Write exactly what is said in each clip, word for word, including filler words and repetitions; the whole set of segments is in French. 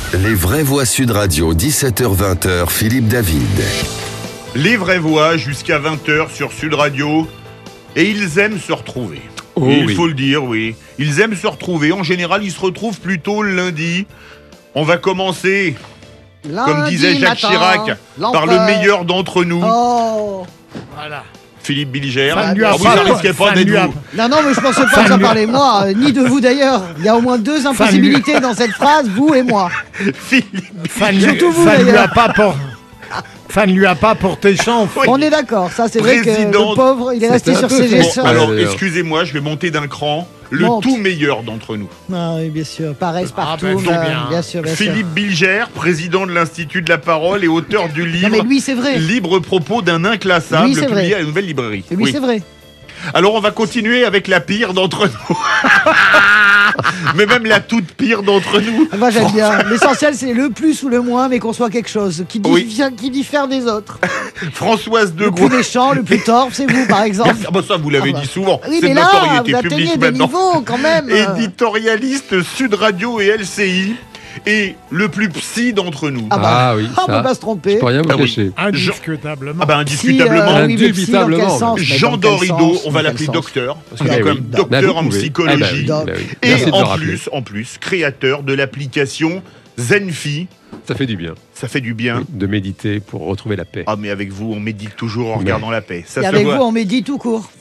Les vraies voix Sud Radio, dix-sept heures vingt, Philippe David. Les vraies voix jusqu'à vingt heures sur Sud Radio. Et ils aiment se retrouver. Oh, il oui. faut le dire, oui. Ils aiment se retrouver. En général, ils se retrouvent plutôt le lundi. On va commencer, Lundi comme disait Jacques matin, Chirac, par le meilleur d'entre nous. Oh. Voilà. Philippe Bilger. Ça ne lui Ah, a vous pas- ne risquez pas ça d'être ne lui a- vous. Non, non, mais je pensais pas Ça que ça lui- parlait de moi, euh, ni de vous d'ailleurs. Il y a au moins deux impossibilités dans cette phrase, vous et moi. Philippe Ça ne, Surtout vous, ça ne lui a d'ailleurs. pas por- ça ne lui a pas porté chance. Oui. On est d'accord, ça c'est vrai que Président- le pauvre, il est resté C'était un sur peu ses fait. gestes. Bon, alors, d'ailleurs. excusez-moi, je vais monter d'un cran. Le Monte. tout meilleur d'entre nous. Ah oui, bien sûr, pareil, partout, ben, faut bah, bien. bien sûr, bien sûr. Philippe Bilger, président de l'Institut de la Parole et auteur du Non livre mais lui c'est vrai, Libre propos d'un inclassable, Lui, c'est publié vrai. à la Nouvelle Librairie. lui Oui. c'est vrai. Alors on va continuer avec la pire d'entre nous. Mais même la toute pire d'entre nous. Ah, Moi j'aime bien. L'essentiel c'est le plus ou le moins, mais qu'on soit quelque chose qui Oui. diffère, qui diffère des autres. Françoise de Le plus Gaulle. méchant, le plus torve, c'est vous par exemple. Ah bah ça vous l'avez Ah bah. dit souvent. Oui, C'est mais de là, notoriété vous atteignez publique des maintenant. niveaux quand même. Éditorialiste Sud Radio et L C I. Et le plus psy d'entre nous. Ah bah, Ah oui, on ça. peut pas se tromper. Je peux rien vous Ah oui. cacher. Indiscutablement. Ah bah indiscutablement. Si, euh, oui, mais psy, dans quel Indubitablement. sens, mais Jean dans quel Dorido, sens, on va dans l'appeler quel sens docteur, parce qu'il Ah est oui, quand même bah, docteur vous en pouvez. psychologie. Ah bah oui, Doc. bah oui. Et Merci de le en rappeler. plus, en plus, créateur de l'application Zenfi. Ça fait du bien Ça fait du bien. de méditer pour retrouver la paix. Ah mais avec vous, on médite toujours en Mais- regardant la paix. Ça Et se avec voit. vous, on médit tout court.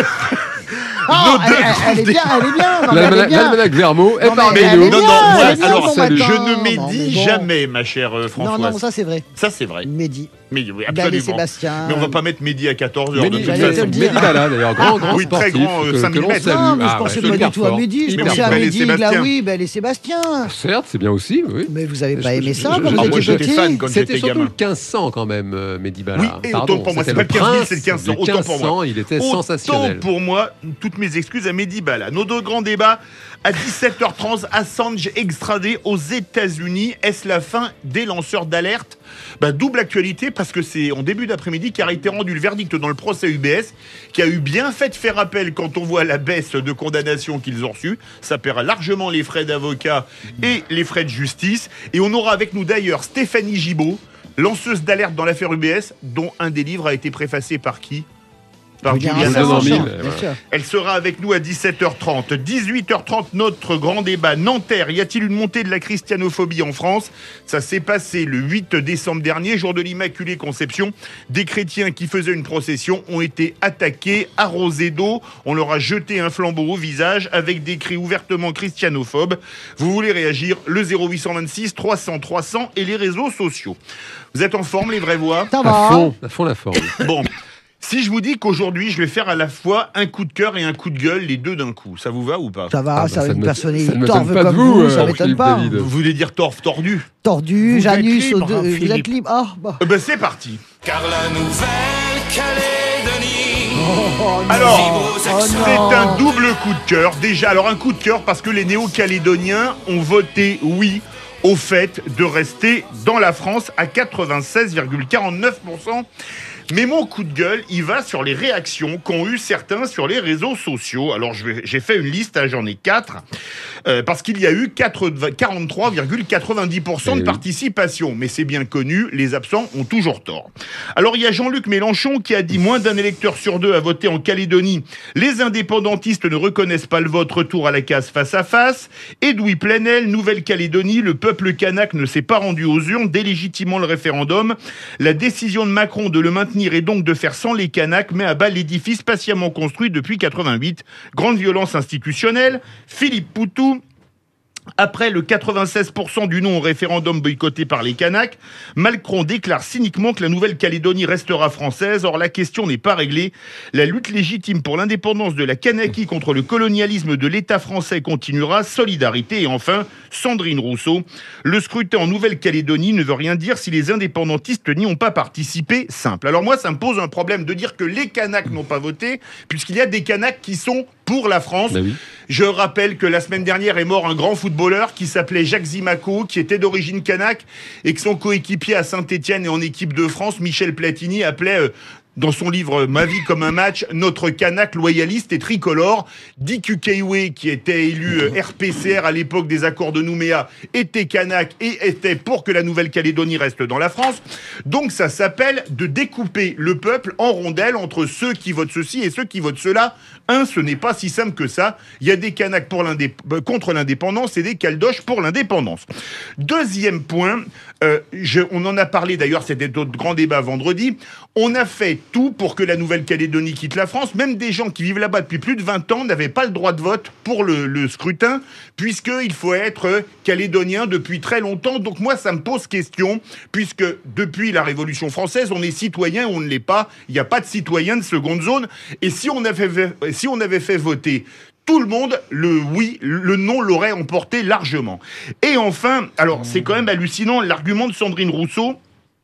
Oh, Nos elle, deux elle- elle est bien, elle est bien. Non, mais elle est L'almanach bien. l'almanach Vermeau est Non, mais parmi elle est nous. Non, non, bien, moi, elle est bien, alors, bon salut. matin. Je ne Non, médis mais bon. jamais, ma chère euh, Non, Françoise. non, ça c'est vrai. Ça, c'est vrai. Médi. Mais oui, Ben et absolument. Sébastien. Mais on va pas mettre Mehdi à quatorze heures de Mehdi, toute j'allais te façon. le dire. Mehdi Bala, d'ailleurs, grand, grand Oui, très sportif, grand, euh, que- cinq que mille l'on mètres. salue. Non, mais je Ah, pensais ouais, pas du super tout à fort. Mehdi. Je Mais pensais oui, à ben, les Mehdi, Sébastien. Glaoui, ben les Sébastien. Certes, c'est bien aussi, oui. Mais vous avez pas Je- aimé je- ça je- quand je- vous Ah, moi, étiez j'étais petit fan quand C'était j'étais surtout gamin. le quinze cents quand même, euh, Mehdi Bala. Oui, et Pardon, autant pour moi, c'était c'est pas le quinze mille, c'est le quinze cents, le autant pour moi. quinze cents, il était Autant sensationnel. pour moi, toutes mes excuses à Mehdi Bala. Nos deux grands débats à dix-sept heures trente, Assange extradé aux États-Unis. Est-ce la fin des lanceurs d'alerte? Bah, double actualité parce que c'est en début d'après-midi qu'a été rendu le verdict dans le procès U B S, qui a eu bien fait de faire appel quand on voit la baisse de condamnation qu'ils ont reçue. Ça paiera largement les frais d'avocat et les frais de justice. Et on aura avec nous d'ailleurs Stéphanie Gibault, lanceuse d'alerte dans l'affaire U B S, dont un des livres a été préfacé par qui? Par Julian Julian Assange. Assange. Assange, bien voilà. sûr. Elle sera avec nous à dix-sept heures trente. dix-huit heures trente, notre grand débat Nanterre. Y a-t-il une montée de la christianophobie en France? Ça s'est passé le huit décembre dernier, jour de l'Immaculée Conception. Des chrétiens qui faisaient une procession ont été attaqués, arrosés d'eau. On leur a jeté un flambeau au visage avec des cris ouvertement christianophobes. Vous voulez réagir? Le zéro huit cent vingt-six trois cents trois cents et les réseaux sociaux. Vous êtes en forme, les vraies voix? Ça À va. fond, à fond la forme. Bon. Si je vous dis qu'aujourd'hui, je vais faire à la fois un coup de cœur et un coup de gueule, les deux d'un coup, ça vous va ou pas? Ça va, Ah bah, ça va ça une ne me- personne ça ne m'étonne torve pas de comme vous, vous, ça euh, m'étonne Philippe pas. David. Vous voulez dire torf tordu? Tordu, Vous êtes Janus, libre, aux deux- hein, vous Philippe. êtes libre. Ah, bah. Eh ben c'est parti. Car la Nouvelle-Calédonie. Oh, non. Alors, Oh, c'est non. un double coup de cœur. Déjà, alors un coup de cœur parce que les néo-calédoniens ont voté oui au fait de rester dans la France à quatre-vingt-seize virgule quarante-neuf pour cent. Mais mon coup de gueule, il va sur les réactions qu'ont eu certains sur les réseaux sociaux. Alors, je vais- j'ai fait une liste, hein, j'en ai quatre, euh, parce qu'il y a eu quarante-trois virgule quatre-vingt-dix pour cent Eh de oui. participation. Mais c'est bien connu, les absents ont toujours tort. Alors, il y a Jean-Luc Mélenchon qui a dit moins d'un électeur sur deux a voté en Calédonie. Les indépendantistes ne reconnaissent pas le vote, retour à la case face à face. Edoui Plenel, Nouvelle-Calédonie, le peuple kanak ne s'est pas rendu aux urnes, délégitimant le référendum. La décision de Macron de le maintenir et donc de faire sans les Kanaks met à bas l'édifice patiemment construit depuis quatre-vingt-huit. Grande violence institutionnelle. Philippe Poutou. Après le quatre-vingt-seize pour cent du non au référendum boycotté par les Kanaks, Macron déclare cyniquement que la Nouvelle-Calédonie restera française. Or, la question n'est pas réglée. La lutte légitime pour l'indépendance de la Kanakie contre le colonialisme de l'État français continuera. Solidarité. Et enfin, Sandrine Rousseau. Le scrutin en Nouvelle-Calédonie ne veut rien dire si les indépendantistes n'y ont pas participé. Simple. Alors moi, ça me pose un problème de dire que les Kanaks n'ont pas voté, puisqu'il y a des Kanaks qui sont pour la France. Bah oui. Je rappelle que la semaine dernière est mort un grand footballeur qui s'appelait Jacques Zimaco, qui était d'origine kanak, et que son coéquipier à Saint-Étienne et en équipe de France, Michel Platini, appelait euh, dans son livre « Ma vie comme un match », notre Kanak loyaliste et tricolore. Dick Ukeiwe, qui était élu R P C R à l'époque des accords de Nouméa, était Kanak et était pour que la Nouvelle-Calédonie reste dans la France. Donc ça s'appelle de découper le peuple en rondelles entre ceux qui votent ceci et ceux qui votent cela. Un, ce n'est pas si simple que ça. Il y a des Kanaks pour l'indép- contre l'indépendance et des Caldoches pour l'indépendance. Deuxième point, euh, je, on en a parlé d'ailleurs, c'était notre grand débat vendredi. On a fait tout pour que la Nouvelle-Calédonie quitte la France. Même des gens qui vivent là-bas depuis plus de vingt ans n'avaient pas le droit de vote pour le, le scrutin, puisqu'il faut être calédonien depuis très longtemps. Donc moi, ça me pose question, puisque depuis la Révolution française, on est citoyen ou on ne l'est pas. Il n'y a pas de citoyen de seconde zone. Et si on avait fait, si on avait fait voter tout le monde, le oui, le non l'aurait emporté largement. Et enfin, alors c'est quand même hallucinant, l'argument de Sandrine Rousseau.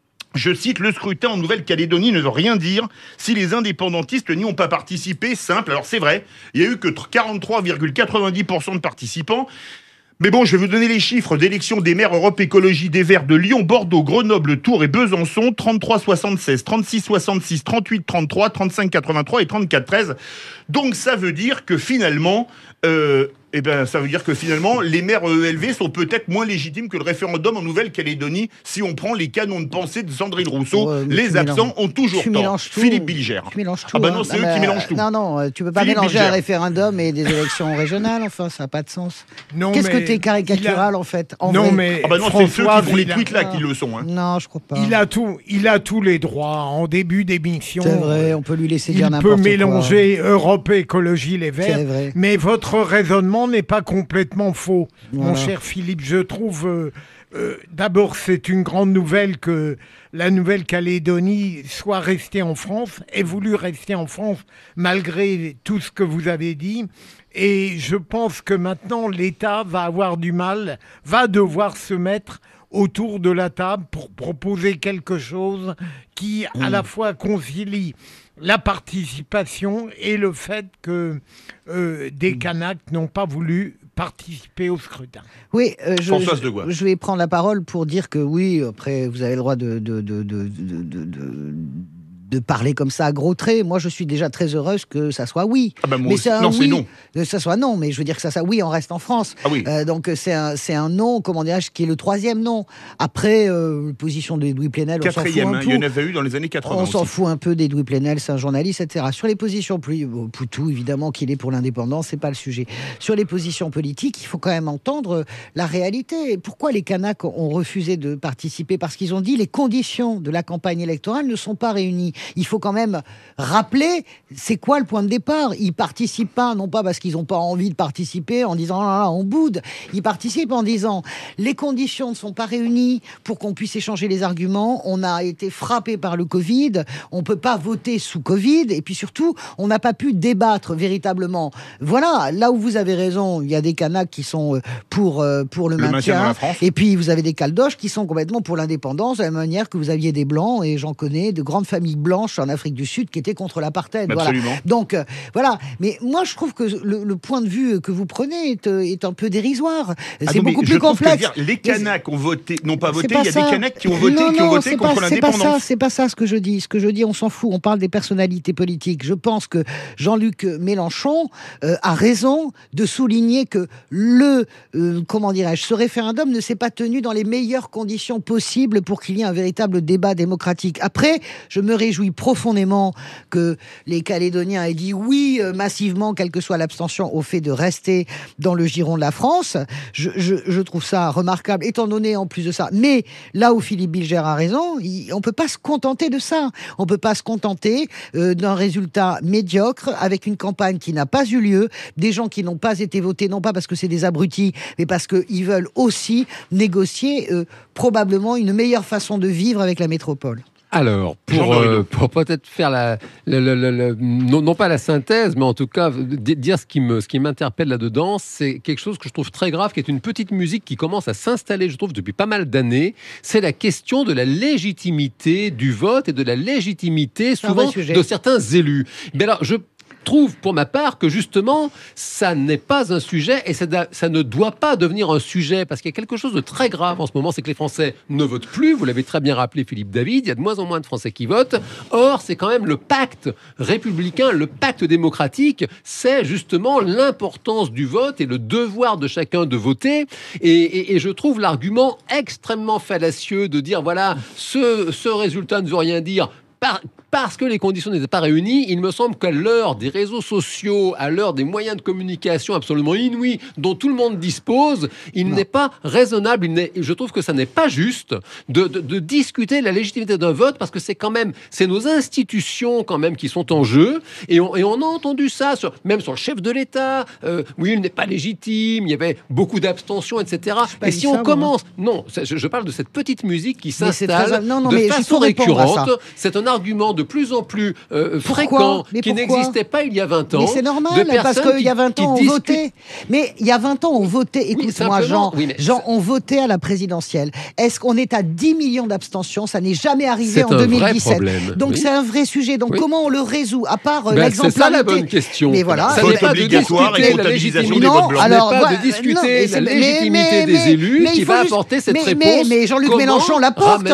Je cite, le scrutin en Nouvelle-Calédonie ne veut rien dire si les indépendantistes n'y ont pas participé. Simple. Alors c'est vrai, il n'y a eu que quarante-trois virgule quatre-vingt-dix pour cent de participants. Mais bon, je vais vous donner les chiffres d'élection des maires Europe Écologie des Verts de Lyon, Bordeaux, Grenoble, Tours et Besançon. trente-trois soixante-seize, trente-six soixante-six, trente-huit trente-trois, trente-cinq quatre-vingt-trois et trente-quatre treize. Donc ça veut dire que finalement... Euh, eh ben, ça veut dire que finalement, les maires E L V sont peut-être moins légitimes que le référendum en Nouvelle-Calédonie si on prend les canons de pensée de Sandrine Rousseau. Ouais, les absents ont toujours tu tort. Tout. Philippe Bilger. Tu mélanges tout. Ah bah non, hein. c'est non, eux qui mais, mélangent tout. Non, non, tu peux pas Philippe mélanger Bilger. un référendum et des élections régionales. Enfin, ça n'a pas de sens. Non, Qu'est-ce que mais t'es caricatural, il a- en fait en Non, vrai. mais Ah bah non, c'est ceux François qui font les Villard- tweets là qui le sont. Hein. Non, je crois pas. Il a tout, il a tous les droits. En début d'émission, C'est vrai, on peut lui laisser dire il n'importe peut quoi. mélanger Europe Écologie Les C'est Verts. vrai. Mais votre raisonnement n'est pas complètement faux, mon Voilà. cher Philippe. Je trouve, euh, euh, d'abord, c'est une grande nouvelle que la Nouvelle-Calédonie soit restée en France, ait voulu rester en France malgré tout ce que vous avez dit. Et je pense que maintenant, l'État va avoir du mal, va devoir se mettre autour de la table pour proposer quelque chose qui, à la fois, concilie la participation et le fait que euh, des Kanaks n'ont pas voulu participer au scrutin. Oui, euh, je, Françoise je- de Gouin. je vais prendre la parole pour dire que oui, après, vous avez le droit de, de, de, de, de, de- de- de parler comme ça à gros traits. Moi, je suis déjà très heureuse que ça soit oui. Ah bah moi mais aussi. c'est un Non, c'est oui, non. Que ça soit non, mais je veux dire que ça soit oui, on reste en France. Ah oui. Euh, donc c'est un, c'est un non, comment dirais-je, qui est le troisième non. Après, euh, position d'Edoui Plenel, on s'en fout Quatrième, un hein, peu. il y en avait eu dans les années quatre-vingts On s'en aussi. fout un peu d'Edoui Plenel, c'est un journaliste, et cetera. Sur les positions plus... bon, Poutou, évidemment, qu'il est pour l'indépendance, c'est pas le sujet. Sur les positions politiques, il faut quand même entendre la réalité. Pourquoi les Kanaks ont refusé de participer? Parce qu'ils ont dit les conditions de la campagne électorale ne sont pas réunies. Il faut quand même rappeler, c'est quoi le point de départ? Ils participent pas, non pas parce qu'ils n'ont pas envie de participer en disant ah, là, on boude. Ils participent en disant les conditions ne sont pas réunies pour qu'on puisse échanger les arguments. On a été frappé par le Covid, on peut pas voter sous Covid, et puis surtout, on n'a pas pu débattre véritablement. Voilà, là où vous avez raison, il y a des Kanaks qui sont euh, pour, euh, pour le, Le maintien maintien, dans la France. et puis vous avez des Caldoches qui sont complètement pour l'indépendance, de la même manière que vous aviez des Blancs, et j'en connais, de grandes familles blanches en Afrique du Sud qui étaient contre l'apartheid. Voilà. Absolument. Donc, euh, voilà. Mais moi, je trouve que le, le point de vue que vous prenez est, euh, est un peu dérisoire. Ah C'est non, mais beaucoup je plus trouve que complexe. dire, les Kanaks ont voté, n'ont pas C'est voté, pas il y a ça. des Kanaks qui ont voté, non, qui ont non, voté c'est contre pas, c'est pas ça, l'indépendance. c'est pas ça ce que je dis. Ce que je dis, on s'en fout. On parle des personnalités politiques. Je pense que Jean-Luc Mélenchon euh, a raison de souligner que le, euh, comment dirais-je, ce référendum ne s'est pas tenu dans les meilleures conditions possibles pour qu'il y ait un véritable débat démocratique. Après, je me réjouis profondément que les Calédoniens aient dit oui euh, massivement, quelle que soit l'abstention, au fait de rester dans le giron de la France. Je, je, je trouve ça remarquable, étant donné en plus de ça. Mais là où Philippe Bilger a raison, il, on peut pas se contenter de ça. On peut pas se contenter euh, d'un résultat médiocre avec une campagne qui n'a pas eu lieu, des gens qui n'ont pas été votés, non pas parce que c'est des abrutis, mais parce qu'ils veulent aussi négocier euh, probablement une meilleure façon de vivre avec la métropole. Alors, Jean pour, Moreno. euh, pour peut-être faire la, la- la- la- la- non, non pas la synthèse, mais en tout cas d- dire ce qui me, ce qui m'interpelle là-dedans, c'est quelque chose que je trouve très grave, qui est une petite musique qui commence à s'installer, je trouve, depuis pas mal d'années. C'est la question de la légitimité du vote et de la légitimité un souvent vrai sujet. de certains élus. Mais alors, je trouve, pour ma part, que justement, ça n'est pas un sujet et ça, ça ne doit pas devenir un sujet parce qu'il y a quelque chose de très grave en ce moment, c'est que les Français ne votent plus. Vous l'avez très bien rappelé, Philippe David. Il y a de moins en moins de Français qui votent. Or, c'est quand même le pacte républicain, le pacte démocratique, c'est justement l'importance du vote et le devoir de chacun de voter. Et, et, et je trouve l'argument extrêmement fallacieux de dire voilà, ce, ce résultat ne veut rien dire. Par, parce que les conditions n'étaient pas réunies, il me semble qu'à l'heure des réseaux sociaux, à l'heure des moyens de communication absolument inouïs dont tout le monde dispose, il non. n'est pas raisonnable, il n'est, je trouve que ça n'est pas juste de, de, de discuter la légitimité d'un vote parce que c'est quand même, c'est nos institutions quand même qui sont en jeu et on, et on a entendu ça, sur, même sur le chef de l'État, euh, oui, il n'est pas légitime, il y avait beaucoup d'abstention, et cetera. Et si on ça, commence, moi. non, je, je parle de cette petite musique qui s'installe très... non, non, de façon récurrente, c'est un argument de plus en plus euh, fréquent, qui n'existait pas il y a vingt ans. Mais c'est normal, parce qu'il y a vingt ans, on discutent... votait. Mais il y a vingt ans, on votait. Écoute-moi, oui, Jean, oui, Jean on votait à la présidentielle. Est-ce qu'on est à dix millions d'abstentions? Ça n'est jamais arrivé en deux mille dix-sept. Donc oui. c'est un vrai sujet. Donc oui. comment on le résout? À part ben, l'exemplarité. C'est ça la bonne question. Mais voilà. Ça n'est pas de discuter la légitimité des votes blancs. Ce n'est pas de discuter la légitimité des élus qui va apporter cette réponse. Mais Jean-Luc Mélenchon l'apporte.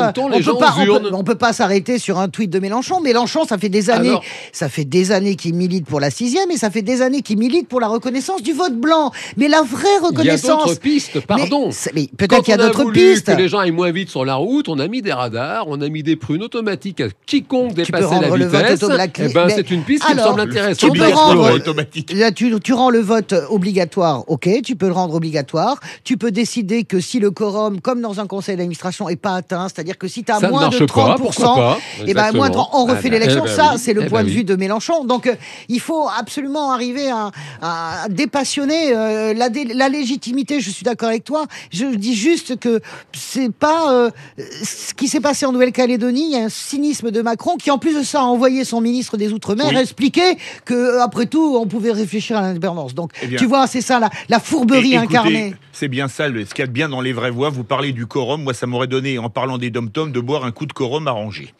On ne peut pas s'arrêter sur un tweet de Mélenchon. Mélenchon, ça fait des années, Alors, ça fait des années qu'il milite pour la sixième et ça fait des années qu'il milite pour la reconnaissance du vote blanc. Mais la vraie reconnaissance. Il y a d'autres pistes, pardon. Mais, mais peut-être qu'il y a d'autres pistes. Que les gens aillent moins vite sur la route, on a mis des radars, on a mis des prunes automatiques à quiconque dépassait la vitesse. Eh ben, c'est une piste qui me semble intéressante. Tu peux rendre, là, tu, tu rends le vote obligatoire, ok, tu peux le rendre obligatoire. Tu peux décider que si le quorum, comme dans un conseil d'administration, n'est pas atteint, c'est-à-dire que si tu as moins de trente pour cent, et ben moins de trente, on refait l'élection. Eh ben ça, oui. c'est le eh point ben de vue oui. de Mélenchon. Donc, euh, il faut absolument arriver à, à dépassionner euh, la, dé, la légitimité. Je suis d'accord avec toi. Je dis juste que c'est pas euh, ce qui s'est passé en Nouvelle-Calédonie. Il y a un cynisme de Macron qui, en plus de ça, a envoyé son ministre des Outre-mer oui. expliquer que, après tout, on pouvait réfléchir à l'indépendance. Donc, eh bien, tu vois, c'est ça la, la fourberie et, écoutez, incarnée. C'est bien ça. Le, ce qu'il y a de bien dans les vraies voix. Vous parlez du quorum. Moi, ça m'aurait donné, en parlant des dom-toms, de boire un coup de quorum arrangé.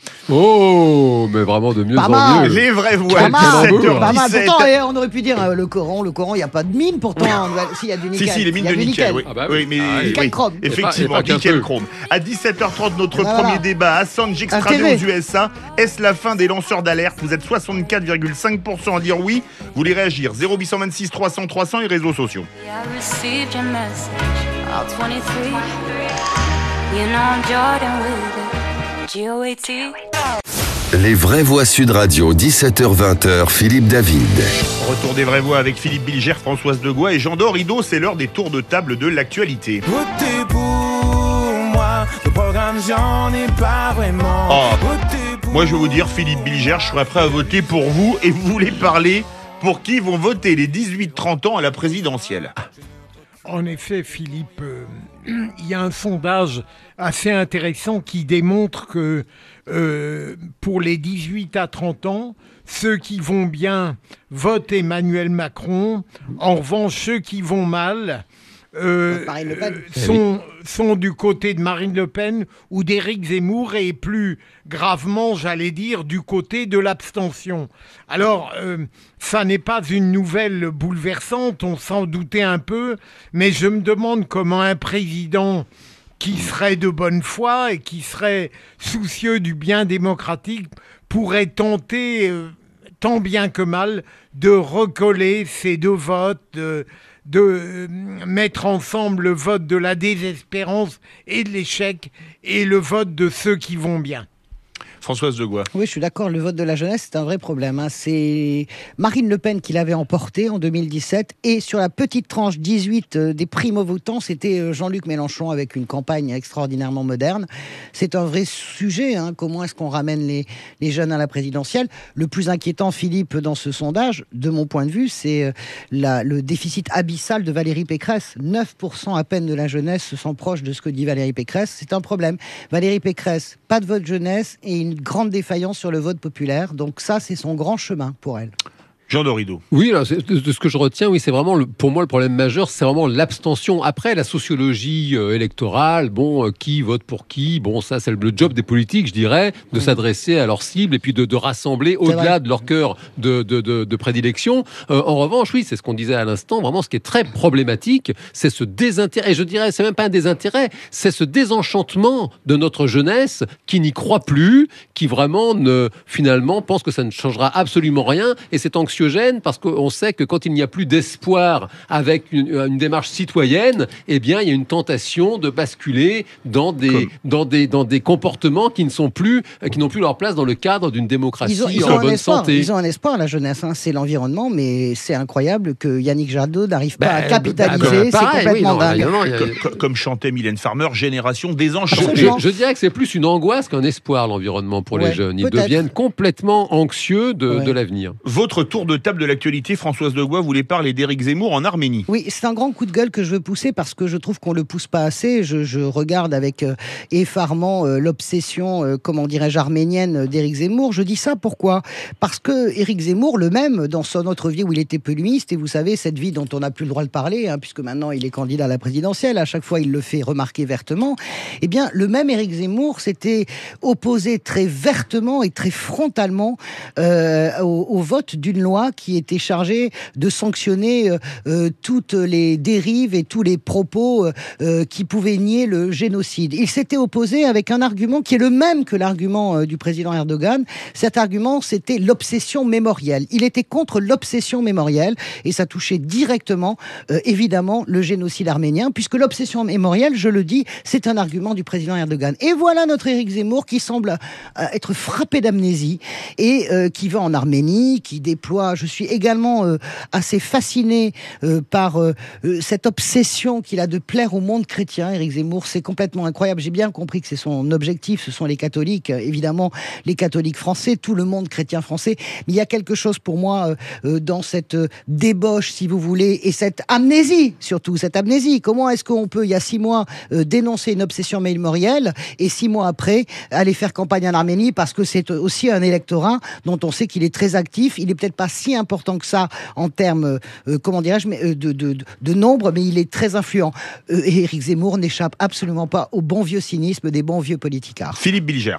Oh, mais vraiment de mieux pas en mal. mieux. Les vraies voix. Pas mal. Pas mal. Pourtant, eh, on aurait pu dire euh, le Coran, le Coran, il n'y a pas de mine. Pourtant, s'il y a du nickel. Si, si, les mines de nickel. Oui, ah bah oui. oui, mais ah, nickel oui. chrome. Effectivement, et pas, et pas nickel chrome. À dix-sept heures trente, notre voilà. premier débat. Assange extradé aux U S A. Est-ce la fin des lanceurs d'alerte? Vous êtes soixante-quatre virgule cinq pour cent à dire oui. Vous voulez réagir? zéro huit deux six trois cents trois cents et réseaux sociaux. Les vraies voix Sud Radio, dix-sept heures vingt, Philippe David. Retour des vraies voix avec Philippe Bilger, Françoise Degois et Jean-Dor Rideau. C'est l'heure des tours de table de l'actualité. Votez pour moi, le programme j'en ai pas vraiment. Oh. Moi je vais vous dire, Philippe Bilger, je serai prêt à voter pour vous et vous voulez parler pour qui vont voter les dix-huit trente ans à la présidentielle. En effet, Philippe, euh, il y a un sondage assez intéressant qui démontre que euh, pour les dix-huit à trente ans, ceux qui vont bien votent Emmanuel Macron. En revanche, ceux qui vont mal euh, sont, sont du côté de Marine Le Pen ou d'Éric Zemmour et plus gravement, j'allais dire, du côté de l'abstention. Alors, euh, ça n'est pas une nouvelle bouleversante, on s'en doutait un peu, mais je me demande comment un président qui serait de bonne foi et qui serait soucieux du bien démocratique pourrait tenter, euh, tant bien que mal, de recoller ces deux votes, de, de euh, mettre ensemble le vote de la désespérance et de l'échec et le vote de ceux qui vont bien. Françoise Degois. Oui, je suis d'accord, le vote de la jeunesse, c'est un vrai problème. Hein. C'est Marine Le Pen qui l'avait emporté en deux mille dix-sept. Et sur la petite tranche dix-huit euh, des primo-votants, c'était Jean-Luc Mélenchon avec une campagne extraordinairement moderne. C'est un vrai sujet. Hein. Comment est-ce qu'on ramène les, les jeunes à la présidentielle? Le plus inquiétant, Philippe, dans ce sondage, de mon point de vue, c'est euh, la, le déficit abyssal de Valérie Pécresse. neuf pour cent à peine de la jeunesse se sent proche de ce que dit Valérie Pécresse. C'est un problème. Valérie Pécresse, pas de vote jeunesse et une grande défaillance sur le vote populaire. Donc ça, c'est son grand chemin pour elle. Jean Dorido. Oui, alors, de, de ce que je retiens, oui, c'est vraiment, le, pour moi, le problème majeur, c'est vraiment l'abstention. Après, la sociologie euh, électorale, bon, euh, qui vote pour qui, bon, ça, c'est le job des politiques, je dirais, de s'adresser à leur cible et puis de, de rassembler au-delà de leur cœur de, de, de, de prédilection. Euh, en revanche, oui, c'est ce qu'on disait à l'instant, vraiment, ce qui est très problématique, c'est ce désintérêt, et je dirais, c'est même pas un désintérêt, c'est ce désenchantement de notre jeunesse qui n'y croit plus, qui vraiment, ne, finalement, pense que ça ne changera absolument rien, et c'est anxieux parce qu'on sait que quand il n'y a plus d'espoir avec une, une démarche citoyenne, eh bien, il y a une tentation de basculer dans des, dans des, dans des comportements qui ne sont plus, qui n'ont plus leur place dans le cadre d'une démocratie ils ont, ils en ont bonne espoir, santé. Ils ont un espoir, la jeunesse, hein, c'est l'environnement, mais c'est incroyable que Yannick Jadot n'arrive pas bah, à capitaliser, bah, bah, c'est pareil, complètement oui, non, dingue. non, a... comme, comme chantait Mylène Farmer, génération désenchantée. Je, je, je dirais que c'est plus une angoisse qu'un espoir, l'environnement, pour ouais, les jeunes. Ils peut-être. deviennent complètement anxieux de, ouais. de l'avenir. Votre tour de table de l'actualité, Françoise Degois, voulait parler d'Éric Zemmour en Arménie. Oui, c'est un grand coup de gueule que je veux pousser parce que je trouve qu'on le pousse pas assez. Je, je regarde avec euh, effarement euh, l'obsession, euh, comment dirais-je, arménienne d'Éric Zemmour. Je dis ça pourquoi ? Parce que Éric Zemmour, le même, dans son autre vie où il était polémiste, et vous savez, cette vie dont on n'a plus le droit de parler, hein, puisque maintenant il est candidat à la présidentielle, à chaque fois il le fait remarquer vertement, eh bien, le même Éric Zemmour s'était opposé très vertement et très frontalement euh, au, au vote d'une loi qui était chargée de sanctionner euh, euh, toutes les dérives et tous les propos euh, qui pouvaient nier le génocide. Il s'était opposé avec un argument qui est le même que l'argument euh, du président Erdogan. Cet argument, c'était l'obsession mémorielle. Il était contre l'obsession mémorielle et ça touchait directement, euh, évidemment, le génocide arménien, puisque l'obsession mémorielle, je le dis, c'est un argument du président Erdogan. Et voilà notre Éric Zemmour qui semble euh, être frappé d'amnésie et euh, qui va en Arménie, qui déploie... Je suis également euh, assez fasciné euh, par euh, euh, cette obsession qu'il a de plaire au monde chrétien. Éric Zemmour, c'est complètement incroyable. J'ai bien compris que c'est son objectif, ce sont les catholiques, euh, évidemment les catholiques français, tout le monde chrétien français. Mais il y a quelque chose pour moi euh, euh, dans cette euh, débauche, si vous voulez, et cette amnésie, surtout cette amnésie. Comment est-ce qu'on peut, il y a six mois, euh, dénoncer une obsession mémorielle et six mois après, aller faire campagne en Arménie parce que c'est aussi un électorat dont on sait qu'il est très actif. Il est peut-être pas si important que ça en termes, euh, comment dirais-je, mais, euh, de, de, de, de nombre, mais il est très influent. Euh, et Éric Zemmour n'échappe absolument pas au bon vieux cynisme des bons vieux politicards. Philippe Bilger.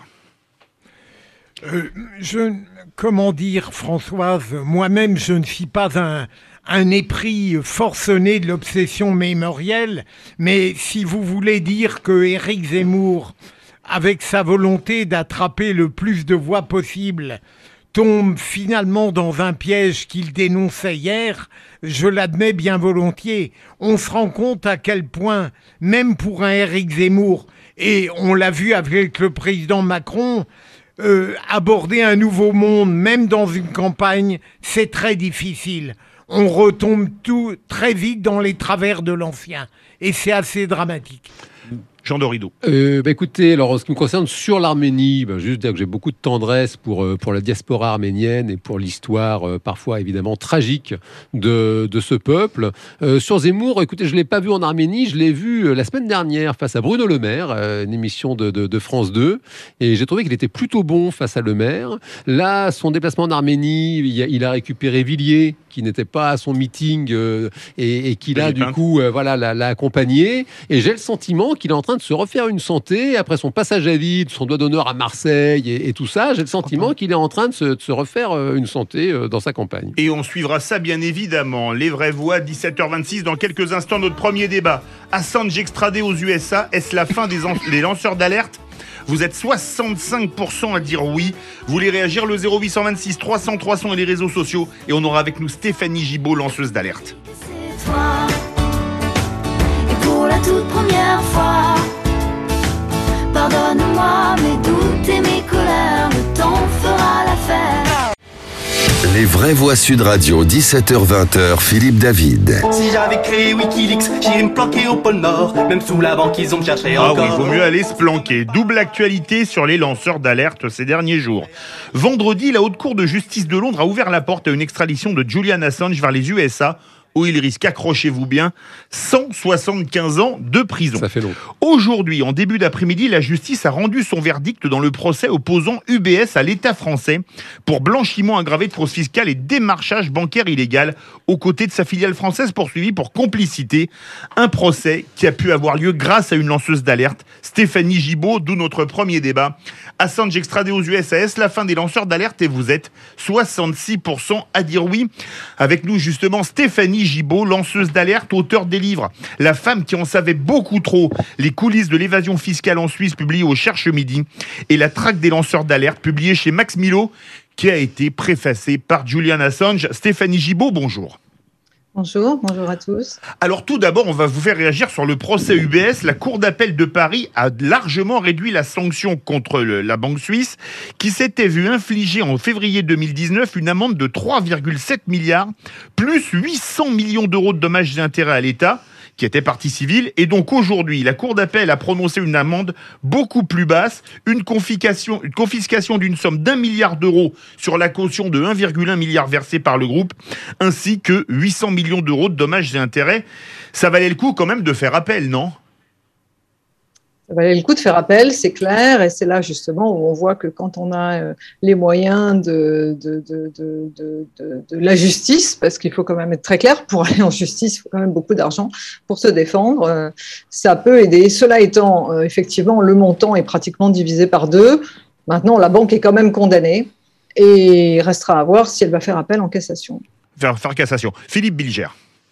Euh, je, comment dire, Françoise, moi-même, je ne suis pas un, un épris forcené de l'obsession mémorielle, mais si vous voulez dire que Éric Zemmour, avec sa volonté d'attraper le plus de voix possible, tombe finalement dans un piège qu'il dénonçait hier, je l'admets bien volontiers. On se rend compte à quel point, même pour un Éric Zemmour, et on l'a vu avec le président Macron, euh, aborder un nouveau monde, même dans une campagne, c'est très difficile. On retombe tout très vite dans les travers de l'ancien. Et c'est assez dramatique. Jean Dorido. Euh, bah écoutez, alors en ce qui me concerne sur l'Arménie, bah, juste dire que j'ai beaucoup de tendresse pour, euh, pour la diaspora arménienne et pour l'histoire euh, parfois évidemment tragique de, de ce peuple. Euh, sur Zemmour, écoutez, je ne l'ai pas vu en Arménie, je l'ai vu euh, la semaine dernière face à Bruno Le Maire, euh, une émission de, de, de France deux, et j'ai trouvé qu'il était plutôt bon face à Le Maire. Là, son déplacement en Arménie, il a, il a récupéré Villiers, qui n'était pas à son meeting euh, et, et qui là, du coup, euh, voilà, l'a, l'a accompagné. Et j'ai le sentiment qu'il est en train de se refaire une santé après son passage à vide, son doigt d'honneur à Marseille et, et tout ça. J'ai le sentiment qu'il est en train de se, de se refaire euh, une santé euh, dans sa campagne. Et on suivra ça bien évidemment. Les vraies voix, dix-sept heures vingt-six, dans quelques instants, notre premier débat. Assange extradé aux U S A, est-ce la fin des, en- des lanceurs d'alerte ? Vous êtes soixante-cinq pour cent à dire oui. Vous voulez réagir, le zéro huit cent vingt-six trois cents trois cents et les réseaux sociaux. Et on aura avec nous Stéphanie Gibaud, lanceuse d'alerte. C'est toi. Et pour la toute première fois, pardonne-moi mes doutes et mes colères, le temps fera l'affaire. Les vraies voix Sud Radio, dix-sept heures vingt, Philippe David. Si j'avais créé Wikileaks, j'irais me planquer au pôle Nord. Même sous la banque, ils ont me cherché Ah encore. oui, il vaut mieux aller se planquer. Double actualité sur les lanceurs d'alerte ces derniers jours. Vendredi, la Haute Cour de justice de Londres a ouvert la porte à une extradition de Julian Assange vers les U S A où il risque, accrochez-vous bien, cent soixante-quinze ans de prison. Ça fait long. Aujourd'hui, en début d'après-midi, la justice a rendu son verdict dans le procès opposant U B S à l'État français pour blanchiment aggravé de fraude fiscale et démarchage bancaire illégal aux côtés de sa filiale française poursuivie pour complicité. Un procès qui a pu avoir lieu grâce à une lanceuse d'alerte, Stéphanie Gibault, d'où notre premier débat. Assange extradé aux U S A, est-ce la fin des lanceurs d'alerte? Et vous êtes soixante-six pour cent à dire oui. Avec nous justement Stéphanie Gibault, lanceuse d'alerte, auteure des livres La femme qui en savait beaucoup trop, les coulisses de l'évasion fiscale en Suisse, publié au Cherche Midi, et La traque des lanceurs d'alerte, publié chez Max Milo, qui a été préfacé par Julian Assange. Stéphanie Gibault, bonjour. Bonjour, bonjour à tous. Alors tout d'abord, on va vous faire réagir sur le procès U B S. La Cour d'appel de Paris a largement réduit la sanction contre le, la banque suisse qui s'était vue infliger en février deux mille dix-neuf une amende de trois virgule sept milliards plus huit cents millions d'euros de dommages et intérêts à l'État qui était partie civile. Et donc aujourd'hui, la Cour d'appel a prononcé une amende beaucoup plus basse, une confiscation, une confiscation d'une somme d'un milliard d'euros sur la caution de un virgule un milliard versée par le groupe, ainsi que huit cents millions d'euros de dommages et intérêts. Ça valait le coup quand même de faire appel, non ? Ça valait le coup de faire appel, c'est clair, et c'est là justement où on voit que quand on a euh, les moyens de, de, de, de, de, de, de la justice, parce qu'il faut quand même être très clair, pour aller en justice, il faut quand même beaucoup d'argent pour se défendre, euh, ça peut aider. Cela étant, euh, effectivement, le montant est pratiquement divisé par deux. Maintenant, la banque est quand même condamnée, et il restera à voir si elle va faire appel en cassation. Faire, faire cassation. Philippe Bilger.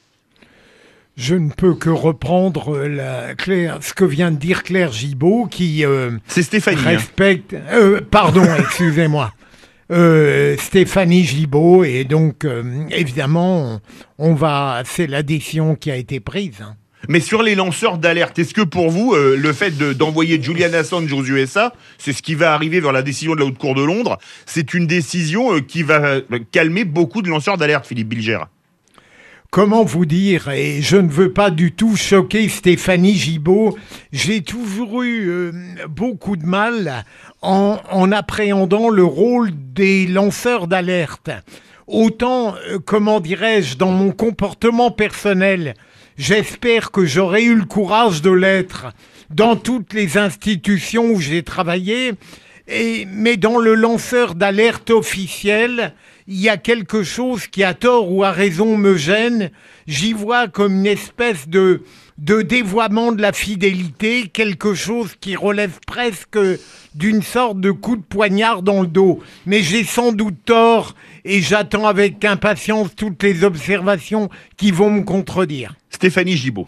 Je ne peux que reprendre la Claire, ce que vient de dire Claire Gibault, qui euh, c'est Stéphanie, respecte. Hein. Euh, pardon, excusez-moi. Euh, Stéphanie Gibault, et donc euh, évidemment, on, on va. C'est la décision qui a été prise. Hein. Mais sur les lanceurs d'alerte, est-ce que pour vous, euh, le fait de, d'envoyer Julian Assange aux U S A, c'est ce qui va arriver vers la décision de la Haute Cour de Londres, c'est une décision euh, qui va euh, calmer beaucoup de lanceurs d'alerte, Philippe Bilger? Comment vous dire, et je ne veux pas du tout choquer Stéphanie Gibault, j'ai toujours eu euh, beaucoup de mal en, en appréhendant le rôle des lanceurs d'alerte. Autant, euh, comment dirais-je, dans mon comportement personnel, j'espère que j'aurai eu le courage de l'être dans toutes les institutions où j'ai travaillé, et, mais dans le lanceur d'alerte officiel, il y a quelque chose qui, à tort ou à raison, me gêne. J'y vois comme une espèce de, de dévoiement de la fidélité, quelque chose qui relève presque d'une sorte de coup de poignard dans le dos. Mais j'ai sans doute tort et j'attends avec impatience toutes les observations qui vont me contredire. Stéphanie Gibault.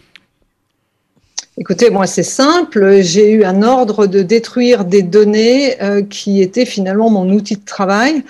Écoutez, moi c'est simple, j'ai eu un ordre de détruire des données euh, qui étaient finalement mon outil de travail.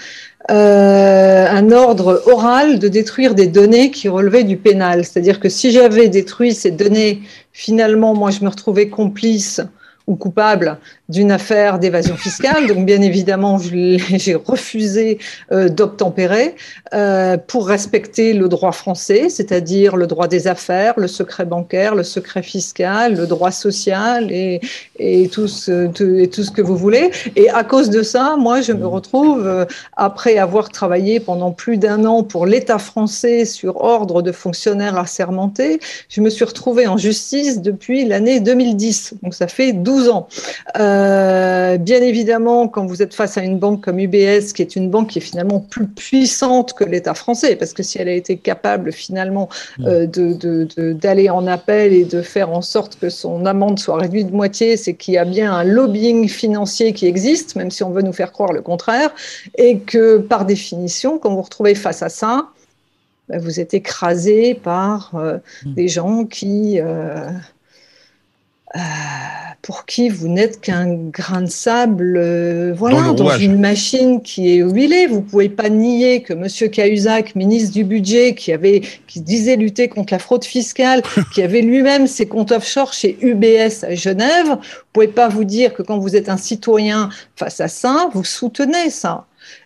Euh, un ordre oral de détruire des données qui relevaient du pénal. C'est-à-dire que si j'avais détruit ces données, finalement, moi, je me retrouvais complice ou coupable d'une affaire d'évasion fiscale. Donc, bien évidemment, je j'ai refusé euh, d'obtempérer euh, pour respecter le droit français, c'est-à-dire le droit des affaires, le secret bancaire, le secret fiscal, le droit social et, et, tout ce, tout, et tout ce que vous voulez. Et à cause de ça, moi, je me retrouve, euh, après avoir travaillé pendant plus d'un an pour l'État français sur ordre de fonctionnaires assermentés, je me suis retrouvée en justice depuis l'année deux mille dix. Donc, ça fait douze ans. Euh, bien évidemment, quand vous êtes face à une banque comme U B S, qui est une banque qui est finalement plus puissante que l'État français, parce que si elle a été capable finalement euh, de, de, de, d'aller en appel et de faire en sorte que son amende soit réduite de moitié, c'est qu'il y a bien un lobbying financier qui existe, même si on veut nous faire croire le contraire, et que par définition, quand vous vous retrouvez face à ça, ben, vous êtes écrasé par euh, mmh. des gens qui... Euh, Euh, pour qui vous n'êtes qu'un grain de sable, euh, voilà, dans, dans une machine qui est huilée. Vous ne pouvez pas nier que M. Cahuzac, ministre du Budget, qui, avait, qui disait lutter contre la fraude fiscale, qui avait lui-même ses comptes offshore chez U B S à Genève, vous ne pouvez pas vous dire que quand vous êtes un citoyen face à ça, vous soutenez ça.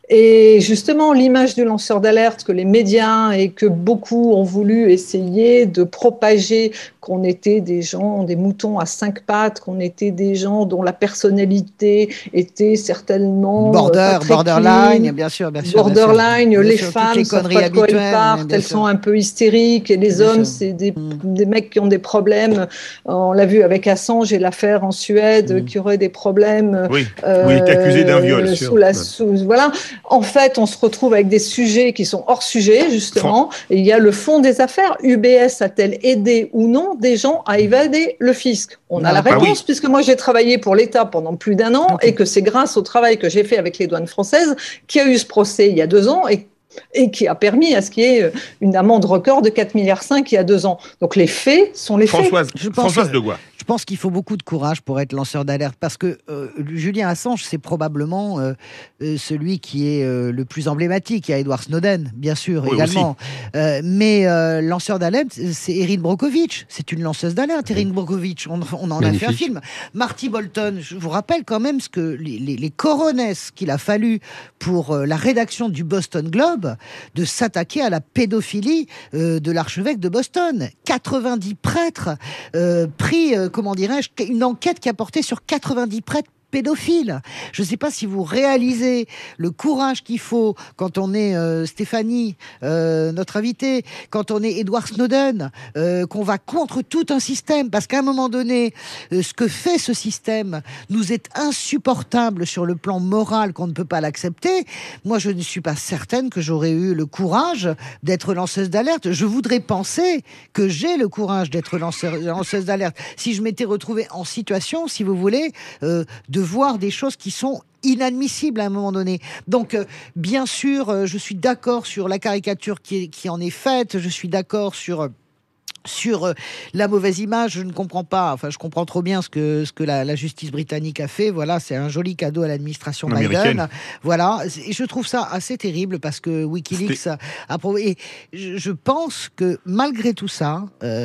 Et justement, l'image du lanceur d'alerte que les médias et que beaucoup ont voulu essayer de propager, qu'on était des gens, des moutons à cinq pattes, qu'on était des gens dont la personnalité était certainement Border, borderline, clean, bien sûr, bien sûr. Borderline, bien sûr. les bien femmes sûr, savent pas de quoi elles partent, elles sont un peu hystériques, et les bien hommes, sûr. c'est des, mm. des mecs qui ont des problèmes. On l'a vu avec Assange et l'affaire en Suède, mm. qui aurait des problèmes. Oui, euh, oui il est accusé d'un viol. Sous la, sous, voilà. En fait, on se retrouve avec des sujets qui sont hors sujet, justement. Et il y a le fond des affaires. U B S a-t-elle aidé ou non des gens à évader le fisc? On a ah, la réponse, bah oui. puisque moi j'ai travaillé pour l'État pendant plus d'un an, okay. et que c'est grâce au travail que j'ai fait avec les douanes françaises qu'il y a eu ce procès il y a deux ans, et et qui a permis à ce qu'il y ait une amende record de quatre virgule cinq milliards il y a deux ans. Donc les faits sont les Françoise, faits. Je pense, Françoise de Gois. Je pense qu'il faut beaucoup de courage pour être lanceur d'alerte, parce que euh, Julian Assange, c'est probablement euh, euh, celui qui est euh, le plus emblématique. Il y a Edward Snowden, bien sûr, oui, également. Euh, mais euh, lanceur d'alerte, c'est Erin Brockovich. C'est une lanceuse d'alerte, Erin Brockovich. On, on en Magnifique. a fait un film. Marty Bolton, je vous rappelle quand même ce que les, les, les coronesses qu'il a fallu pour euh, la rédaction du Boston Globe de s'attaquer à la pédophilie euh, de l'archevêque de Boston. quatre-vingt-dix prêtres euh, pris... Euh, comment dirais-je, une enquête qui a porté sur quatre-vingt-dix prêtres pédophile. Je ne sais pas si vous réalisez le courage qu'il faut quand on est euh, Stéphanie, euh, notre invitée, quand on est Edward Snowden, euh, qu'on va contre tout un système, parce qu'à un moment donné, euh, ce que fait ce système nous est insupportable sur le plan moral, qu'on ne peut pas l'accepter. Moi, je ne suis pas certaine que j'aurais eu le courage d'être lanceuse d'alerte. Je voudrais penser que j'ai le courage d'être lanceur, lanceuse d'alerte. Si je m'étais retrouvée en situation, si vous voulez, euh, de de voir des choses qui sont inadmissibles à un moment donné. Donc, euh, bien sûr, euh, je suis d'accord sur la caricature qui, est, qui en est faite, je suis d'accord sur... Euh, sur euh, la mauvaise image, je ne comprends pas, enfin je comprends trop bien ce que, ce que la, la justice britannique a fait, voilà, c'est un joli cadeau à l'administration Biden, voilà, et je trouve ça assez terrible parce que Wikileaks a, a prouvé, et je, je pense que malgré tout ça,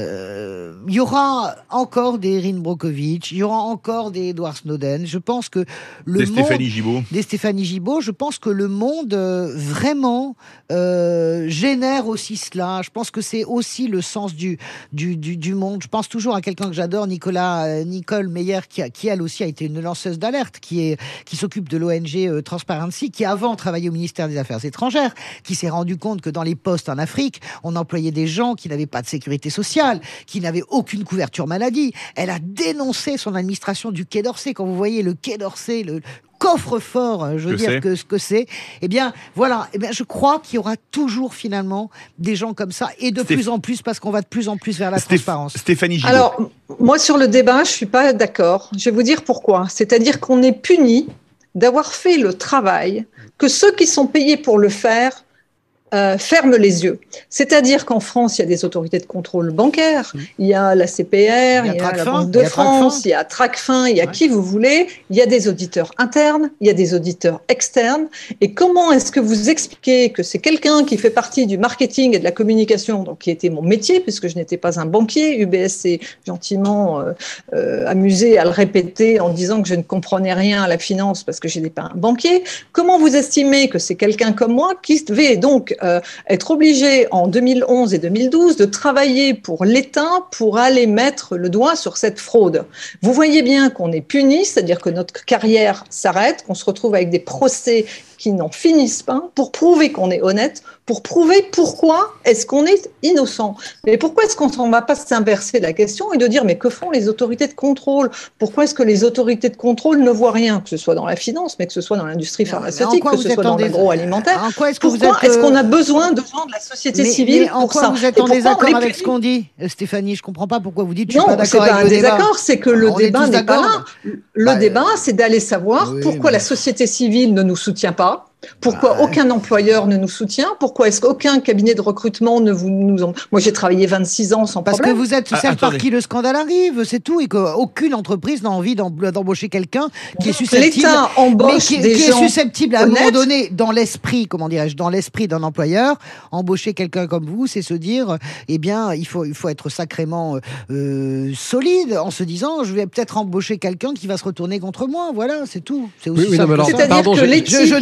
euh, il y aura encore des Erin Brockovich, il y aura encore des Edward Snowden, je pense que le des monde... Stéphanie Gibault. Des Stéphanie Gibault, je pense que le monde euh, vraiment euh, génère aussi cela, je pense que c'est aussi le sens du Du, du, du monde. Je pense toujours à quelqu'un que j'adore, Nicolas, euh, Nicole Meyer, qui, a, qui elle aussi a été une lanceuse d'alerte, qui, est, qui s'occupe de l'O N G euh, Transparency, qui avant travaillait au ministère des Affaires étrangères, qui s'est rendu compte que dans les postes en Afrique, on employait des gens qui n'avaient pas de sécurité sociale, qui n'avaient aucune couverture maladie. Elle a dénoncé son administration du Quai d'Orsay. Quand vous voyez le Quai d'Orsay, le coffre-fort, je veux dire que ce que c'est, eh bien, voilà, eh bien, je crois qu'il y aura toujours finalement des gens comme ça, et de Stéph... plus en plus, parce qu'on va de plus en plus vers la Stéph... transparence. Stéphanie Gibault. Alors, moi, sur le débat, je suis pas d'accord. Je vais vous dire pourquoi. C'est-à-dire qu'on est puni d'avoir fait le travail que ceux qui sont payés pour le faire Euh, ferme les yeux. C'est-à-dire qu'en France, il y a des autorités de contrôle bancaire, il y a la C P R, il y a, il y a la Banque de France, il y a Tracfin, il y a qui vous voulez, il y a des auditeurs internes, il y a des auditeurs externes. Et comment est-ce que vous expliquez que c'est quelqu'un qui fait partie du marketing et de la communication, donc qui était mon métier, puisque je n'étais pas un banquier, U B S s'est gentiment euh, euh, amusé à le répéter en disant que je ne comprenais rien à la finance parce que je n'étais pas un banquier. Comment vous estimez que c'est quelqu'un comme moi qui devait donc Euh, être obligé en deux mille onze et deux mille douze de travailler pour l'État pour aller mettre le doigt sur cette fraude? Vous voyez bien qu'on est puni, c'est-à-dire que notre carrière s'arrête, qu'on se retrouve avec des procès qui n'en finissent pas, pour prouver qu'on est honnête, pour prouver pourquoi est-ce qu'on est innocent. Mais pourquoi est-ce qu'on ne va pas s'inverser la question et de dire mais que font les autorités de contrôle? Pourquoi est-ce que les autorités de contrôle ne voient rien, que ce soit dans la finance, mais que ce soit dans l'industrie pharmaceutique, que ce soit dans l'agroalimentaire? Pourquoi est-ce est qu'on a besoin de gens de la société mais, civile mais en pour quoi ça? Vous êtes en désaccord avec ce qu'on dit, Stéphanie? Je ne comprends pas pourquoi vous dites je suis non, pas d'accord avec le débat. Non, c'est pas un désaccord, c'est que le On débat n'est pas là. Le bah, débat, c'est d'aller savoir oui, pourquoi mais... la société civile ne nous soutient pas. Pourquoi ah, aucun employeur ne nous soutient? Pourquoi est-ce qu'aucun cabinet de recrutement ne vous nous en... Moi, j'ai travaillé vingt-six ans sans Parce problème. Parce que vous êtes celle ah, par qui le scandale arrive, c'est tout, et qu'aucune entreprise n'a envie d'embaucher quelqu'un qui est susceptible. L'État embauche qui, des qui gens est susceptible à un honnêtes. moment donné, dans l'esprit, comment dirais-je, dans l'esprit d'un employeur, embaucher quelqu'un comme vous, c'est se dire, eh bien, il faut, il faut être sacrément euh, solide en se disant, je vais peut-être embaucher quelqu'un qui va se retourner contre moi. Voilà, c'est tout. C'est aussi oui, oui, simple. Non, C'est-à-dire que l'éthique, je, je ne l'accepte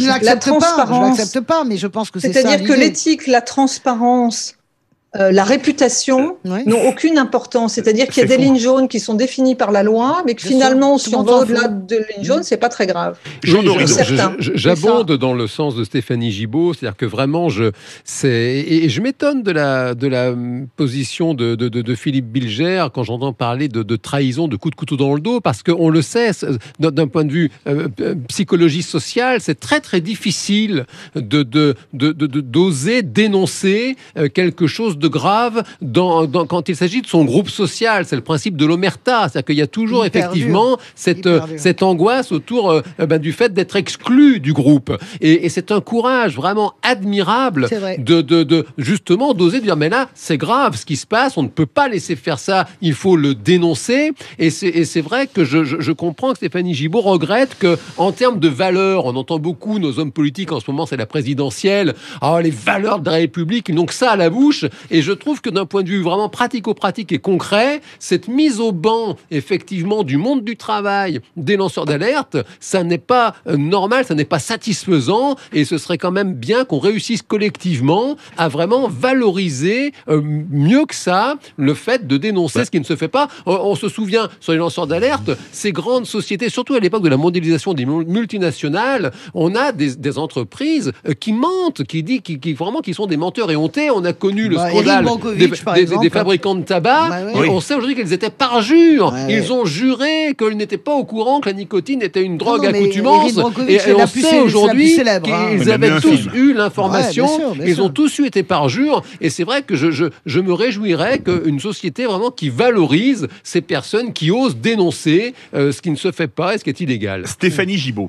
pas, je transparence. l'accepte pas, mais je pense que c'est ça. C'est-à-dire que l'idée. l'éthique, la transparence, euh, la réputation Ouais. n'ont aucune importance. C'est-à-dire qu'il y a C'est des fou. lignes jaunes qui sont définies par la loi, mais que Bien finalement, sûr, si tout on le va monde s'en au-delà fout. de lignes jaunes, c'est pas très grave. Jean Oui, Dorido. je- je- Certain. je- C'est J'abonde dans le sens de Stéphanie Gibault, c'est-à-dire que vraiment, je, c'est, et et je m'étonne de la, de la hum, position de, de, de, de Philippe Bilger quand j'entends parler de, de trahison, de coup de couteau dans le dos, parce qu'on le sait, c'est- d'un d'un point de vue euh, euh, psychologie sociale, c'est très très difficile de, de, de, de- de- d'oser dénoncer euh, quelque chose de grave dans, dans- quand il s'agit de son groupe social. C'est le principe de l'omerta, c'est-à-dire qu'il y a toujours Hyper effectivement cette, Hyper euh, dur. cette angoisse autour euh, euh, ben, du fait d'être exclu du groupe. Et, et c'est un courage vraiment admirable C'est vrai. de, de, de justement d'oser dire mais là c'est grave ce qui se passe, on ne peut pas laisser faire ça, il faut le dénoncer. Et c'est, et c'est vrai que je, je, je comprends que Stéphanie Gibault regrette que en termes de valeurs, on entend beaucoup nos hommes politiques en ce moment, c'est la présidentielle, ah, les valeurs de la République, ils n'ont que ça à la bouche. Et je trouve que d'un point de vue vraiment pratico-pratique et concret, cette mise au banc effectivement du monde du travail, des lanceurs d'alerte, ça n'est pas euh, normal, ça n'est pas satisfaisant, et ce serait quand même bien qu'on réussisse collectivement à vraiment valoriser euh, mieux que ça le fait de dénoncer Ouais. ce qui ne se fait pas. On, on se souvient sur les lanceurs d'alerte, ces grandes sociétés, surtout à l'époque de la mondialisation des mul- multinationales, on a des, des entreprises euh, qui mentent, qui dit, qui, qui vraiment qui sont des menteurs éhontés. On a connu le Bah, scandale Erin Brockovich, des, par des- des- exemple. des fabricants de tabac. Bah ouais. Et Oui. on sait aujourd'hui qu'ils étaient parjure. Ouais, Ils ouais. ont juré qu'ils n'étaient pas au courant que la nicotine était une drogue non, mais accoutumance. Erin Brockovich, Et, c'est et la on plus sait célèbre, aujourd'hui c'est la plus célèbre, hein. qu'ils Il y a avaient même un tous film. eu l'information. Ouais, bien sûr, bien Ils sûr. ont tous eu été parjure. Et c'est vrai que je, je, je me réjouirais qu'une société vraiment qui valorise ces personnes qui osent dénoncer euh, ce qui ne se fait pas et ce qui est illégal. Stéphanie Gibault.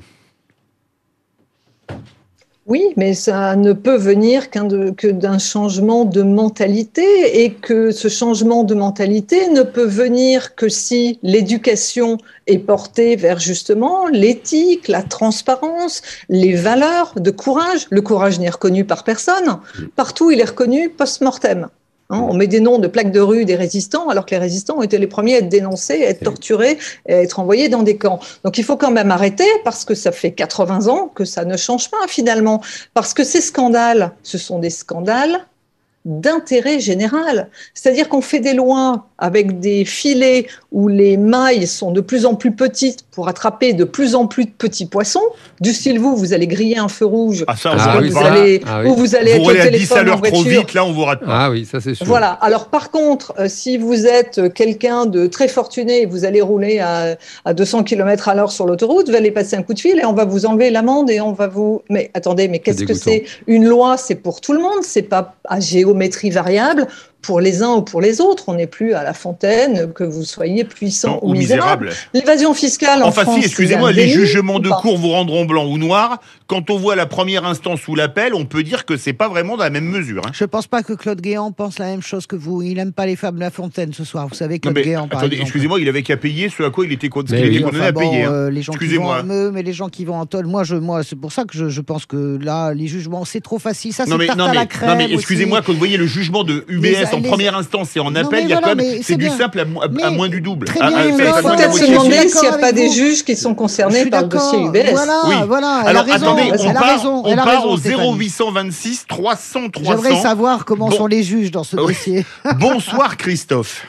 Oui, mais ça ne peut venir qu'un de- que d'un changement de mentalité et que ce changement de mentalité ne peut venir que si l'éducation est portée vers justement l'éthique, la transparence, les valeurs de courage. Le courage n'est reconnu par personne. Partout, il est reconnu post-mortem. Hein, on met des noms de plaques de rue des résistants, alors que les résistants ont été les premiers à être dénoncés, à être torturés, et à être envoyés dans des camps. Donc il faut quand même arrêter, parce que ça fait quatre-vingts ans que ça ne change pas finalement. Parce que ces scandales, ce sont des scandales d'intérêt général. C'est-à-dire qu'on fait des lois avec des filets où les mailles sont de plus en plus petites pour attraper de plus en plus de petits poissons. Du style, vous, vous allez griller un feu rouge, Ah, ça, parce on Ah que oui, vous ça. allez, Ah oui. ou vous allez Vous être au roulez à dix à téléphone en l'heure trop voiture. vite, là, on vous rate pas. Ah oui, ça c'est sûr. Voilà. Alors par contre, euh, si vous êtes quelqu'un de très fortuné et vous allez rouler à, à deux cents kilomètres à l'heure sur l'autoroute, vous allez passer un coup de fil et on va vous enlever l'amende et on va vous... Mais attendez, mais qu'est-ce que dégoûtant. c'est? Une loi, c'est pour tout le monde, c'est pas à géométrie variable pour les uns ou pour les autres. On n'est plus à la fontaine, que vous soyez puissant Non, ou ou misérable. misérable. L'évasion fiscale en Enfin, France, si, c'est excusez-moi, un les délit jugements ou de pas? cour vous rendront blanc ou noir. Quand on voit la première instance ou l'appel, on peut dire que c'est pas vraiment dans la même mesure. hein. Je pense pas que Claude Guéant pense la même chose que vous. Il aime pas les femmes de La Fontaine ce soir. Vous savez, Non, Claude mais Guéant, par attendez, exemple. excusez-moi, il avait qu'à payer ce à quoi il était, con- ce Mais qu'il oui. était condamné Enfin à bon, payer. hein. euh, les gens qui vont Excusez-moi. à Meux, mais les gens qui vont en tôle, moi, je, moi, c'est pour ça que je, je pense que là, les jugements, c'est trop facile. Ça, Non c'est mais, tarte non, à la mais, crème. non mais aussi. excusez-moi, quand vous voyez le jugement de U B S Les- en les- première instance et en Non, appel, mais il y a voilà, quand même, mais c'est c'est du bien. simple à, mo- à- à Mais moins du double. très À- bien, à- mais à- Mais il à- faut à- à- peut-être moitié. se je suis demander d'accord s'il n'y a pas avec des vous. juges qui sont Je concernés suis par le d'accord. dossier U B S. Voilà, Oui. voilà. Elle Alors a raison. attendez, on elle a part, raison. on elle a part raison, au Stéphanie. zéro huit cent vingt-six trois cents trois cents. J'aimerais savoir comment Bon. sont les juges dans ce Ah oui. dossier. Bonsoir Christophe.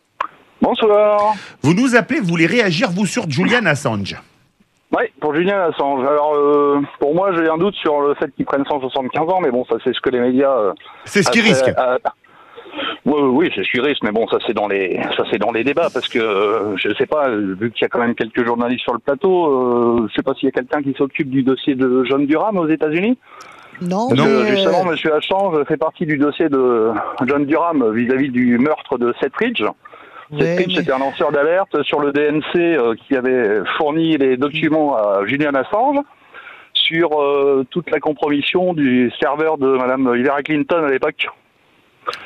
Bonsoir. Vous nous appelez, vous voulez réagir vous sur Julian Assange. Oui, pour Julian Assange. Alors, euh, pour moi, j'ai un doute sur le fait qu'il prenne cent soixante-quinze ans, mais bon, ça, c'est ce que les médias... euh, C'est ce qu'il après- risque. euh, oui, oui, oui, c'est ce qu'il risque, mais bon, ça, c'est dans les, ça, c'est dans les débats, parce que, euh, je sais pas, euh, vu qu'il y a quand même quelques journalistes sur le plateau, euh, je sais pas s'il y a quelqu'un qui s'occupe du dossier de John Durham aux États-Unis. Non, Parce mais, que, euh, justement, Monsieur Assange fait partie du dossier de John Durham vis-à-vis du meurtre de Seth Ridge. ouais, Seth Ridge, mais- c'était un lanceur d'alerte sur le D N C euh, qui avait fourni les documents à Julian Assange sur euh, toute la compromission du serveur de Madame Hillary Clinton à l'époque.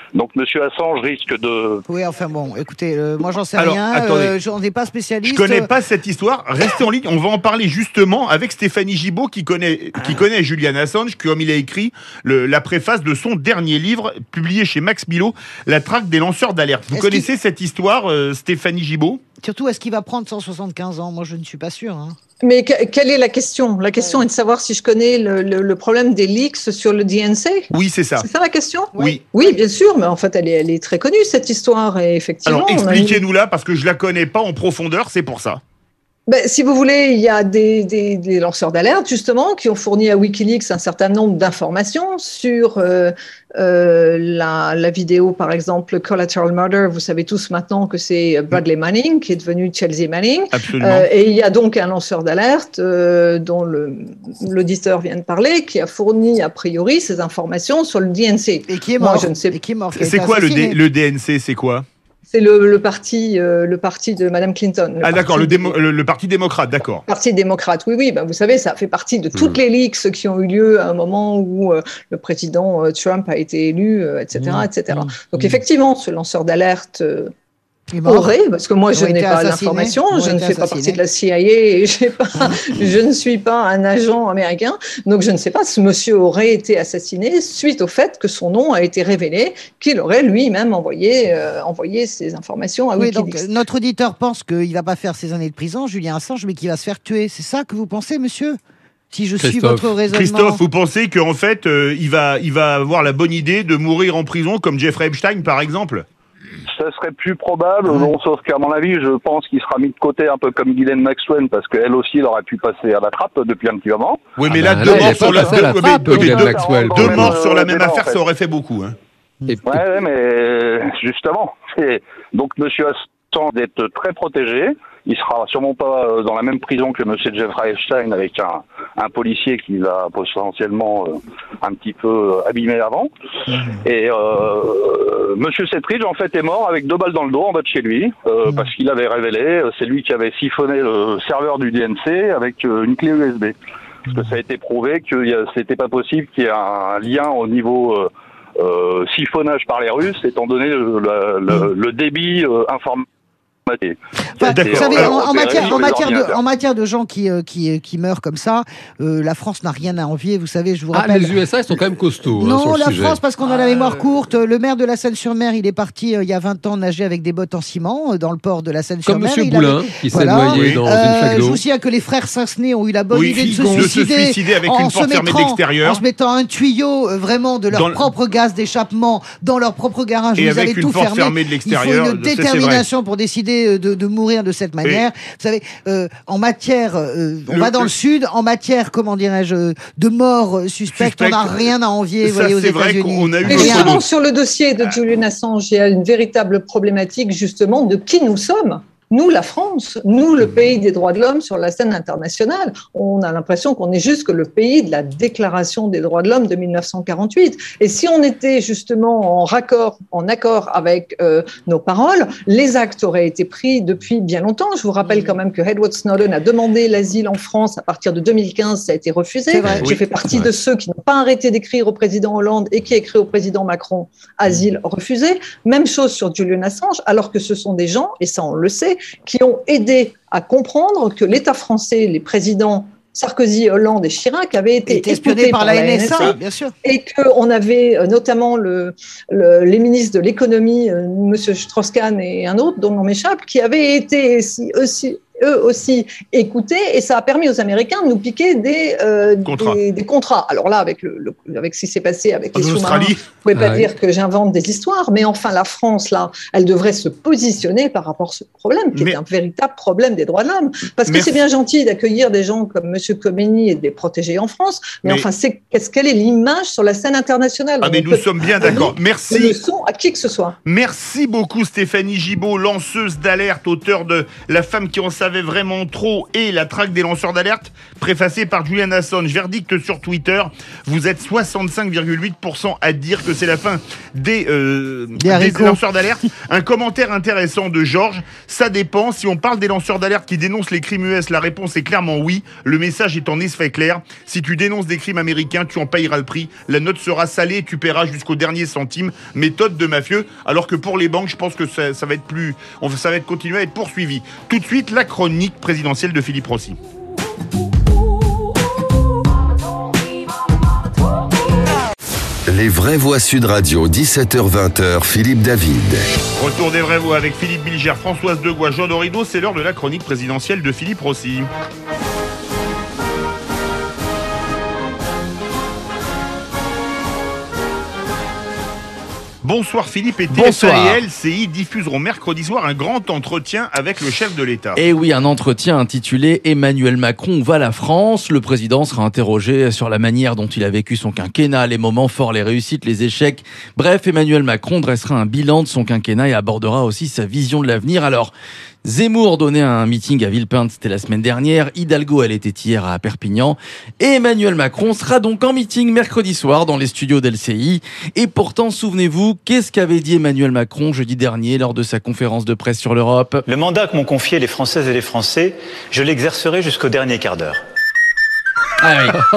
Donc Monsieur Assange risque de... Oui, enfin bon, écoutez, euh, moi j'en sais Alors, rien, attendez. euh, j'en ai pas spécialiste. Je connais pas cette histoire. Restez en ligne. On va en parler justement avec Stéphanie Gibault qui connaît, qui connaît Julian Assange, comme il a écrit le, la préface de son dernier livre publié chez Max Milo, La traque des lanceurs d'alerte. Vous Est-ce connaissez cette histoire, euh, Stéphanie Gibault? Surtout, est-ce qu'il va prendre cent soixante-quinze ans? Moi, je ne suis pas sûr. Hein. Mais que- quelle est la question? La question est de savoir si je connais le, le- le problème des leaks sur le D N C. Oui, c'est ça. C'est ça la question? Oui. Oui, bien sûr, mais en fait, elle est, elle est très connue, cette histoire, et effectivement. Alors on a eu- expliquez-nous-la parce que je la connais pas en profondeur, c'est pour ça. Ben, si vous voulez, il y a des, des, des lanceurs d'alerte, justement, qui ont fourni à Wikileaks un certain nombre d'informations sur euh, euh, la, la vidéo, par exemple, Collateral Murder. Vous savez tous maintenant que c'est Bradley Manning, qui est devenu Chelsea Manning. Absolument. Euh, et il y a donc un lanceur d'alerte euh, dont le, l'auditeur vient de parler, qui a fourni, a priori, ces informations sur le D N C. Et qui est Moi, mort. je ne sais Et qui est mort. qui a C'est été quoi le, assassiné. D- le D N C? C'est quoi? C'est le, le parti, euh, le parti de Madame Clinton. Ah d'accord, le, parti démo- le, le Parti démocrate, d'accord. Parti démocrate, oui, oui. Ben, vous savez, ça fait partie de toutes Mmh. les leaks qui ont eu lieu à un moment où euh, le président euh, Trump a été élu, euh, et cetera, Mmh. et cetera. Mmh. Donc Mmh. effectivement, ce lanceur d'alerte euh, Il est mort. aurait, parce que moi je Aurait n'ai été pas assassiné. l'information, Aurait je ne été fais pas assassiné. partie de la C I A et j'ai pas, je ne suis pas un agent américain, donc je ne sais pas. Ce monsieur aurait été assassiné suite au fait que son nom a été révélé, qu'il aurait lui-même envoyé, euh, envoyé ces informations à Oui, Wikileaks. donc euh, notre auditeur pense qu'il ne va pas faire ses années de prison, Julien Assange, mais qu'il va se faire tuer. C'est ça que vous pensez, monsieur? Si je suis Christophe. votre raisonnement. Christophe, vous pensez qu'en fait, euh, il, va, il va avoir la bonne idée de mourir en prison comme Jeffrey Epstein, par exemple? Ça serait plus probable, non, sauf qu'à mon avis, je pense qu'il sera mis de côté un peu comme Ghislaine Maxwell, parce qu'elle aussi, elle aurait pu passer à la trappe depuis un petit moment. Oui, mais Ah là, ben, deux là, il morts est sur pas la, passé à la deux- trappe, mais- mais Ghislaine deux- Maxwell. deux Dans morts le sur la débat, même en affaire, fait. ça aurait fait beaucoup. Hein. Et- Ouais, ouais, mais justement, c'est donc Monsieur Assange d'être très protégé. Il sera sûrement pas euh, dans la même prison que Monsieur Jeffrey Epstein avec un, un policier qui l'a potentiellement euh, un petit peu euh, abîmé avant. Et euh, Monsieur Setridge en fait est mort avec deux balles dans le dos en bas de chez lui euh, parce qu'il avait révélé, euh, c'est lui qui avait siphonné le serveur du D N C avec euh, une clé U S B. Parce que ça a été prouvé que y a- c'était pas possible qu'il y ait un lien au niveau euh, euh, siphonnage par les Russes, étant donné le, le, le, le débit euh, informatique. Enfin, D'accord. vous savez, Alors, en, en opéré matière, sur en, les matière de, ordinateurs. en matière de gens qui, euh, qui, euh, qui meurent comme ça, euh, la France n'a rien à envier. Vous savez, je vous Ah, rappelle. les U S A, ils sont quand même costauds hein, Non, sur le la sujet. France, parce qu'on a la mémoire courte. Le maire de la Seine-sur-Mer, il est parti euh, il y a vingt ans nager avec des bottes en ciment euh, dans le port de la Comme Seine-sur-mer. Monsieur Il Boulin, avait- qui s'est Voilà. noyé dans Euh, une flaque je vous d'eau. signale que les frères Sansonnet ont eu la bonne Oui, idée de se de se suicider, suicider avec en une se porte fermée de mettant- l'extérieur. en se mettant un tuyau euh, vraiment de leur Dans le- propre gaz d'échappement dans leur propre garage. Et Vous avec avez une tout porte fermé. fermée de Il l'extérieur, faut une ça, c'est vrai. détermination pour décider euh, de, de mourir de cette manière. Vous savez, euh, en matière, euh, on Le- va dans le- le sud, en matière, comment dirais-je, euh, de mort euh, suspecte, on n'a Suspecte. rien à envier, vous Ça, voyez, aux c'est vrai États-Unis. qu'on a eu Mais notre justement, dose. sur le dossier de Julian Assange, il y a une véritable problématique, justement, de qui nous sommes. Nous, la France, nous, le pays des droits de l'homme sur la scène internationale, on a l'impression qu'on est juste que le pays de la Déclaration des droits de l'homme de mille neuf cent quarante-huit. Et si on était justement en raccord, en accord avec euh, nos paroles, les actes auraient été pris depuis bien longtemps. Je vous rappelle quand même que Edward Snowden a demandé l'asile en France à partir de deux mille quinze, ça a été refusé. C'est vrai. J'ai Oui. fait partie Ouais. de ceux qui n'ont pas arrêté d'écrire au président Hollande et qui a écrit au président Macron, asile refusé. Même chose sur Julian Assange, alors que ce sont des gens, et ça on le sait, qui ont aidé à comprendre que l'État français, les présidents Sarkozy, Hollande et Chirac avaient été était espionné écoutés par la N S A, bien sûr. et qu'on avait euh, notamment le, le- les ministres de l'économie, euh, M. Strauss-Kahn et un autre dont le nom m'échappe, qui avaient été aussi, aussi- eux aussi écoutés, et ça a permis aux Américains de nous piquer des, euh, Contrats. des, des contrats. Alors là, avec, le, le- avec ce qui s'est passé avec En les sous-marins, Australie. vous pouvez pas Ah oui. dire que j'invente des histoires, mais enfin, la France, là, elle devrait se positionner par rapport à ce problème, qui Mais- est un véritable problème des droits de l'homme. Parce que Merci. c'est bien gentil d'accueillir des gens comme M. Khomeini et de les protéger en France, mais, Mais- enfin, c'est, qu'est-ce quelle est l'image sur la scène internationale? Ah, mais On nous peut sommes bien pas d'accord. donner Merci. des leçons à qui que ce soit. Merci beaucoup Stéphanie Gibault, lanceuse d'alerte, auteure de La femme qui en savait savait vraiment trop et la traque des lanceurs d'alerte, préfacée par Julian Assange. Verdict sur Twitter, vous êtes soixante-cinq virgule huit pour cent à dire que c'est la fin des, euh, des, des lanceurs d'alerte. Un commentaire intéressant de Georges, ça dépend. Si on parle des lanceurs d'alerte qui dénoncent les crimes U S, la réponse est clairement oui. Le message est en effet clair. Si tu dénonces des crimes américains, tu en payeras le prix. La note sera salée et tu paieras jusqu'au dernier centime. Méthode de mafieux. Alors que pour les banques, je pense que ça, ça va être plus, ça va être continuer à être poursuivi. Tout de suite, la chronique présidentielle de Philippe Rossi. Les vraies voix Sud Radio, dix-sept heures vingt, Philippe David. Retour des vraies voix avec Philippe Bilger, Françoise Degois, Jean Dorido. C'est l'heure de la chronique présidentielle de Philippe Rossi. Bonsoir Philippe, et T F un et L C I diffuseront mercredi soir un grand entretien avec le chef de l'État. Et oui, un entretien intitulé « Emmanuel Macron va la France ». Le président sera interrogé sur la manière dont il a vécu son quinquennat, les moments forts, les réussites, les échecs. Bref, Emmanuel Macron dressera un bilan de son quinquennat et abordera aussi sa vision de l'avenir. Alors, Zemmour donnait un meeting à Villepinte, c'était la semaine dernière. Hidalgo, elle était hier à Perpignan. Et Emmanuel Macron sera donc en meeting mercredi soir dans les studios d'L C I. Et pourtant, souvenez-vous, qu'est-ce qu'avait dit Emmanuel Macron jeudi dernier lors de sa conférence de presse sur l'Europe ? Le mandat que m'ont confié les Françaises et les Français, je l'exercerai jusqu'au dernier quart d'heure. Ah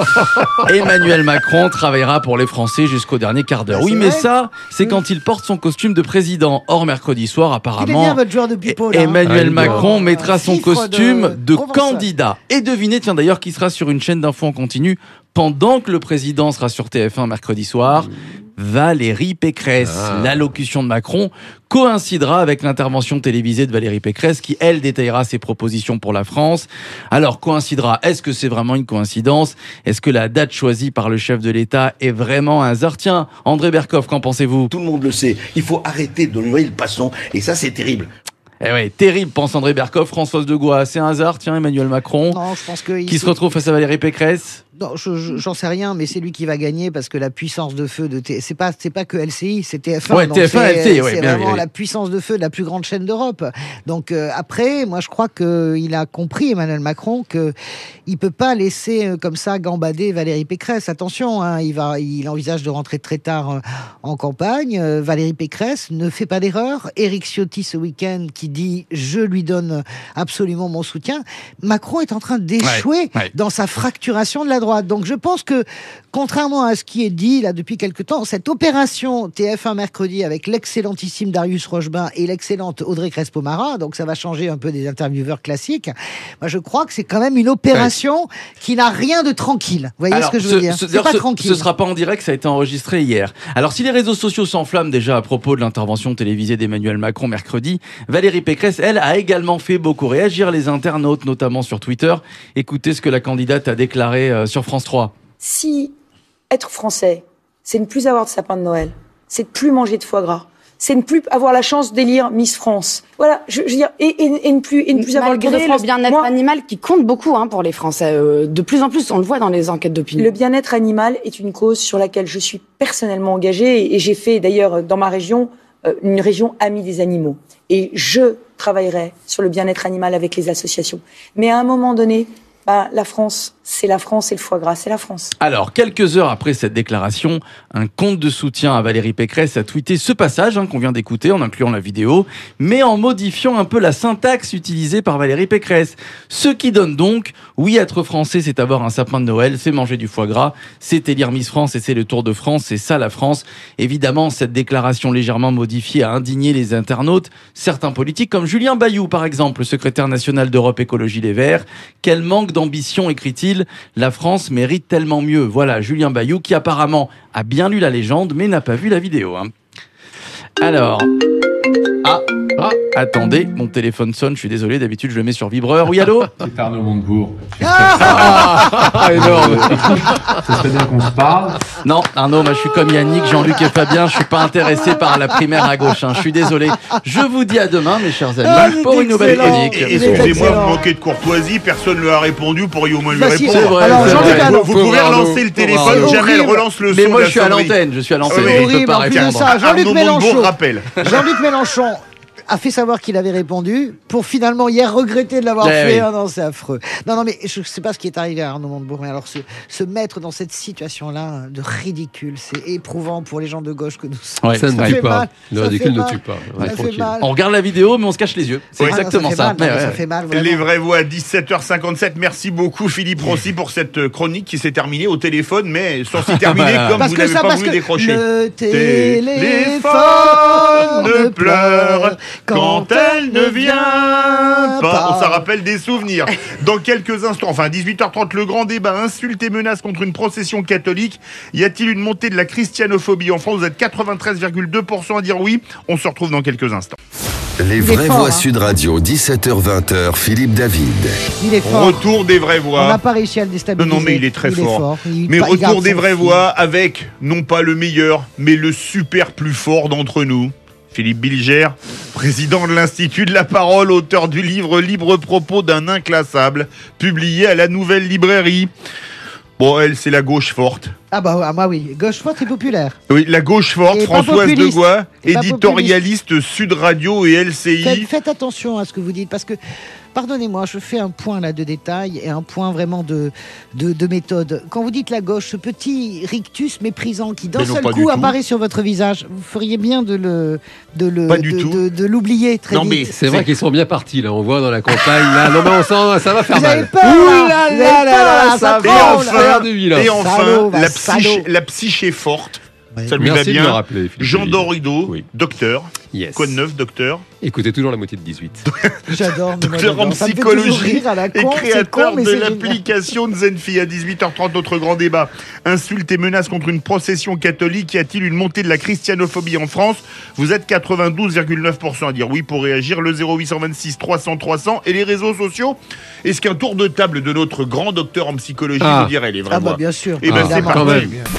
oui. Emmanuel Macron travaillera pour les Français jusqu'au dernier quart d'heure. Oui, mais ça, c'est quand il porte son costume de président. Or, mercredi soir, apparemment, il est bien, votre joueur de pipeau, là. Emmanuel ah, Macron mettra son costume de, de Provence. candidat. Et devinez, tiens d'ailleurs, qui sera sur une chaîne d'infos en continu pendant que le président sera sur T F un mercredi soir. Valérie Pécresse. Ah. L'allocution de Macron coïncidera avec l'intervention télévisée de Valérie Pécresse qui, elle, détaillera ses propositions pour la France. Alors, coïncidera, est-ce que c'est vraiment une coïncidence ? Est-ce que la date choisie par le chef de l'État est vraiment un hasard ? Tiens, André Berkoff, qu'en pensez-vous ? Tout le monde le sait, il faut arrêter de noyer le poisson, et ça c'est terrible. Eh ouais, terrible, pense André Berkoff. Françoise Degois, c'est un hasard, tiens, Emmanuel Macron, non, je pense que qui se retrouve face à Valérie Pécresse. Non, je, je, j'en sais rien, mais c'est lui qui va gagner parce que la puissance de feu de T... c'est pas c'est pas que L C I, c'est T F un. Ouais, T F un, c'est, L C I, ouais, c'est bien, vraiment oui, la puissance de feu de la plus grande chaîne d'Europe. Donc euh, après, moi je crois que il a compris, Emmanuel Macron, que il peut pas laisser euh, comme ça gambader Valérie Pécresse. Attention, hein, il va, il envisage de rentrer très tard euh, en campagne. Euh, Valérie Pécresse ne fait pas d'erreur. Éric Ciotti ce week-end qui dit je lui donne absolument mon soutien. Macron est en train d'échouer ouais, ouais. dans sa fracturation de la droite. Donc je pense que, contrairement à ce qui est dit là depuis quelque temps, cette opération T F un mercredi avec l'excellentissime Darius Rochebin et l'excellente Audrey Crespo-Mara, donc ça va changer un peu des intervieweurs classiques. Moi, je crois que c'est quand même une opération ouais. qui n'a rien de tranquille. Vous voyez Alors, ce que je ce, veux dire ce, C'est pas ce, tranquille. Ce sera pas en direct, ça a été enregistré hier. Alors, si les réseaux sociaux s'enflamment déjà à propos de l'intervention télévisée d'Emmanuel Macron mercredi, Valérie Pécresse, elle, a également fait beaucoup réagir les internautes, notamment sur Twitter. Écoutez ce que la candidate a déclaré euh, sur France trois. Si être français, c'est ne plus avoir de sapin de Noël, c'est de plus manger de foie gras, c'est ne plus avoir la chance d'élire Miss France. Voilà, je, je veux dire, et, et, et ne plus, et ne plus avoir le Malgré le bien-être moi, animal qui compte beaucoup hein, pour les Français. Euh, de plus en plus, on le voit dans les enquêtes d'opinion. Le bien-être animal est une cause sur laquelle je suis personnellement engagée et, et j'ai fait d'ailleurs dans ma région euh, une région amie des animaux. Et je travaillerai sur le bien-être animal avec les associations. Mais à un moment donné, bah, la France, c'est la France et le foie gras, c'est la France. Alors, quelques heures après cette déclaration, un compte de soutien à Valérie Pécresse a tweeté ce passage hein, qu'on vient d'écouter en incluant la vidéo, mais en modifiant un peu la syntaxe utilisée par Valérie Pécresse. Ce qui donne donc, oui, être français, c'est avoir un sapin de Noël, c'est manger du foie gras, c'est élire Miss France et c'est le Tour de France, c'est ça la France. Évidemment, cette déclaration légèrement modifiée a indigné les internautes, certains politiques comme Julien Bayou, par exemple, le secrétaire national d'Europe Écologie Les Verts. Quel manque d'ambition, écrit-il, la France mérite tellement mieux. Voilà, Julien Bayou, qui apparemment a bien lu la légende, mais n'a pas vu la vidéo. Hein. Alors... Ah, ah, attendez, mon téléphone sonne, je suis désolé, d'habitude je le mets sur vibreur. Oui, allô ? C'est Arnaud Montebourg. Ah, énorme. Ça serait bien qu'on se parle. Non, Arnaud, moi je suis comme Yannick, Jean-Luc et Fabien, je suis pas intéressé par la primaire à gauche, hein. Je suis désolé. Je vous dis à demain, mes chers amis, ah, pour une nouvelle chronique. Excusez-moi, vous manquez de courtoisie, personne ne lui a répondu, vous pourriez au moins lui bah, répondre. Si, c'est vrai, Alors, c'est vrai. Vous, vous pouvez relancer le téléphone, jamais elle relance le son. Mais moi de je suis à l'antenne, je suis à l'antenne, c'est je peux pas répondre. répondre. Ça, Jean-Luc Arnaud Mélenchon, Montebourg rappelle. Jean-Luc Mélenchon, a fait savoir qu'il avait répondu pour finalement hier regretter de l'avoir Eh fait. oui. Ah non, c'est affreux. Non, non, mais je ne sais pas ce qui est arrivé à Arnaud Montebourg, mais alors se, se mettre dans cette situation-là de ridicule, c'est éprouvant pour les gens de gauche que nous sommes. Ouais, Ça ne fait tue pas. mal, Le ça ridicule fait ne mal, tue pas. ça Ouais, fait tranquille. mal. On regarde la vidéo, mais on se cache les yeux. C'est Oui. exactement Ah, ça. ça. Fait mal, non, Mais mais ouais. ça fait mal, vraiment. Les vraies voix, dix-sept heures cinquante-sept. Merci beaucoup Philippe Rossi pour cette chronique qui s'est terminée au téléphone, mais sans s'y terminer Voilà. comme Parce vous que n'avez ça, pas parce voulu que décrocher. le Téléphone téléphone ne pleure quand elle ne vient pas. On s'en rappelle des souvenirs. Dans quelques instants, enfin dix-huit heures trente, le grand débat, insultes et menaces contre une procession catholique. Y a-t-il une montée de la christianophobie en France? Vous êtes quatre-vingt-treize virgule deux pour cent à dire oui. On se retrouve dans quelques instants. Les Il est vraies fort, voix hein. Sud Radio, dix-sept heures vingt, Philippe David. Il est fort. Retour des vraies On voix. n'a pas réussi à le déstabiliser. Non, non, mais il est très il fort. Est fort. Il- Mais il retour garde des son vraies fil. voix avec, non pas le meilleur, mais le super plus fort d'entre nous. Philippe Bilger, président de l'Institut de la Parole, auteur du livre Libre propos d'un inclassable, publié à la Nouvelle Librairie. Bon, elle, c'est la gauche forte. Ah bah ah, moi oui, gauche forte et populaire. Oui, la gauche forte, Et pas Françoise populiste. Degois, Et pas éditorialiste Sud Radio et L C Faites, I. faites attention à ce que vous dites, parce que, pardonnez-moi, je fais un point là de détail et un point vraiment de, de, de méthode. Quand vous dites la gauche, ce petit rictus méprisant qui d'un Mais non, seul pas du coup tout. apparaît sur votre visage, vous feriez bien de le de le Pas du de, tout. de- de l'oublier très Non, vite. mais C'est vrai qu'ils sont bien partis là. On voit dans la campagne là. Non mais on sent, ça va faire Vous mal. avez peur, Ouh là. là Vous là avez là peur, là, là, ça ça va tremble. faire du vilain. Et enfin, Salaud, bah, la, psyché, salaud. la psyché forte. Ouais. Ça lui Merci va de bien. me rappeler, Philippe Jean Delis. Dorido, Oui. docteur. Yes. Quoi de neuf, docteur? Écoutez toujours la moitié de dix-huit. J'adore. mais moi, Docteur en j'adore. Ça me fait toujours psychologie rire à la et con, c'est créateur con, mais de c'est génial. l'application de Zenfi. À dix-huit heures trente, notre grand débat. Insultes et menaces contre une procession catholique. Y a-t-il une montée de la christianophobie en France? Vous êtes quatre-vingt-douze virgule neuf pour cent à dire oui pour réagir. Le zéro huit cent vingt-six trois cents trois cents et les réseaux sociaux. Est-ce qu'un tour de table de notre grand docteur en psychologie Ah. vous dirait les vrais Ah bah voix? bien sûr. Eh ben, c'est évidemment. Quand parti. même.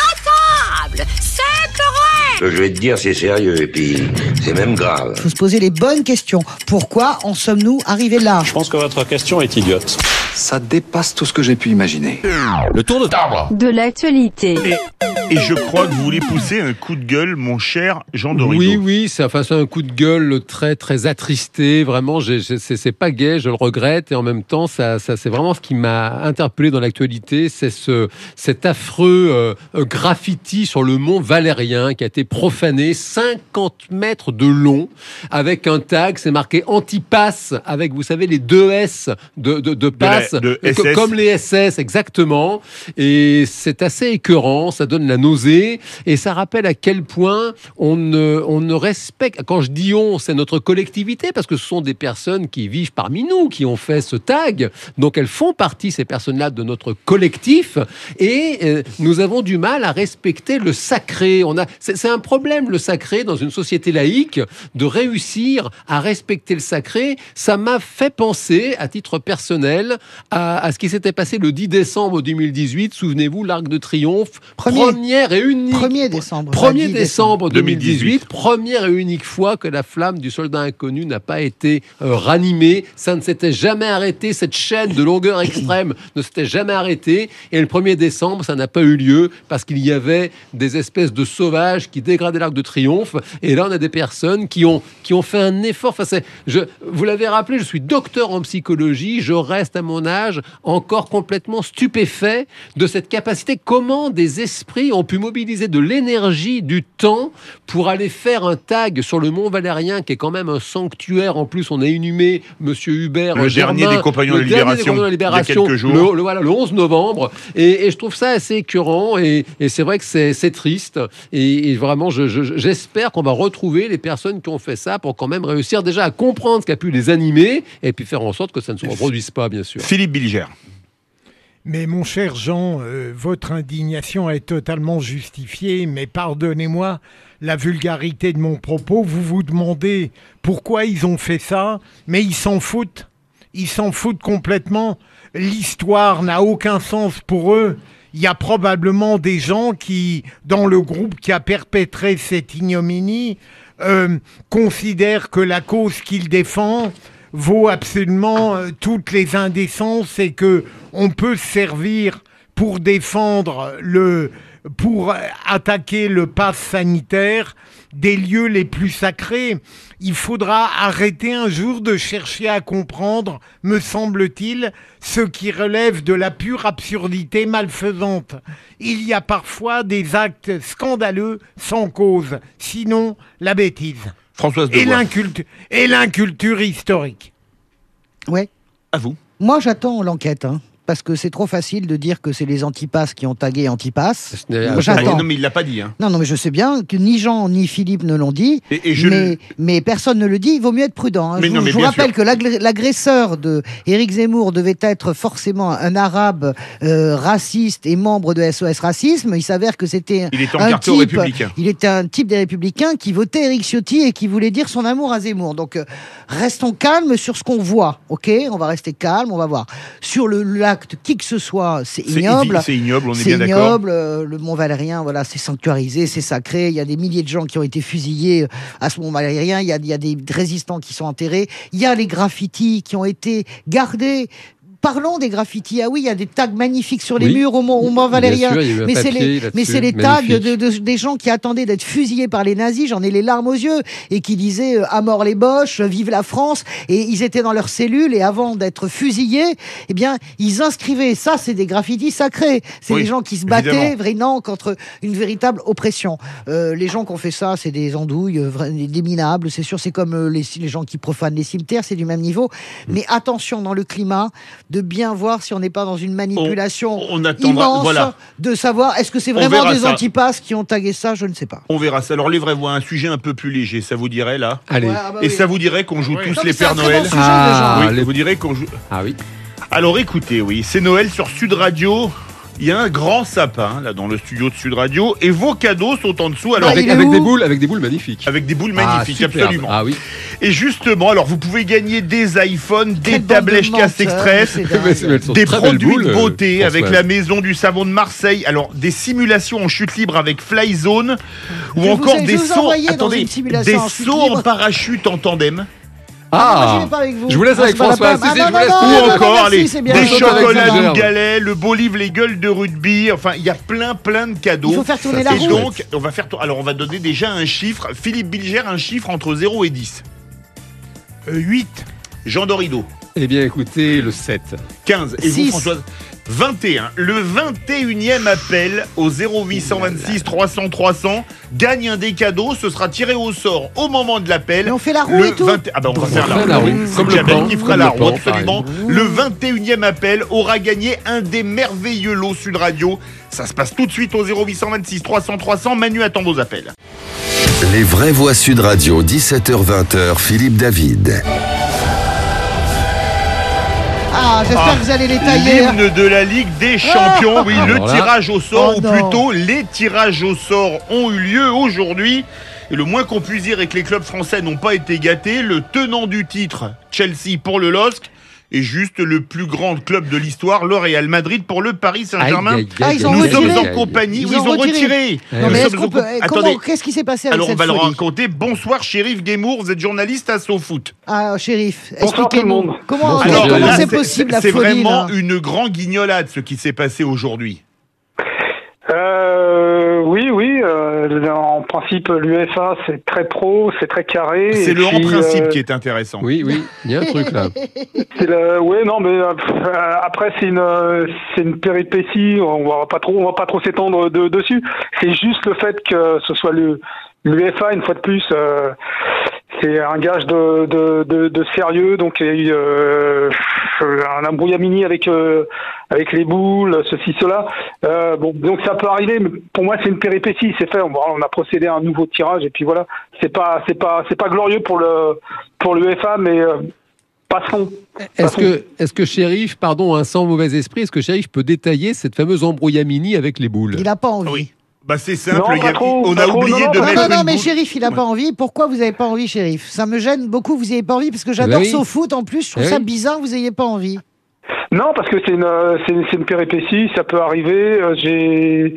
Ce que je vais te dire, c'est sérieux, et puis c'est même grave. Il faut se poser les bonnes questions. Pourquoi en sommes-nous arrivés là? Je pense que votre question est idiote. Ça dépasse tout ce que j'ai pu imaginer. Le tour de table. De l'actualité. Et, et je crois que vous voulez pousser un coup de gueule, mon cher Jean Dorido. Oui, oui, c'est enfin, c'est un coup de gueule très, très attristé. Vraiment, j'ai- j'ai- c'est c'est pas gai, je le regrette. Et en même temps, ça, ça, c'est vraiment ce qui m'a interpellé dans l'actualité. C'est ce, cet affreux euh, euh, graffiti sur le mont Valérien qui a été profané, cinquante mètres de long, avec un tag. C'est marqué anti-pass, avec, vous savez, les deux S de, de, de pass, de euh, S S. comme les S S, exactement. Et c'est assez écœurant, ça donne la nausée. Et ça rappelle à quel point on ne, on ne respecte. Quand je dis on, c'est notre collectivité, parce que ce sont des personnes qui vivent parmi nous, qui ont fait ce tag. Donc elles font partie, ces personnes-là, de notre collectif. Et euh, nous avons du mal à respecter le sacré. On a, c'est, c'est un problème, le sacré, dans une société laïque, de réussir à respecter le sacré. Ça m'a fait penser, à titre personnel, à, à ce qui s'était passé le dix décembre deux mille dix-huit. Souvenez-vous, l'Arc de Triomphe, Premier- première et unique. premier décembre. premier pas dix décembre deux mille dix-huit, deux mille dix-huit. première et unique fois que la flamme du soldat inconnu n'a pas été euh, ranimée. Ça ne s'était jamais arrêté. Cette chaîne de longueur extrême ne s'était jamais arrêtée. Et le premier décembre, ça n'a pas eu lieu parce qu'il y avait des espèces de sauvages qui dégradaient l'Arc de Triomphe. Et là, on a des personnes qui ont, qui ont fait un effort. Enfin, c'est, je, vous l'avez rappelé, je suis docteur en psychologie. Je reste à mon âge encore complètement stupéfait de cette capacité. Comment des esprits ont pu mobiliser de l'énergie, du temps pour aller faire un tag sur le mont Valérien, qui est quand même un sanctuaire. En plus, on a inhumé Monsieur Hubert Le Germain, dernier des Compagnons le de la dernier des Libération, Compagnons de la il y a Libération, quelques jours. Le, le- voilà, le onze novembre. Et, et je trouve ça assez écœurant. Et, et c'est vrai que c'est, c'est triste. Et, et vraiment, je, je- j'espère qu'on va retrouver les personnes qui ont fait ça pour quand même réussir déjà à comprendre ce qui a pu les animer et puis faire en sorte que ça ne se reproduise pas, bien sûr. Philippe Bilger. Mais mon cher Jean, euh, votre indignation est totalement justifiée, mais pardonnez-moi la vulgarité de mon propos. Vous vous demandez pourquoi ils ont fait ça, mais ils s'en foutent. Ils s'en foutent complètement. L'histoire n'a aucun sens pour eux. Il y a probablement des gens qui, dans le groupe qui a perpétré cette ignominie, euh, considèrent que la cause qu'ils défendent vaut absolument euh, toutes les indécences et que on peut se servir pour défendre le, pour euh, attaquer le pass sanitaire des lieux les plus sacrés. Il faudra arrêter un jour de chercher à comprendre, me semble-t-il, ce qui relève de la pure absurdité malfaisante. Il y a parfois des actes scandaleux sans cause, sinon la bêtise. Françoise Et Devoix. l'inculture, et l'inculture historique. Ouais. À vous. Moi, j'attends l'enquête, hein, parce que c'est trop facile de dire que c'est les antipasses qui ont tagué antipasses. Ah, J'attends. non, mais il l'a pas dit. Hein. Non, non, mais je sais bien que ni Jean ni Philippe ne l'ont dit, Et- et je mais, le- mais personne ne le dit. Il vaut mieux être prudent. hein. Mais je non, vous, mais je vous bien rappelle sûr. que l'agré- l'agresseur de Éric Zemmour devait être forcément un arabe euh, raciste et membre de S O S Racisme. Il s'avère que c'était Il était un encarté aux type. Républicains. Il était un type des Républicains qui votait Éric Ciotti et qui voulait dire son amour à Zemmour. Donc euh, restons calmes sur ce qu'on voit. Ok, on va rester calme, on va voir. Sur le l'acte, qui que ce soit, c'est C'est ignoble. ivi- c'est ignoble, on est C'est bien d'accord. ignoble. Euh, le Mont Valérien, voilà, c'est sanctuarisé, c'est sacré. Il y a des milliers de gens qui ont été fusillés euh, à ce Mont Valérien. Il y a, il y a des résistants qui sont enterrés. Il y a les graffitis qui ont été gardés. Parlons des graffitis. Ah oui, il y a des tags magnifiques sur les Oui. murs au Mont, au Mont Bien Valérien. sûr, il y a eu un mais c'est papier les, là-dessus, mais c'est les tags de, magnifique. de- des gens qui attendaient d'être fusillés par les nazis. J'en ai les larmes aux yeux et qui disaient euh, à mort les Boches, vive la France. Et ils étaient dans leurs cellules et avant d'être fusillés, eh bien, ils inscrivaient. Ça, c'est des graffitis sacrés. C'est Oui, des gens qui se battaient évidemment. vraiment contre une véritable oppression. Euh, les gens qui ont fait ça, c'est des andouilles, euh, vra- des minables. C'est sûr, c'est comme euh, les, les gens qui profanent les cimetières, c'est du même niveau. Mm. Mais attention dans le climat, de bien voir si on n'est pas dans une manipulation On- on attendra- immense voilà. de savoir est-ce que c'est On vraiment verra des ça. antipasses qui ont tagué ça, je ne sais pas. On verra ça. Alors, les vraies voix, un sujet un peu plus léger, ça vous dirait là Allez. Ouais, ah bah Et oui. ça vous dirait qu'on joue Oui. tous Non, les mais c'est un Pères très Noël bon sujet, Ah, déjà. Oui, les- vous direz qu'on joue. Ah oui. Alors écoutez, oui, c'est Noël sur Sud Radio. Il y a un grand sapin là dans le studio de Sud Radio et vos cadeaux sont en dessous. Alors Ah, il Avec, est avec où des boules, avec des boules magnifiques. avec des boules Ah, magnifiques, superbe. absolument. Ah oui. Et justement, alors vous pouvez gagner des iPhones, des Quelle bande tablettes de Cast menteurs, Express, c'est dingue. Mais c'est- mais elles sont des très belles produits boules, de euh, beauté avec Françoise. la maison du savon de Marseille. Alors des simulations en chute libre avec Flyzone Je ou vous encore ai- je des vous ai sauts, envoyé dans attendez, une simulation des en chute sauts libre. en parachute en tandem. Ah, moi, Ah, j'y vais pas avec vous. je vous laisse Ah, avec c'est pas la Françoise. peine. Si, si, Ah, je non, vous laisse. non, Ou non, non, encore, merci, allez, c'est bien. des Des chocolats chocolats du Gerbe. galet, le beau livre Les Gueules de rugby. Enfin, il y a plein, plein de cadeaux. Il faut faire tourner Et la roue. donc, on va faire. tour- Alors, on va donner déjà un chiffre. Philippe Bilger, un chiffre entre zéro et dix. Euh, huit. Jean Dorido, Eh bien, écoutez, le sept. quinze. Et vous, Six. Françoise, vingt et un. Le vingt et unième appel au zéro huit cent vingt-six trois cents trois cents gagne un des cadeaux. Ce sera tiré au sort au moment de l'appel. Mais on fait la roue Le et tout. vingt Ah bah on va On faire la fait roue. la roue. C'est Comme le Jamel plan. qui fera Comme la le roue, plan, absolument. Le vingt et unième appel aura gagné un des merveilleux lots Sud Radio. Ça se passe tout de suite au zéro huit cent vingt-six trois cents trois cents. Manu attend vos appels. Les vraies voix Sud Radio, dix-sept heures vingt, Philippe David. Ah, j'espère Ah, que vous allez les tailler. L'hymne de la Ligue des Champions. Oui, le Alors là- tirage au sort, Oh ou non. plutôt les tirages au sort ont eu lieu aujourd'hui. Et le moins qu'on puisse dire est que les clubs français n'ont pas été gâtés. Le tenant du titre, Chelsea pour le L O S C, est juste le plus grand club de l'histoire, le Real Madrid pour le Paris Saint-Germain. Aïe, aïe, Ah, ils ont Nous retiré. sommes en compagnie. Ils Oui, ils ont ont retiré. retiré. Eh Non, Nous mais sommes est-ce en qu'on peut. compa- Comment, Attendez. qu'est-ce qui s'est passé avec Alors on cette va le folie raconter. Bonsoir, Chérif Guémour, vous êtes journaliste à SoFoot. Ah, shérif, Bonsoir tout le expliquez-nous. monde. Comment, Bonsoir, alors, Chérif. comment là, c'est possible la c'est folie vraiment là une grande guignolade ce qui s'est passé aujourd'hui. Euh, oui, oui. euh, en principe, l'U E F A, c'est très pro, c'est très carré. C'est et le en puis, principe euh, qui est intéressant. Oui, oui, il y a un truc là. C'est le, ouais, non, mais euh, pff, euh, après c'est une, euh, c'est une péripétie. On va pas trop, on va pas trop s'étendre de, dessus. C'est juste le fait que ce soit le l'U E F A une fois de plus. Euh, c'est un gage de, de, de, de sérieux. Donc il y a eu euh, un embrouillamini avec euh, avec les boules, ceci, cela. Euh, bon, donc ça peut arriver, mais pour moi c'est une péripétie. C'est fait. On, on a procédé à un nouveau tirage et puis voilà. C'est pas, c'est pas, c'est pas glorieux pour le pour l'U E F A, mais euh, passons. Est-ce que, est-ce que Chérif, pardon, hein, sans mauvais esprit, est-ce que Chérif peut détailler cette fameuse embrouillamini avec les boules? Il n'a pas envie. Oui. Bah c'est simple, Non, il y a- pas trop, on pas a trop, oublié non, de non, mettre Non, non, une mais boule- shérif, il n'a pas envie. Pourquoi vous n'avez pas envie, shérif? Ça me gêne beaucoup, vous n'ayez pas envie, parce que j'adore Eh oui. SoFoot en plus. Je trouve Eh ça oui. bizarre que vous n'ayez pas envie. Non, parce que c'est une, euh, c'est une, c'est une péripétie, ça peut arriver. euh, J'ai,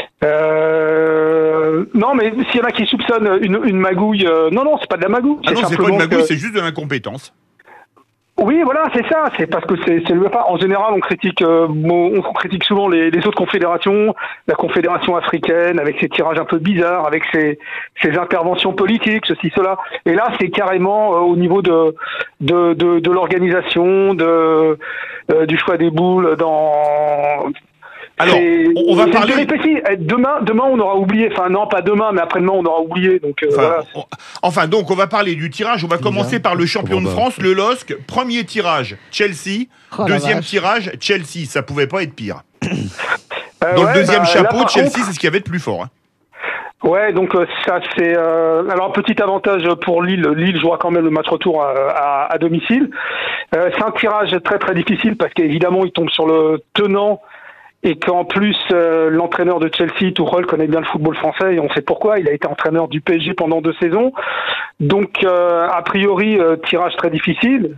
euh, non, mais s'il y en a qui soupçonnent une, une magouille, euh, non, non, c'est pas de la magouille. Ah non, c'est pas simplement une magouille, que- c'est juste de l'incompétence. Oui, voilà, c'est ça. C'est parce que c'est c'est l'UEFA. En général, on critique, euh, on critique souvent les, les autres confédérations, la confédération africaine, avec ses tirages un peu bizarres, avec ses, ses interventions politiques, ceci, cela. Et là, c'est carrément euh, au niveau de de de, de l'organisation, de euh, du choix des boules dans. Alors, on, on va c'est parler. Demain, demain, on aura oublié. Enfin, non, pas demain, mais après-demain, on aura oublié. Donc, euh, Enfin, voilà. on- enfin, donc, on va parler du tirage. On va commencer par le champion de France, le L O S C. Premier tirage, Chelsea. Oh la Deuxième vache. tirage, Chelsea. Ça pouvait pas être pire. Euh, Dans ouais, le deuxième bah, chapeau, là, par Chelsea, contre- c'est ce qu'il y avait de plus fort. hein. Ouais, donc euh, ça c'est euh, alors petit avantage pour Lille. Lille jouera quand même le match retour à, à, à domicile. Euh, c'est un tirage très très difficile parce qu'évidemment il tombe sur le tenant et qu'en plus euh, l'entraîneur de Chelsea, Tuchel, connaît bien le football français et on sait pourquoi. Il a été entraîneur du P S G pendant deux saisons. Donc euh, a priori euh, tirage très difficile.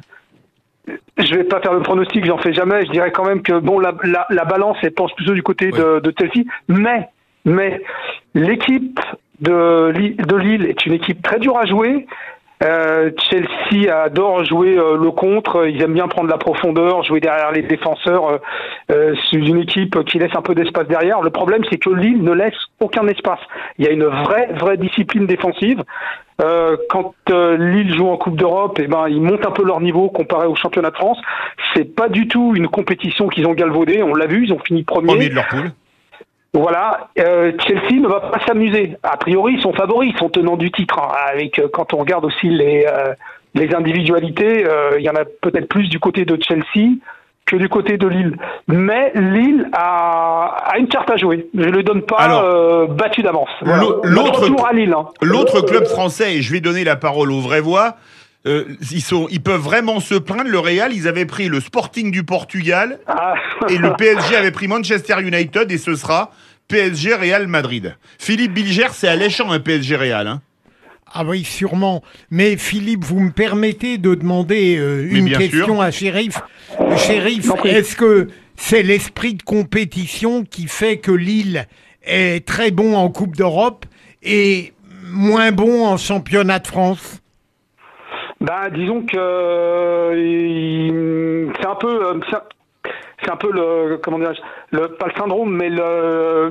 Je vais pas faire le pronostic, j'en fais jamais. Je dirais quand même que bon la, la, la balance elle penche plutôt du côté de, de Chelsea, mais mais l'équipe de, Li- de Lille est une équipe très dure à jouer. Euh, Chelsea adore jouer euh, le contre. Ils aiment bien prendre la profondeur, jouer derrière les défenseurs. Euh, euh, c'est une équipe qui laisse un peu d'espace derrière. Le problème, c'est que Lille ne laisse aucun espace. Il y a une vraie, vraie discipline défensive. Euh, quand euh, Lille joue en Coupe d'Europe, eh ben ils montent un peu leur niveau comparé au championnat de France. C'est pas du tout une compétition qu'ils ont galvaudée. On l'a vu, ils ont fini premier. Premier de leur poule. Voilà, euh, Chelsea ne va pas s'amuser. A priori, ils sont favoris, ils sont tenants du titre. hein, avec euh, quand on regarde aussi les euh, les individualités, euh, il y en a peut-être plus du côté de Chelsea que du côté de Lille. Mais Lille a, a une carte à jouer. Je ne le donne pas Alors, euh, battu d'avance. Voilà. L'au- L'autre Retour à Lille. hein. l'autre club français, et je vais donner la parole aux vraies voix, euh, ils, sont, ils peuvent vraiment se plaindre. Le Real, ils avaient pris le Sporting du Portugal Ah. et le P S G avait pris Manchester United et ce sera P S G Real Madrid. Philippe Bilger, c'est alléchant un P S G Real. Hein. Ah oui, sûrement. Mais Philippe, vous me permettez de demander euh, Mais une bien question sûr. à Shérif. Shérif, est-ce que c'est l'esprit de compétition qui fait que Lille est très bon en Coupe d'Europe et moins bon en championnat de France? Bah, disons que euh, il- c'est un peu, euh, c'est un- c'est un peu le, comment dirais-je, le, pas le syndrome, mais le,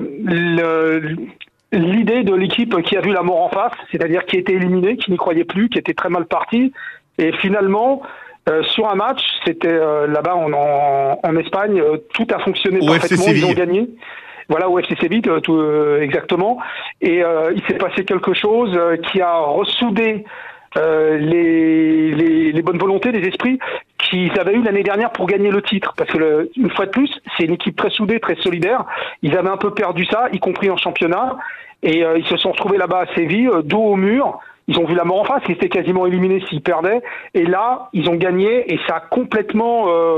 le- l'idée de l'équipe qui a vu la mort en face, c'est-à-dire qui était éliminée, qui n'y croyait plus, qui était très mal partie, et finalement. Euh, sur un match, c'était euh, là-bas en, en, en Espagne, euh, tout a fonctionné Au F C parfaitement, ils ont Séville. gagné. Voilà, au F C Séville, euh, tout, euh, exactement. Et euh, il s'est passé quelque chose euh, qui a ressoudé euh, les, les, les bonnes volontés, les esprits qu'ils avaient eu l'année dernière pour gagner le titre. Parce que, le, une fois de plus, c'est une équipe très soudée, très solidaire. Ils avaient un peu perdu ça, y compris en championnat. Et euh, ils se sont retrouvés là-bas à Séville, euh, dos au mur. Ils ont vu la mort en face, ils étaient quasiment éliminés s'ils perdaient. Et là, ils ont gagné et ça a complètement, euh,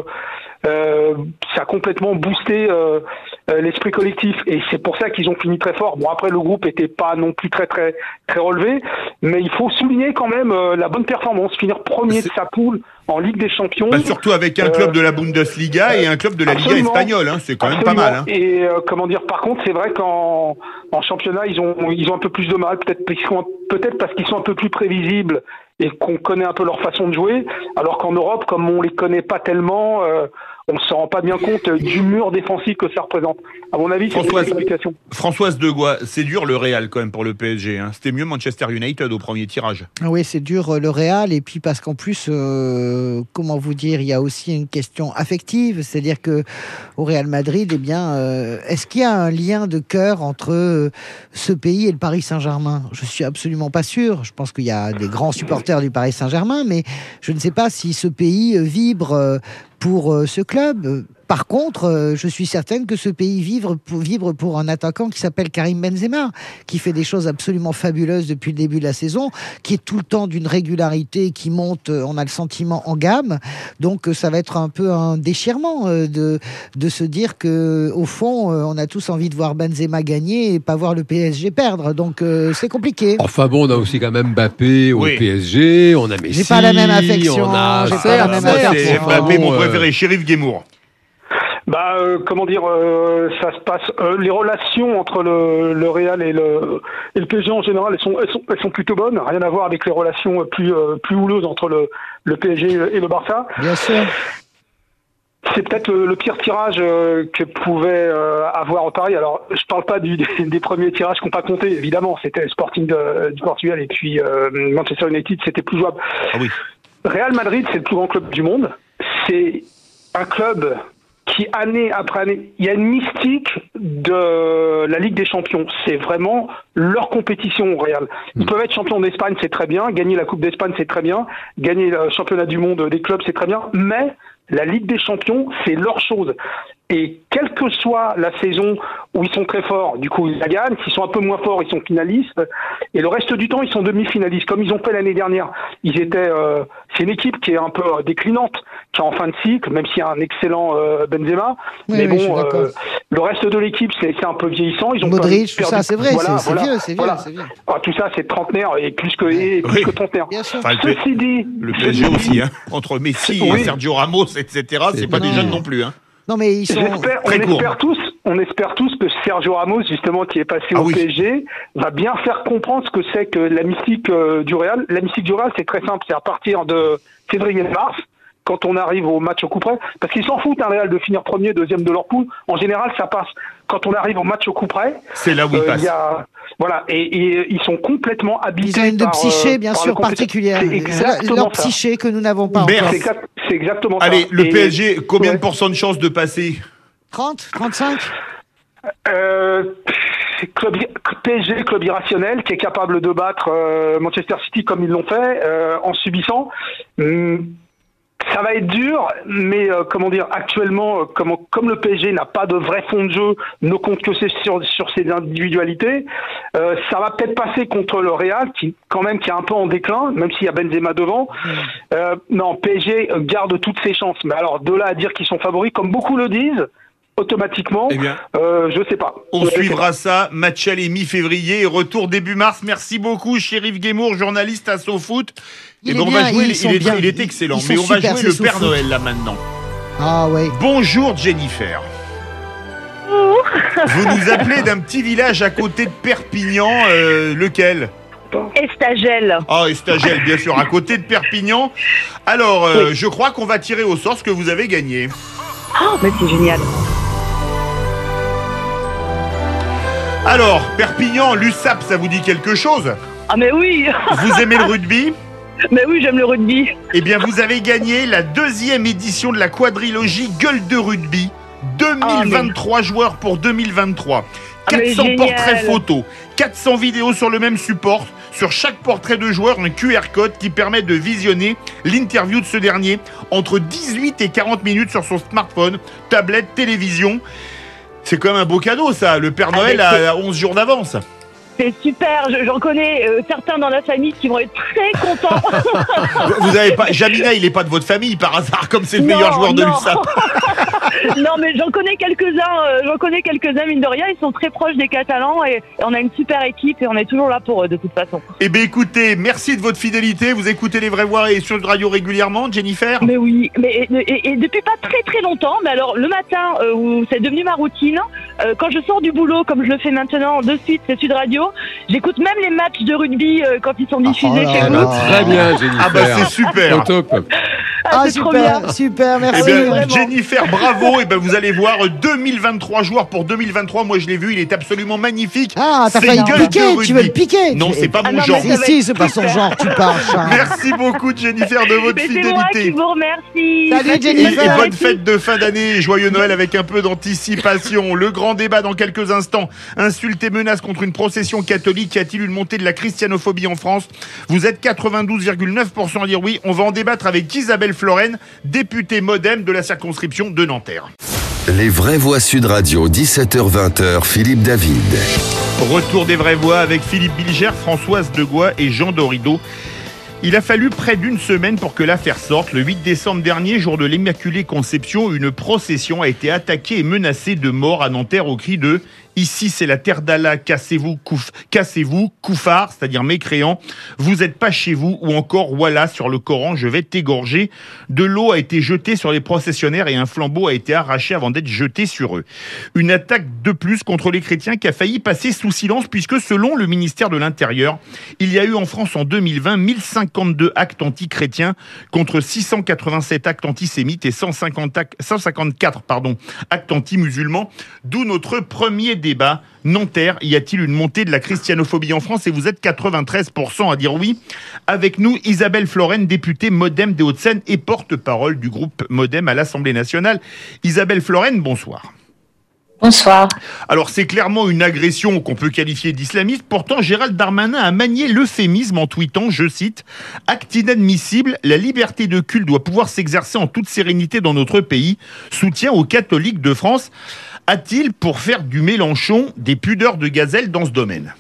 euh, ça a complètement boosté euh, euh, l'esprit collectif. Et c'est pour ça qu'ils ont fini très fort. Bon, après, le groupe était pas non plus très très très relevé, mais il faut souligner quand même euh, la bonne performance, finir premier de sa poule en Ligue des Champions. Bah, surtout avec un Euh, club de la Bundesliga et un club de la Liga Absolument. espagnole. Hein. C'est quand même Absolument. pas mal. Hein. Et euh, comment dire, par contre, c'est vrai qu'en en championnat, ils ont ils ont un peu plus de mal, peut-être parce qu'ils sont, peut-être parce qu'ils sont un peu plus prévisibles et qu'on connaît un peu leur façon de jouer, alors qu'en Europe, comme on les connaît pas tellement, euh, on ne se rend pas bien compte euh, du mur défensif que ça représente. À mon avis, c'est une Françoise, explication. Françoise Degois, c'est dur le Real quand même pour le P S G. Hein. C'était mieux Manchester United au premier tirage. Ah oui, c'est dur euh, le Real, et puis parce qu'en plus, euh, comment vous dire, il y a aussi une question affective, c'est-à-dire que au Real Madrid, eh bien, euh, est-ce qu'il y a un lien de cœur entre euh, ce pays et le Paris Saint-Germain? Je suis absolument pas sûr. Je pense qu'il y a des grands supporters du Paris Saint-Germain, mais je ne sais pas si ce pays euh, vibre euh, pour euh, ce club. Euh, Par contre, euh, je suis certaine que ce pays vibre pour, vibre pour un attaquant qui s'appelle Karim Benzema, qui fait des choses absolument fabuleuses depuis le début de la saison, qui est tout le temps d'une régularité, qui monte, euh, on a le sentiment, en gamme. Donc euh, ça va être un peu un déchirement euh, de, de se dire que au fond, euh, on a tous envie de voir Benzema gagner et pas voir le P S G perdre. Donc euh, c'est compliqué. Enfin bon, on a aussi quand même Mbappé au Oui. P S G, on a Messi. J'ai pas la même affection, on a j'ai pas certes, la même certes, affection. C'est enfin, Mbappé, bon, mon euh, préféré, Shérif Guémour. Bah, euh, comment dire, euh, ça se passe. Euh, les relations entre le, le Real et le, et le P S G en général, elles sont, elles sont, elles sont plutôt bonnes. Rien à voir avec les relations plus, euh, plus houleuses entre le, le P S G et le Barça. Bien sûr. C'est peut-être le, le pire tirage euh, que pouvait euh, avoir Paris. Alors, je parle pas du, des, des premiers tirages qu'on pas compté. Évidemment, c'était Sporting de, du Portugal et puis euh, Manchester United, c'était plus jouable. Ah oui. Real Madrid, c'est le plus grand club du monde. C'est un club qui, année après année, il y a une mystique de la Ligue des Champions. C'est vraiment leur compétition au Real. Ils peuvent être champions d'Espagne, c'est très bien. Gagner la Coupe d'Espagne, c'est très bien. Gagner le championnat du monde des clubs, c'est très bien. Mais la Ligue des Champions, c'est leur chose. Et quelle que soit la saison où ils sont très forts, du coup ils la gagnent. S'ils sont un peu moins forts, ils sont finalistes. Et le reste du temps, ils sont demi-finalistes, comme ils ont fait l'année dernière. Ils étaient. Euh, c'est une équipe qui est un peu euh, déclinante, qui est en fin de cycle, même s'il y a un excellent euh, Benzema. Oui, mais oui, bon, euh, le reste de l'équipe, c'est, c'est un peu vieillissant. Ils ont Modric, perdu, tout ça, c'est vrai, voilà, c'est, c'est voilà, vieux, c'est vieux, voilà. c'est vieux. Ah, tout ça, c'est trentenaire et plus que, et plus Oui. que trentenaire. Bien sûr. Enfin, le, Ceci dit, le P S G aussi, hein. Entre Messi Oui. et Sergio Ramos, et cetera, c'est, c'est pas non. des jeunes non plus. Hein. Non, mais ils sont. J'espère, on très court. espère tous, on espère tous que Sergio Ramos, justement, qui est passé Ah au oui. P S G, va bien faire comprendre ce que c'est que la mystique euh, du Real. La mystique du Real, c'est très simple, c'est à partir de février-mars, quand on arrive au match au coup près, parce qu'ils s'en foutent, un Real, de finir premier, deuxième de leur poule. En général, ça passe. Quand on arrive au match au coup près, c'est là où ils euh, passent. y a, voilà, et, et ils sont complètement habités Ils ont une de par, psyché, euh, bien par sûr, le compétiteur. particulière. C'est C'est exactement leur ça. psyché que nous n'avons pas Merde. encore. C'est, exact, c'est exactement ça. Allez, le Et- P S G, combien ouais. de pourcents de chances de passer? trente, trente-cinq Euh, c'est club, P S G, club irrationnel, qui est capable de battre euh, Manchester City comme ils l'ont fait, euh, en subissant. Hum, ça va être dur, mais euh, comment dire, actuellement, euh, comme, comme le P S G n'a pas de vrai fond de jeu, ne compte que sur, sur ses individualités, euh, ça va peut-être passer contre le Real, qui quand même qui est un peu en déclin, même s'il y a Benzema devant. Euh, non, P S G garde toutes ses chances. Mais alors, de là à dire qu'ils sont favoris, comme beaucoup le disent, automatiquement, Eh bien, euh, je sais pas. on Je sais suivra pas. ça. Match aller mi-février et retour début mars. Merci beaucoup, Chérif Guémour, journaliste à SoFoot. Il Et est ben on bien, va jouer. ils Il, sont est, bien. il est excellent. Ils Mais sont on va super, jouer ces le Père SoFoot. Noël là maintenant. Ah ouais. Bonjour Jennifer. Vous nous appelez d'un petit village à côté de Perpignan. Euh, lequel? Estagel. Ah, Estagel, bien sûr, à côté de Perpignan. Alors, euh, je crois qu'on va tirer au sort ce que vous avez gagné. Oh, mais c'est génial. Alors, Perpignan, l'U S A P, ça vous dit quelque chose? Ah, mais oui. Vous aimez le rugby? Mais oui, j'aime le rugby. Eh bien, vous avez gagné la deuxième édition de la quadrilogie Gueule de rugby. deux mille vingt-trois joueurs pour deux mille vingt-trois. Ah, mais quatre cents génial. portraits photos, quatre cents vidéos sur le même support. Sur chaque portrait de joueur, un Q R code qui permet de visionner l'interview de ce dernier entre dix-huit et quarante minutes sur son smartphone, tablette, télévision. C'est quand même un beau cadeau, ça. Le Père Noël Ah, mais a onze jours d'avance. C'est super. Je- j'en connais euh, certains dans la famille qui vont être très contents. Vous avez pas, Jamina, il est pas de votre famille par hasard, comme c'est le Non, meilleur joueur de non. l'U S A P. Non, mais j'en connais quelques-uns. euh, j'en connais quelques-uns, mine de rien. Ils sont très proches des Catalans et, et on a une super équipe et on est toujours là pour eux, de toute façon. Eh bien, écoutez, merci de votre fidélité. Vous écoutez Les Vraies Voix et sur le radio régulièrement, Jennifer? Mais oui, mais et, et- et depuis pas très très longtemps, mais alors le matin euh, où c'est devenu ma routine, euh, quand je sors du boulot, comme je le fais maintenant de suite, c'est Sud Radio, j'écoute même les matchs de rugby euh, quand ils sont diffusés chez nous. Très bien, Jennifer. Ah bah c'est super. Au top. Ah, c'est trop super, bien. super, Eh merci. bien, vraiment. Jennifer, bravo. Et ben, vous allez voir deux mille vingt-trois joueurs pour deux mille vingt-trois. Moi, je l'ai vu, il est absolument magnifique. Ah, t'as C'est failli Gueule le piquer, de tu rugby. veux le piquer. Non, tu- c'est pas Ah mon non, genre. mais ça Si, va si, être c'est pas son super. genre, tu parles, Charles. Merci beaucoup, Jennifer, de votre Mais c'est moi qui fidélité. vous remercie. Salut, Merci, Et, Jennifer. et bonne bonne appétit. fête de fin d'année et joyeux Noël avec un peu d'anticipation. Le grand débat dans quelques instants. Insultes et menaces contre une procession catholique. Y a-t-il une montée de la christianophobie en France? Vous êtes quatre-vingt-douze virgule neuf pour cent à dire oui. On va en débattre avec Isabelle Floren, députée MoDem de la circonscription de Nanterre. Les vraies voix Sud Radio, dix-sept heures vingt, Philippe David. Retour des vraies voix avec Philippe Bilger, Françoise Degois et Jean Dorido. Il a fallu près d'une semaine pour que l'affaire sorte. Le huit décembre dernier, jour de l'Immaculée Conception, une procession a été attaquée et menacée de mort à Nanterre au cri de Ici, c'est la terre d'Allah, cassez-vous, couf, cassez-vous, koufar, c'est-à-dire mécréants. Vous n'êtes pas chez vous, ou encore, voilà, sur le Coran, je vais t'égorger. De l'eau a été jetée sur les processionnaires et un flambeau a été arraché avant d'être jeté sur eux. Une attaque de plus contre les chrétiens qui a failli passer sous silence, puisque selon le ministère de l'Intérieur, il y a eu en France en deux mille vingt mille cinquante-deux actes anti-chrétiens contre six cent quatre-vingt-sept actes antisémites et cent cinquante actes, cent cinquante-quatre pardon, actes anti-musulmans. D'où notre premier débat. Nanterre, y a-t-il une montée de la christianophobie en France? Et vous êtes quatre-vingt-treize pour cent à dire oui. Avec nous, Isabelle Florennes, députée Modem des Hauts-de-Seine et porte-parole du groupe Modem à l'Assemblée nationale. Isabelle Florennes, bonsoir. Bonsoir. Alors c'est clairement une agression qu'on peut qualifier d'islamiste. Pourtant, Gérald Darmanin a manié l'euphémisme en tweetant, je cite, « Acte inadmissible, la liberté de culte doit pouvoir s'exercer en toute sérénité dans notre pays. Soutien aux catholiques de France. » A-t-il, pour faire du Mélenchon, des pudeurs de gazelle dans ce domaine?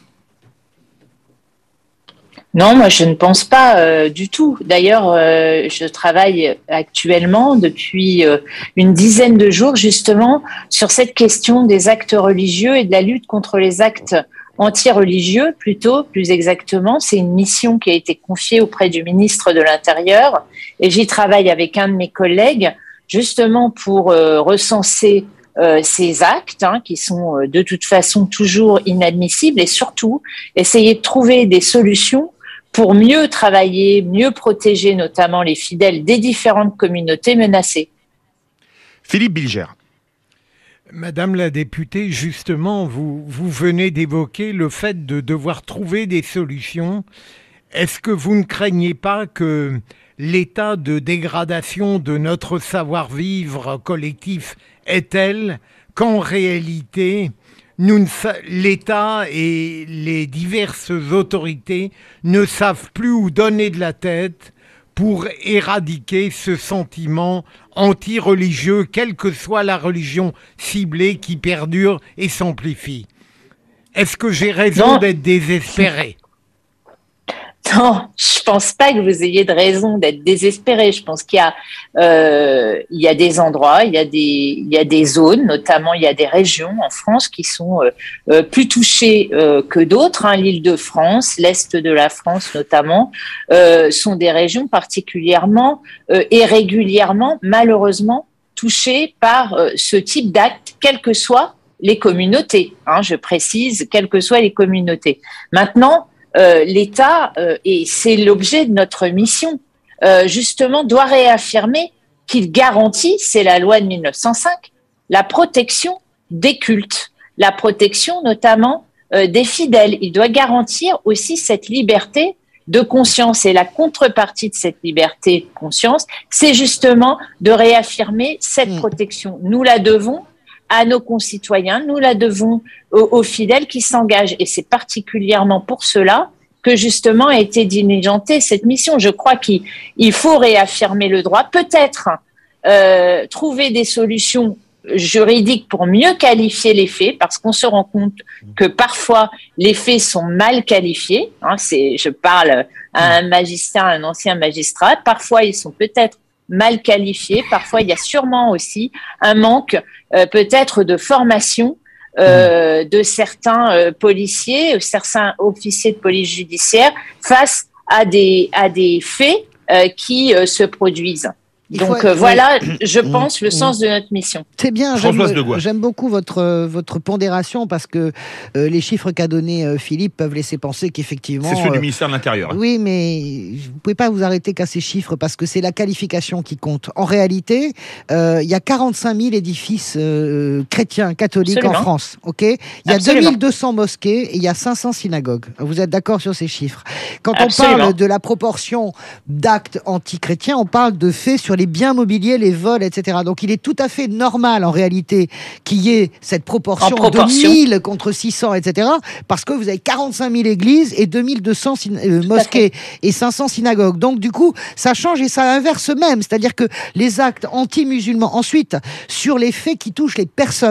Non, moi je ne pense pas euh, du tout. D'ailleurs, euh, je travaille actuellement depuis euh, une dizaine de jours justement sur cette question des actes religieux et de la lutte contre les actes anti-religieux, plutôt, plus exactement. C'est une mission qui a été confiée auprès du ministre de l'Intérieur et j'y travaille avec un de mes collègues justement pour euh, recenser Euh, ces actes hein, qui sont euh, de toute façon toujours inadmissibles et surtout essayer de trouver des solutions pour mieux travailler, mieux protéger notamment les fidèles des différentes communautés menacées. Philippe Bilger. Madame la députée, justement, vous, vous venez d'évoquer le fait de devoir trouver des solutions. Est-ce que vous ne craignez pas que l'état de dégradation de notre savoir-vivre collectif est tel qu'en réalité, nous ne sa- l'État et les diverses autorités ne savent plus où donner de la tête pour éradiquer ce sentiment anti-religieux, quelle que soit la religion ciblée qui perdure et s'amplifie. Est-ce que j'ai raison Non. d'être désespéré ? Non, je pense pas que vous ayez de raison d'être désespéré. Je pense qu'il y a, euh, il y a des endroits, il y a des, il y a des zones, notamment il y a des régions en France qui sont euh, euh, plus touchées euh, que d'autres. Hein. L'Île-de-France, l'Est de la France notamment, euh, sont des régions particulièrement euh, et régulièrement, malheureusement, touchées par euh, ce type d'actes, quelles que soient les communautés. Hein, je précise, quelles que soient les communautés. Maintenant, Euh, l'État, euh, et c'est l'objet de notre mission, euh, justement, doit réaffirmer qu'il garantit, c'est la loi de mille neuf cent cinq, la protection des cultes, la protection notamment euh, des fidèles. Il doit garantir aussi cette liberté de conscience. Et la contrepartie de cette liberté de conscience, c'est justement de réaffirmer cette protection. Nous la devons à nos concitoyens, nous la devons aux, aux fidèles qui s'engagent. Et c'est particulièrement pour cela que justement a été diligentée cette mission. Je crois qu'il il faut réaffirmer le droit, peut-être euh, trouver des solutions juridiques pour mieux qualifier les faits, parce qu'on se rend compte que parfois les faits sont mal qualifiés. Hein, c'est, je parle à un magistrat, un ancien magistrat, parfois ils sont peut-être mal qualifiés. Parfois, il y a sûrement aussi un manque euh, peut-être de formation euh, de certains euh, policiers, certains officiers de police judiciaire face à des, à des faits euh, qui euh, se produisent. Il Donc faut- euh, voilà, oui. je pense, le sens de notre mission. C'est bien, j'aime, Françoise de Gouas. j'aime beaucoup votre, euh, votre pondération parce que euh, les chiffres qu'a donné euh, Philippe peuvent laisser penser qu'effectivement... C'est ceux du euh, ministère de l'Intérieur. Oui, mais vous ne pouvez pas vous arrêter qu'à ces chiffres parce que c'est la qualification qui compte. En réalité, euh, il y a quarante-cinq mille édifices euh, chrétiens, catholiques Absolument. en France. Ok, il y a Absolument. deux mille deux cents mosquées et il y a cinq cents synagogues. Vous êtes d'accord sur ces chiffres? Quand Absolument. on parle de la proportion d'actes anti-chrétiens, on parle de faits sur les biens mobiliers, les vols, et cetera. Donc il est tout à fait normal en réalité qu'il y ait cette proportion, En proportion. de mille contre six cents, et cetera. Parce que vous avez quarante-cinq mille églises et deux mille deux cents syn- euh, mosquées et cinq cents synagogues. Donc du coup, ça change et ça inverse même. C'est-à-dire que les actes anti-musulmans, ensuite, sur les faits qui touchent les personnes,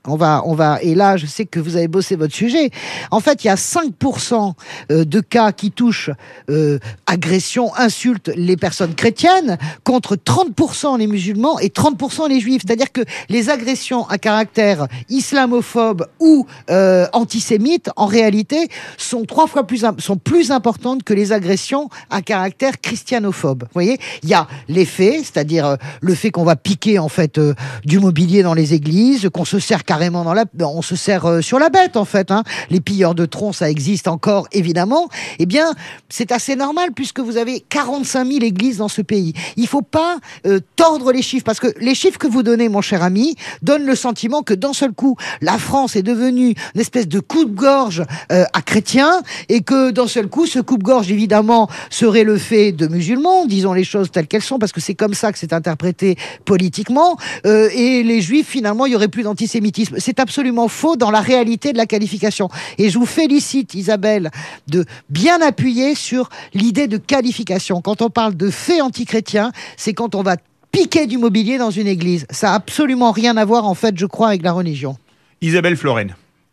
On va, on va, et là, je sais que vous avez bossé votre sujet. En fait, il y a cinq pour cent de cas qui touchent euh, agression, insulte les personnes chrétiennes, contre trente pour cent les musulmans et trente pour cent les juifs. C'est-à-dire que les agressions à caractère islamophobe ou euh, antisémite, en réalité, sont trois fois plus, sont plus importantes que les agressions à caractère christianophobe. Vous voyez, il y a les faits, c'est-à-dire euh, le fait qu'on va piquer en fait euh, du mobilier dans les églises, qu'on se sert carrément dans la, on se sert euh, sur la bête en fait. Hein. Les pilleurs de troncs, ça existe encore évidemment. Eh bien, c'est assez normal puisque vous avez quarante-cinq mille églises dans ce pays. Il faut pas euh, tordre les chiffres parce que les chiffres que vous donnez, mon cher ami, donnent le sentiment que d'un seul coup, la France est devenue une espèce de coupe-gorge euh, à chrétiens et que d'un seul coup, ce coupe-gorge évidemment serait le fait de musulmans, disons les choses telles qu'elles sont parce que c'est comme ça que c'est interprété politiquement. Euh, et les juifs, finalement, il y aurait plus d'antisémitisme. C'est absolument faux dans la réalité de la qualification. Et je vous félicite, Isabelle, de bien appuyer sur l'idée de qualification. Quand on parle de faits antichrétiens, c'est quand on va piquer du mobilier dans une église. Ça n'a absolument rien à voir, en fait, je crois, avec la religion. Isabelle Floren.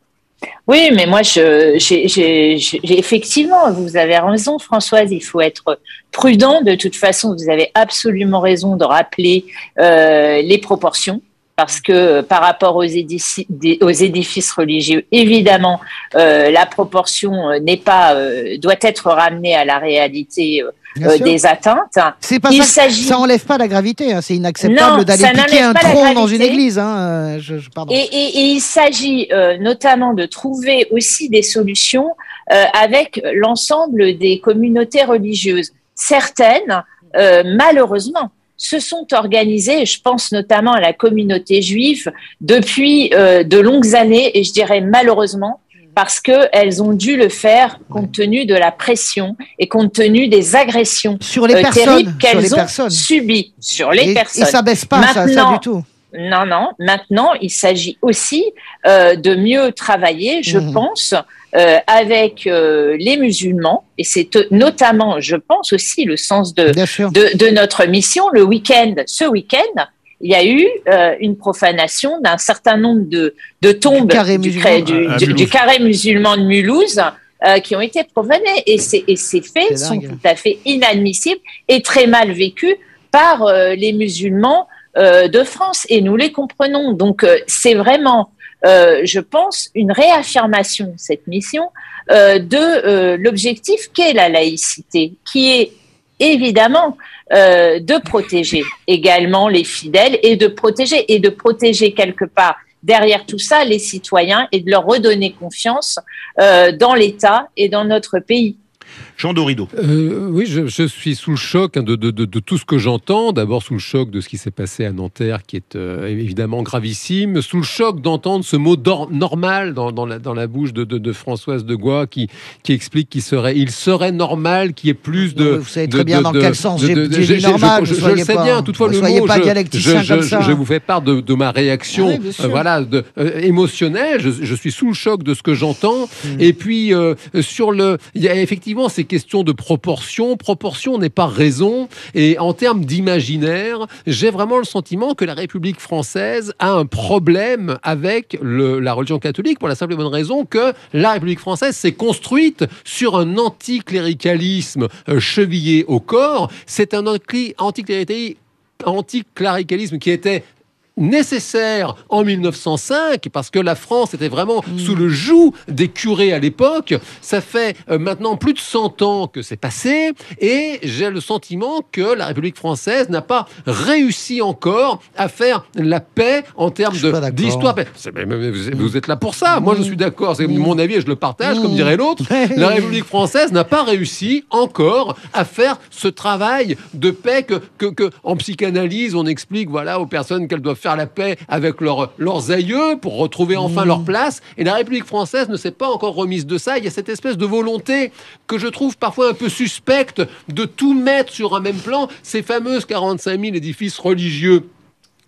Oui, mais moi, je, j'ai, j'ai, j'ai, effectivement, vous avez raison, Françoise, il faut être prudent. De toute façon, vous avez absolument raison de rappeler euh, les proportions. Parce que par rapport aux édifices, aux édifices religieux, évidemment, euh, la proportion n'est pas, euh, doit être ramenée à la réalité euh, des atteintes. C'est pas Il ça, s'agit... ça enlève pas la gravité. Hein. C'est inacceptable non, d'aller piquer un tronc dans une église. Hein. Je, je, pardon. Et, et, et il s'agit euh, notamment de trouver aussi des solutions euh, avec l'ensemble des communautés religieuses. Certaines, euh, malheureusement, se sont organisées, je pense notamment à la communauté juive, depuis euh, de longues années, et je dirais malheureusement, parce qu'elles ont dû le faire compte tenu de la pression et compte tenu des agressions sur les euh, personnes, terribles qu'elles sur les ont personnes. subies sur les et, personnes. Et ça baisse pas, ça, ça du tout. Non, non. Maintenant, il s'agit aussi euh, de mieux travailler, je mmh. pense, euh, avec euh, les musulmans. Et c'est notamment, je pense aussi, le sens de, de, de notre mission. Le week-end, ce week-end, il y a eu euh, une profanation d'un certain nombre de, de tombes du carré, du, musulman, du, à, à du, du carré musulman de Mulhouse euh, qui ont été profanées. Et ces, et ces faits sont tout à fait inadmissibles et très mal vécus par euh, les musulmans Euh, de France, et nous les comprenons. Donc, euh, c'est vraiment, euh, je pense, une réaffirmation, cette mission, euh, de euh, l'objectif qu'est la laïcité, qui est évidemment euh, de protéger également les fidèles et de protéger, et de protéger quelque part derrière tout ça les citoyens et de leur redonner confiance euh, dans l'État et dans notre pays. Jean Dorido. Euh, oui, je, je suis sous le choc hein, de, de, de, de tout ce que j'entends. D'abord sous le choc de ce qui s'est passé à Nanterre, qui est euh, évidemment gravissime. Sous le choc d'entendre ce mot normal dans, dans, la, dans la bouche de, de, de Françoise de Gois, qui, qui explique qu'il serait, il serait normal qu'il y ait plus de... Vous savez très de, bien de, dans de, quel sens de, j'ai, de, j'ai dit normal. Je, je, je le sais pas, bien. Toutefois, le soyez mot, pas je, dialecticien je, comme je, ça. je vous fais part de, de ma réaction, ah oui, euh, voilà, de, euh, émotionnelle. Je, je suis sous le choc de ce que j'entends. Mmh. Et puis euh, sur le, il y a effectivement ces questions de proportion. Proportion n'est pas raison. Et en termes d'imaginaire, j'ai vraiment le sentiment que la République française a un problème avec le, la religion catholique pour la simple et bonne raison que la République française s'est construite sur un anticléricalisme euh, chevillé au corps. C'est un anticléricalisme, anticléricalisme qui était nécessaire en mille neuf cent cinq parce que la France était vraiment mmh. sous le joug des curés à l'époque. Ça fait euh, maintenant plus de cent ans que c'est passé et j'ai le sentiment que la République française n'a pas réussi encore à faire la paix en termes de, d'histoire. C'est, mais, mais, vous, vous êtes là pour ça. Moi, je suis d'accord. C'est mmh. mon avis et je le partage, mmh. comme dirait l'autre. La République française n'a pas réussi encore à faire ce travail de paix que, que, que en psychanalyse, on explique voilà, aux personnes qu'elles doivent faire la paix avec leur, leurs aïeux pour retrouver enfin mmh. leur place. Et la République française ne s'est pas encore remise de ça. Il y a cette espèce de volonté que je trouve parfois un peu suspecte de tout mettre sur un même plan. Ces fameuses quarante-cinq mille édifices religieux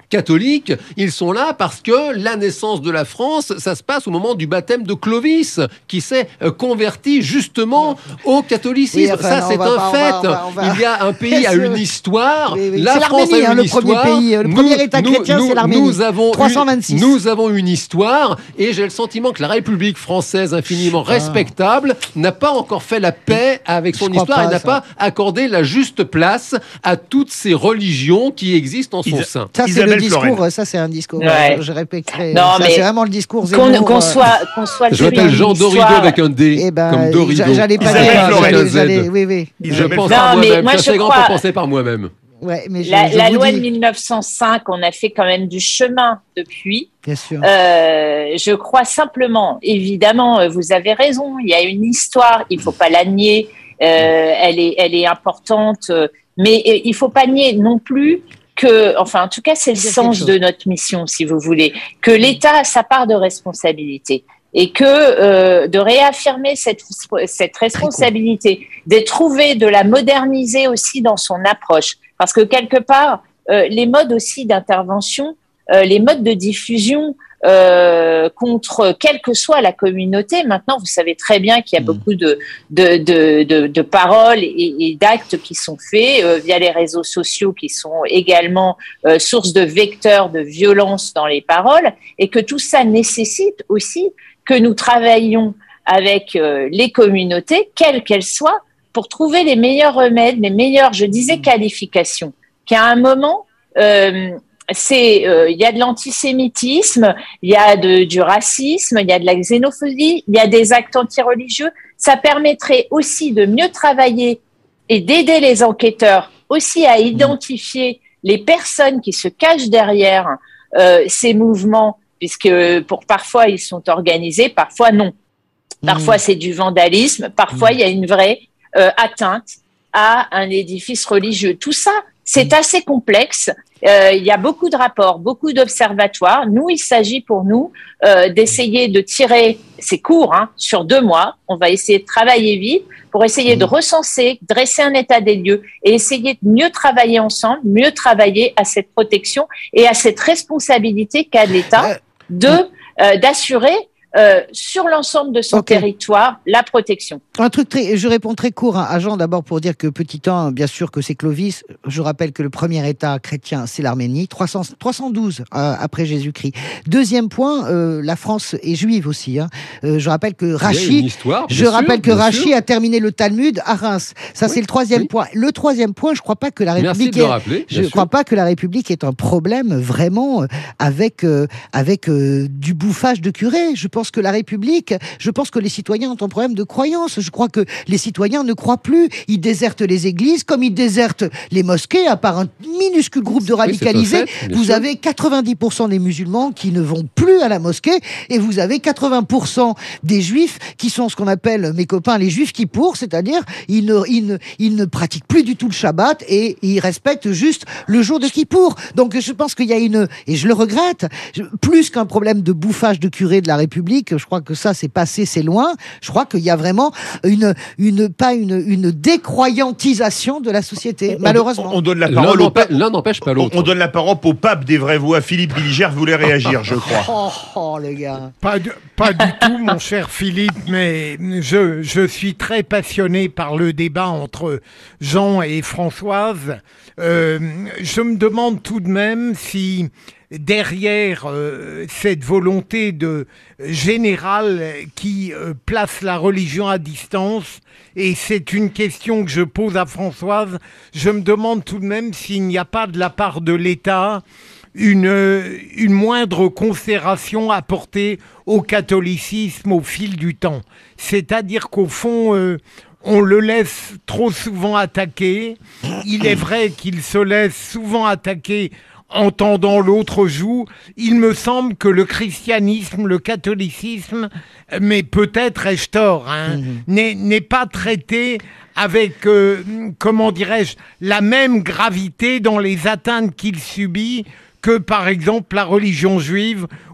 catholiques, ils sont là parce que la naissance de la France, ça se passe au moment du baptême de Clovis, qui s'est euh, converti justement au catholicisme. Oui, enfin, ça, non, c'est on va un pas- on fait. va- on va- on va- Il y a un pays a une histoire. Oui, oui. La C'est France a l'Arménie, une hein, le histoire. premier pays, le premier État chrétien, c'est l'Arménie. Nous avons trois cent vingt-six. Une, nous avons une histoire, et j'ai le sentiment que la République française, infiniment respectable, n'a pas encore fait la paix avec son Je crois histoire pas, et n'a ça. pas accordé la juste place à toutes ces religions qui existent en son sein. Ça, c'est le discours, ça, c'est un discours, Ouais. euh, je répéterai. Non, ça, mais c'est vraiment le discours qu'on Zemmour, qu'on euh, soit, qu'on soit Je m'appelle Jean Dorido avec un D, Eh ben, comme Dorido. j'a- j'allais pas Isabelle dire, Florent. j'allais- j'allais- oui, oui. Je Oui. pense Non, par mais moi-même. moi, Je suis je assez grand crois- pour penser par moi-même. Ouais, mais je, La, je la vous loi dis- de mille neuf cent cinq, on a fait quand même du chemin depuis. Bien sûr. Euh, je crois simplement, évidemment, euh, vous avez raison, il y a une histoire, il faut pas la nier, euh, elle est, elle est importante, euh, mais euh, il faut pas nier non plus que, enfin, en tout cas, c'est le Dire sens quelque chose. de notre mission, si vous voulez, que l'État a sa part de responsabilité. Et que euh, de réaffirmer cette, cette responsabilité, de trouver, de la moderniser aussi dans son approche. Parce que quelque part, euh, les modes aussi d'intervention, euh, les modes de diffusion euh, contre quelle que soit la communauté, maintenant vous savez très bien qu'il y a mmh. beaucoup de, de, de, de, de paroles et, et d'actes qui sont faits euh, via les réseaux sociaux qui sont également euh, source de vecteurs de violence dans les paroles, et que tout ça nécessite aussi que nous travaillions avec euh, les communautés, quelles qu'elles soient, pour trouver les meilleurs remèdes, les meilleures, je disais, qualifications. Qu'à un moment, euh, c'est, euh, il y a de l'antisémitisme, il y a de, du racisme, il y a de la xénophobie, il y a des actes antireligieux. Ça permettrait aussi de mieux travailler et d'aider les enquêteurs aussi à identifier les personnes qui se cachent derrière euh, ces mouvements, puisque pour parfois ils sont organisés, parfois non. Parfois mmh. c'est du vandalisme, parfois il mmh. y a une vraie euh, atteinte à un édifice religieux. Tout ça, c'est mmh. assez complexe. Euh, il y a beaucoup de rapports, beaucoup d'observatoires. Nous, il s'agit pour nous euh, d'essayer de tirer, c'est court, hein, sur deux mois. On va essayer de travailler vite pour essayer mmh. de recenser, dresser un état des lieux et essayer de mieux travailler ensemble, mieux travailler à cette protection et à cette responsabilité qu'a l'État de euh, d'assurer euh, sur l'ensemble de son okay. territoire la protection. Un truc très, je réponds très court hein, à Jean d'abord pour dire que petit temps, bien sûr que c'est Clovis. Je rappelle que le premier État chrétien c'est l'Arménie, trois cents, trois cent douze euh, après Jésus-Christ. Deuxième point, euh, la France est juive aussi. Hein. Euh, je rappelle que Rachi, je rappelle sûr, que Rachi a terminé le Talmud à Reims. Ça oui, c'est le troisième oui. point. Le troisième point, je crois pas que la République, est, rappeler, je sûr. crois pas que la République est un problème vraiment avec euh, avec euh, du bouffage de curés. Je pense que la République, je pense que les citoyens ont un problème de croyance. Je crois que les citoyens ne croient plus. Ils désertent les églises comme ils désertent les mosquées, à part un minuscule groupe de radicalisés. Oui, vous sûr. avez quatre-vingt-dix pour cent des musulmans qui ne vont plus à la mosquée et vous avez quatre-vingts pour cent des juifs qui sont ce qu'on appelle, mes copains, les juifs qui pour, c'est-à-dire ils ne, ils, ne, ils ne pratiquent plus du tout le Shabbat et ils respectent juste le jour de Kippour. Donc je pense qu'il y a une, et je le regrette, plus qu'un problème de bouffage de curés de la République, je crois que ça c'est passé, c'est loin. Je crois qu'il y a vraiment une, une pas une, une décroyantisation de la société, on, malheureusement. On, on donne la parole l'un au pape. L'un n'empêche pas l'autre. On, on donne la parole au pape des vraies voix. Philippe Billiger voulait réagir, je crois. Oh, oh les gars. Pas, de, pas du tout, mon cher Philippe, mais je, je suis très passionné par le débat entre Jean et Françoise. Euh, je me demande tout de même si derrière euh, cette volonté de générale qui euh, place la religion à distance, et c'est une question que je pose à Françoise, je me demande tout de même s'il n'y a pas de la part de l'État une, une moindre considération apportée au catholicisme au fil du temps. C'est-à-dire qu'au fond, euh, on le laisse trop souvent attaquer. Il est vrai qu'il se laisse souvent attaquer en tendant l'autre joue. Il me semble que le christianisme, le catholicisme, mais peut-être ai-je tort, hein, mmh. n'est, n'est pas traité avec, euh, comment dirais-je, la même gravité dans les atteintes qu'il subit que par exemple la religion juive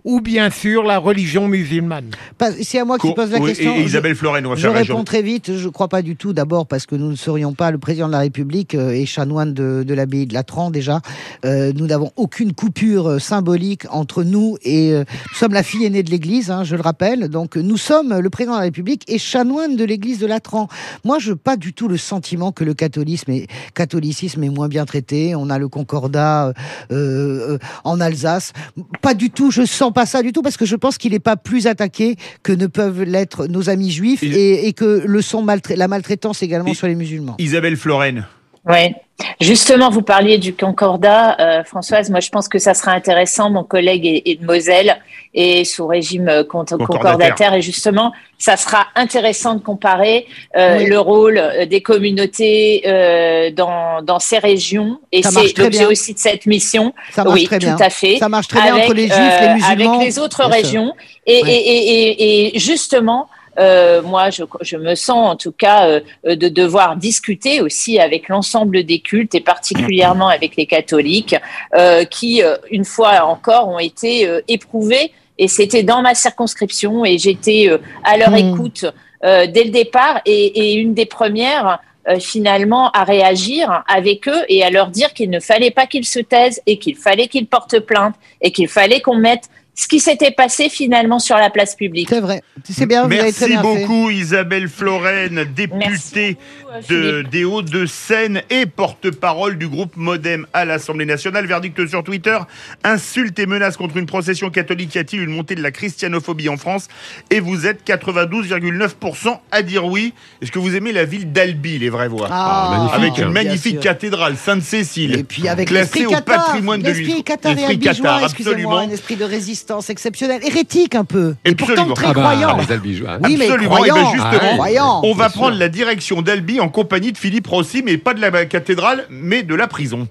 ou bien sûr la religion musulmane. Pas- C'est à moi qui Co- pose la oui, question. et Isabelle Floren, on va Je faire réponds réagir. très vite. Je ne crois pas du tout. D'abord parce que nous ne serions pas le président de la République euh, et chanoine de, de l'abbaye de Latran déjà. Euh, nous n'avons aucune coupure euh, symbolique entre nous et euh, nous sommes la fille aînée de l'Église, hein, je le rappelle. Donc nous sommes le président de la République et chanoine de l'Église de Latran. Moi, je n'ai pas du tout le sentiment que le catholicisme est, catholicisme est moins bien traité. On a le concordat euh, euh, en Alsace. Pas du tout. Je sens pas ça du tout parce que je pense qu'il n'est pas plus attaqué que ne peuvent l'être nos amis juifs et, et que le sont maltrai- la maltraitance également sur les musulmans. Isabelle Floren. Oui, justement, vous parliez du Concordat, euh, Françoise. Moi, je pense que ça sera intéressant. Mon collègue est, est de Moselle et sous régime euh, con- Concordataire. concordataire. Et justement, ça sera intéressant de comparer euh, Oui. le rôle euh, des communautés euh, dans, dans ces régions. Et Ça marche c'est très l'objet bien. aussi de cette mission. Ça marche oui, très tout bien. à fait. Ça marche très bien Avec, entre les juifs, euh, les musulmans. avec les autres Bien sûr. régions. Et, Ouais. et, et, et, et justement, euh, moi, je, je me sens en tout cas euh, de devoir discuter aussi avec l'ensemble des cultes et particulièrement avec les catholiques euh, qui, euh, une fois encore, ont été euh, éprouvés. Et c'était dans ma circonscription et j'étais euh, à leur Mmh. écoute euh, dès le départ et, et une des premières euh, finalement à réagir avec eux et à leur dire qu'il ne fallait pas qu'ils se taisent et qu'il fallait qu'ils portent plainte et qu'il fallait qu'on mette ce qui s'était passé finalement sur la place publique. C'est vrai. C'est bien, vous avez très Merci bien fait. beaucoup Isabelle Floren, députée de, des Hauts-de-Seine et porte-parole du groupe Modem à l'Assemblée nationale. Verdict sur Twitter, insultes et menaces contre une procession catholique. Y a-t-il une montée de la christianophobie en France? Et vous êtes quatre-vingt-douze virgule neuf pour cent à dire oui. Est-ce que vous aimez la ville d'Albi, les vraies voix? Ah, magnifique. Avec une Bien magnifique sûr. cathédrale Sainte-Cécile. Et puis avec classée l'esprit au cathare, patrimoine de l'esprit l'UNESCO. cathare et L'esprit albigeois, cathare, excusez-moi, absolument. un esprit de résistance exceptionnel, hérétique un peu, et pourtant Absolument. très Ah bah, croyant. les albigeois. Oui, mais Absolument. croyant, Et ben justement, croyant. on va bien prendre sûr. la direction d'Albi en compagnie de Philippe Rossi, mais pas de la cathédrale, mais de la prison.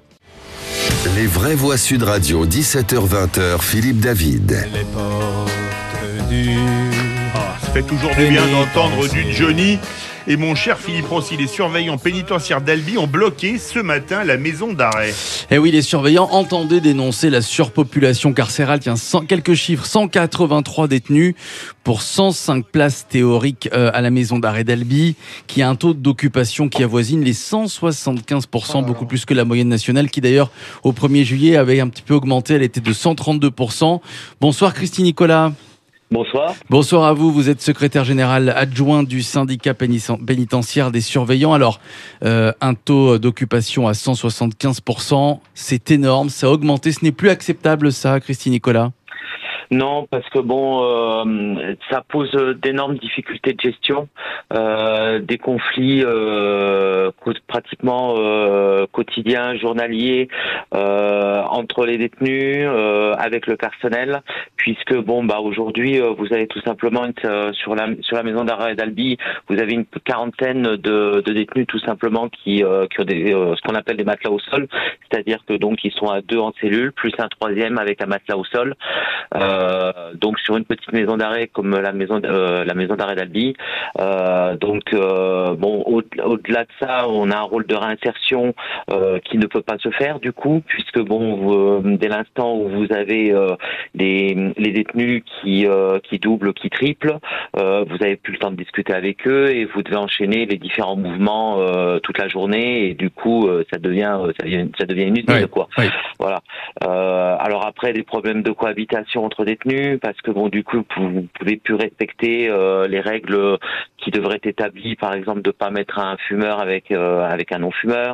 Les vraies voix Sud Radio, dix-sept heures vingt, Philippe David. Les portes du... Ah, ça fait toujours du bien d'entendre du Johnny. Et mon cher Philippe Rossi, les surveillants pénitentiaires d'Albi ont bloqué ce matin la maison d'arrêt. Eh oui, les surveillants entendaient dénoncer la surpopulation carcérale. Tiens, cent, quelques chiffres, cent quatre-vingt-trois détenus pour cent cinq places théoriques euh, à la maison d'arrêt d'Albi, qui a un taux d'occupation qui avoisine les cent soixante-quinze pour cent, beaucoup plus que la moyenne nationale, qui d'ailleurs au premier juillet avait un petit peu augmenté, elle était de cent trente-deux pour cent. Bonsoir Christine Nicolas. Bonsoir. Bonsoir à vous, vous êtes secrétaire général adjoint du syndicat péniten- pénitentiaire des surveillants. Alors, euh, un taux d'occupation à cent soixante-quinze pour cent, c'est énorme, ça a augmenté, ce n'est plus acceptable ça, Christine Nicolas? Non, parce que bon, euh, ça pose d'énormes difficultés de gestion, euh, des conflits euh, pratiquement euh, quotidiens, journaliers euh, entre les détenus, euh, avec le personnel, puisque bon, bah aujourd'hui, euh, vous avez tout simplement une, euh, sur la sur la maison d'arrêt d'Albi, vous avez une quarantaine de, de détenus tout simplement qui euh, qui ont des, euh, ce qu'on appelle des matelas au sol, c'est-à-dire que donc ils sont à deux en cellule, plus un troisième avec un matelas au sol. Euh, Euh, donc sur une petite maison d'arrêt comme la maison euh, la maison d'arrêt d'Albi. Euh, donc euh, bon, au, au-delà de ça, on a un rôle de réinsertion euh, qui ne peut pas se faire du coup, puisque bon, vous, dès l'instant où vous avez euh, les, les détenus qui euh, qui doublent, qui triplent, euh, vous avez plus le temps de discuter avec eux et vous devez enchaîner les différents mouvements euh, toute la journée et du coup euh, ça devient ça devient ça devient une usine, oui, quoi. Oui. Voilà. Euh, alors après, des problèmes de cohabitation entre détenus, parce que bon, du coup, vous pouvez plus respecter euh, les règles qui devraient être établies, par exemple, de pas mettre un fumeur avec euh, avec un non-fumeur,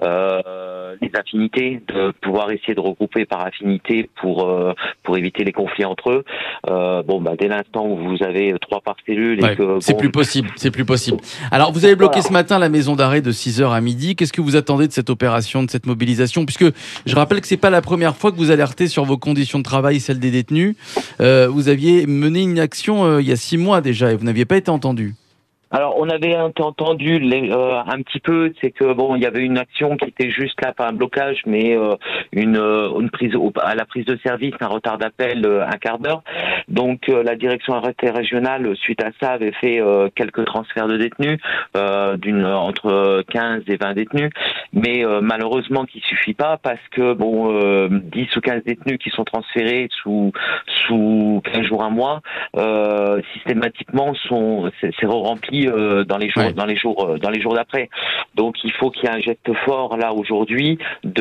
euh, les affinités, de pouvoir essayer de regrouper par affinité pour euh, pour éviter les conflits entre eux. Euh, bon, bah dès l'instant où vous avez trois par cellule, et Ouais, que c'est bon, plus possible, c'est plus possible. Alors, vous avez bloqué Voilà. ce matin la maison d'arrêt de six heures à midi. Qu'est-ce que vous attendez de cette opération, de cette mobilisation? Puisque je rappelle que c'est pas la première fois que vous alertez sur vos conditions de travail, celles des détenus. Euh, vous aviez mené une action euh, il y a six mois déjà et vous n'aviez pas été entendu. Alors, on avait entendu les, euh, un petit peu, c'est que bon, il y avait une action qui était juste là, pas un blocage, mais euh, une, une prise au, à la prise de service, un retard d'appel, euh, un quart d'heure. Donc, euh, la direction interrégionale, suite à ça, avait fait euh, quelques transferts de détenus, euh, d'une entre quinze et vingt détenus, mais euh, malheureusement, qui suffit pas parce que bon, euh, dix ou quinze détenus qui sont transférés sous sous quinze jours, un mois, euh, systématiquement sont c'est, c'est rempli euh, dans les jours ouais. dans les jours euh, dans les jours d'après. Donc il faut qu'il y ait un geste fort là aujourd'hui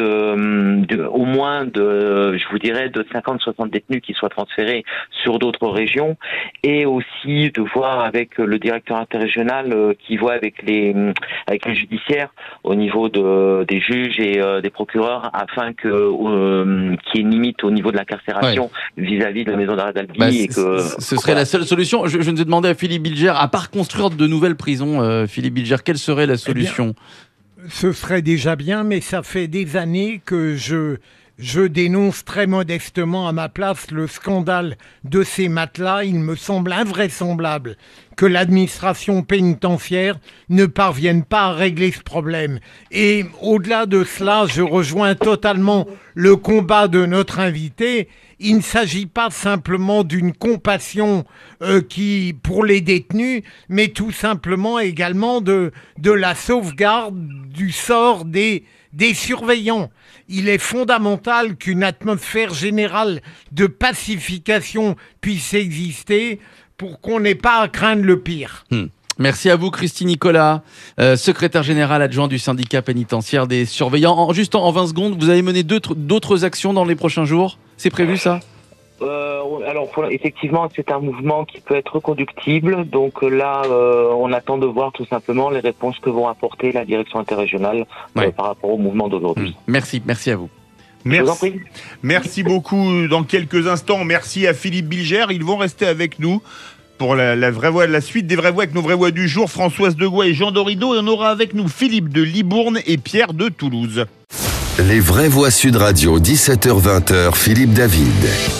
de, de au moins de je vous dirais de cinquante soixante détenus qui soient transférés sur d'autres régions, et aussi de voir avec le directeur interrégional euh, qui voit avec les avec les judiciaires au niveau de des juges et euh, des procureurs afin que euh, qu'il y ait une limite au niveau de l'incarcération ouais. vis-à-vis de la maison d'arrêt d'Albi. Bah, et que ce serait la seule solution. Je, je nous ai demandé à Philippe Bilger, à part construire de nouvelles prisons, euh, Philippe Bilger, quelle serait la solution ? Eh bien, ce serait déjà bien, mais ça fait des années que je Je dénonce très modestement à ma place le scandale de ces matelas. Il me semble invraisemblable que l'administration pénitentiaire ne parvienne pas à régler ce problème. Et au-delà de cela, je rejoins totalement le combat de notre invité. Il ne s'agit pas simplement d'une compassion euh, qui pour les détenus, mais tout simplement également de, de la sauvegarde du sort des, des surveillants. Il est fondamental qu'une atmosphère générale de pacification puisse exister pour qu'on n'ait pas à craindre le pire. Hmm. Merci à vous, Christine Nicolas, euh, secrétaire générale adjoint du syndicat pénitentiaire des surveillants. En, juste en, en vingt secondes, vous allez mener d'autres, d'autres actions dans les prochains jours ? C'est prévu ça ? Euh, alors pour, effectivement, c'est un mouvement qui peut être reconductible. Donc là, euh, on attend de voir tout simplement les réponses que vont apporter la direction interrégionale ouais. euh, par rapport au mouvement d'aujourd'hui. Mmh. Merci, merci à vous. Merci. Merci beaucoup. Dans quelques instants, merci à Philippe Bilger. Ils vont rester avec nous pour la, la vraie voix, la suite des vraies voix avec nos vraies voix du jour, Françoise Degois et Jean Dorido. Et on aura avec nous Philippe de Libourne et Pierre de Toulouse. Les vraies voix Sud Radio, dix-sept heures vingt, Philippe David.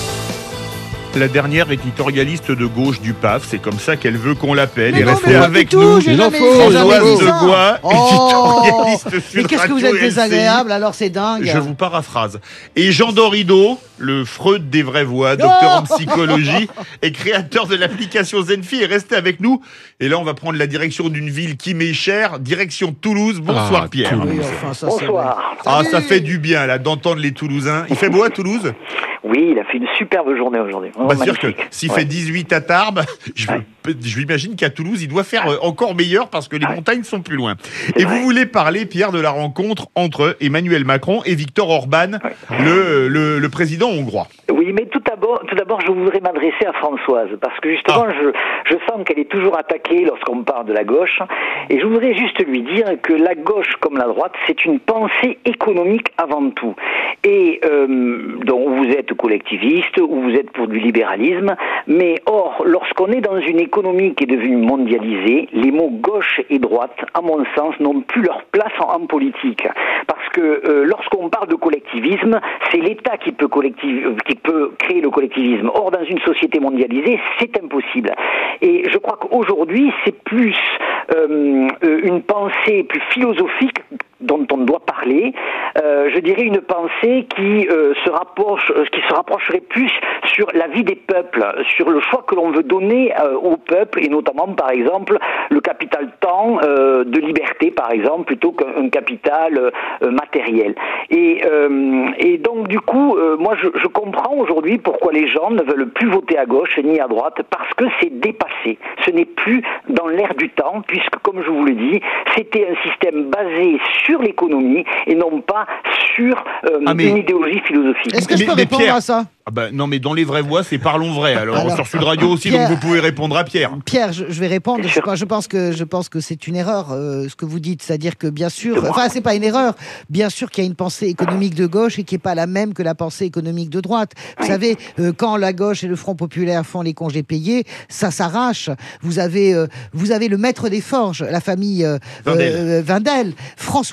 La dernière éditorialiste de gauche du P A F, c'est comme ça qu'elle veut qu'on l'appelle. Et restez avec tout, nous, Françoise Degois, oh éditorialiste sur Mais qu'est-ce que vous êtes désagréable, alors c'est dingue. Je vous paraphrase. Et Jean Dorido, le Freud des vraies voix, docteur en psychologie et créateur de l'application Zenfi, est resté avec nous. Et là, on va prendre la direction d'une ville qui m'est chère, direction Toulouse. Bonsoir ah, Pierre. Oui, enfin, ça, Bonsoir. Ah, ça fait du bien là d'entendre les Toulousains. Il fait beau à Toulouse ? Oui, il a fait une superbe journée aujourd'hui. Oh, bah, c'est sûr que s'il ouais. fait dix-huit à Tarbes, je, ouais. je m'imagine qu'à Toulouse, il doit faire encore meilleur parce que les ouais. montagnes sont plus loin. C'est et vrai. Vous voulez parler, Pierre, de la rencontre entre Emmanuel Macron et Viktor Orban, ouais. le, le, le président hongrois. Oui, mais tout d'abord, tout d'abord, je voudrais m'adresser à Françoise parce que justement, ah. je, je sens qu'elle est toujours attaquée lorsqu'on parle de la gauche. Et je voudrais juste lui dire que la gauche comme la droite, c'est une pensée économique avant tout. Et euh, donc vous êtes collectiviste ou vous êtes pour du libéralisme, mais or, lorsqu'on est dans une économie qui est devenue mondialisée, les mots gauche et droite, à mon sens, n'ont plus leur place en, en politique. Parce que euh, lorsqu'on parle de collectivisme, c'est l'État qui peut, collectiv... qui peut créer le collectivisme. Or, dans une société mondialisée, c'est impossible. Et je crois qu'aujourd'hui, c'est plus euh, une pensée plus philosophique dont on doit parler, euh, je dirais une pensée qui euh, se rapproche, qui se rapprocherait plus sur la vie des peuples, sur le choix que l'on veut donner euh, aux peuples, et notamment par exemple le capital temps euh, de liberté par exemple, plutôt qu'un capital euh, matériel. Et, euh, et donc du coup, euh, moi je, je comprends aujourd'hui pourquoi les gens ne veulent plus voter à gauche ni à droite, parce que c'est dépassé. Ce n'est plus dans l'air du temps, puisque comme je vous l'ai dit, c'était un système basé sur l'économie et non pas sur euh, ah mais... une idéologie philosophique. Est-ce que je peux mais, répondre Pierre, à ça ? Ah bah, non, mais dans les vraies voix, c'est parlons vrai. Alors, Alors sur Sud Radio aussi, Pierre, donc vous pouvez répondre à Pierre. Pierre, je, je vais répondre. Je, je pense que je pense que c'est une erreur euh, ce que vous dites, c'est-à-dire que bien sûr, enfin c'est pas une erreur. Bien sûr qu'il y a une pensée économique de gauche et qui est pas la même que la pensée économique de droite. Vous oui. savez, euh, quand la gauche et le Front populaire font les congés payés, ça s'arrache. Vous avez euh, vous avez le maître des forges, la famille euh, Vindel. Euh, Vindel. François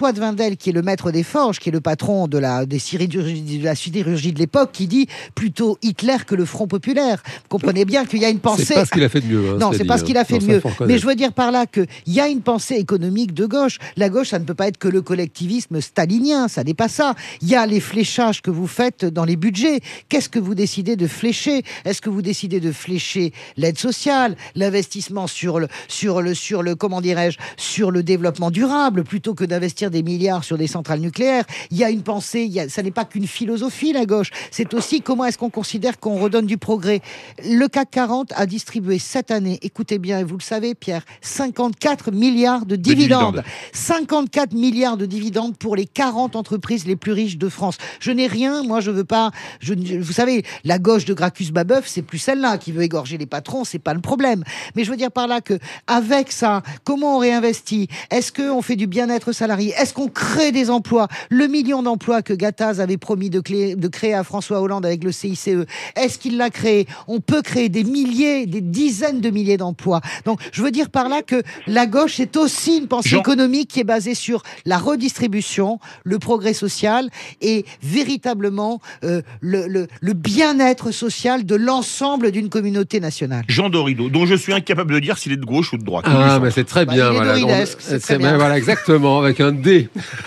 François de Wendel, qui est le maître des forges, qui est le patron de la, des sidérurgies, de la sidérurgie de l'époque, qui dit plutôt Hitler que le Front populaire. Vous comprenez bien qu'il y a une pensée... C'est pas ce qu'il a fait de mieux. Hein, non, c'est pas ce qu'il a fait non, de mieux. Mais je veux dire par là qu'il y a une pensée économique de gauche. La gauche, ça ne peut pas être que le collectivisme stalinien, ça n'est pas ça. Il y a les fléchages que vous faites dans les budgets. Qu'est-ce que vous décidez de flécher? Est-ce que vous décidez de flécher l'aide sociale, l'investissement sur le, sur le, sur le, comment dirais-je, sur le développement durable, plutôt que d'investir des milliards sur des centrales nucléaires? Il y a une pensée, il y a, ça n'est pas qu'une philosophie, la gauche. C'est aussi comment est-ce qu'on considère qu'on redonne du progrès. Le C A C quarante a distribué cette année, écoutez bien, et vous le savez, Pierre, cinquante-quatre milliards de dividendes. De dividendes. cinquante-quatre milliards de dividendes pour les quarante entreprises les plus riches de France. Je n'ai rien, moi je veux pas... Je, vous savez, la gauche de Gracchus Babeuf, c'est plus celle-là qui veut égorger les patrons, c'est pas le problème. Mais je veux dire par là que, avec ça, comment on réinvestit? Est-ce qu'on fait du bien-être salarié? Est-ce qu'on crée des emplois? Le million d'emplois que Gattaz avait promis de, clé, de créer à François Hollande avec le C I C E, est-ce qu'il l'a créé? On peut créer des milliers, des dizaines de milliers d'emplois. Donc, je veux dire par là que la gauche, c'est aussi une pensée Jean... économique qui est basée sur la redistribution, le progrès social et véritablement euh, le, le, le bien-être social de l'ensemble d'une communauté nationale. Jean Dorido, dont je suis incapable de dire s'il est de gauche ou de droite. Ah, mais c'est très bien. Bah, voilà, donc, c'est très bien. Ben, voilà, exactement, avec un D.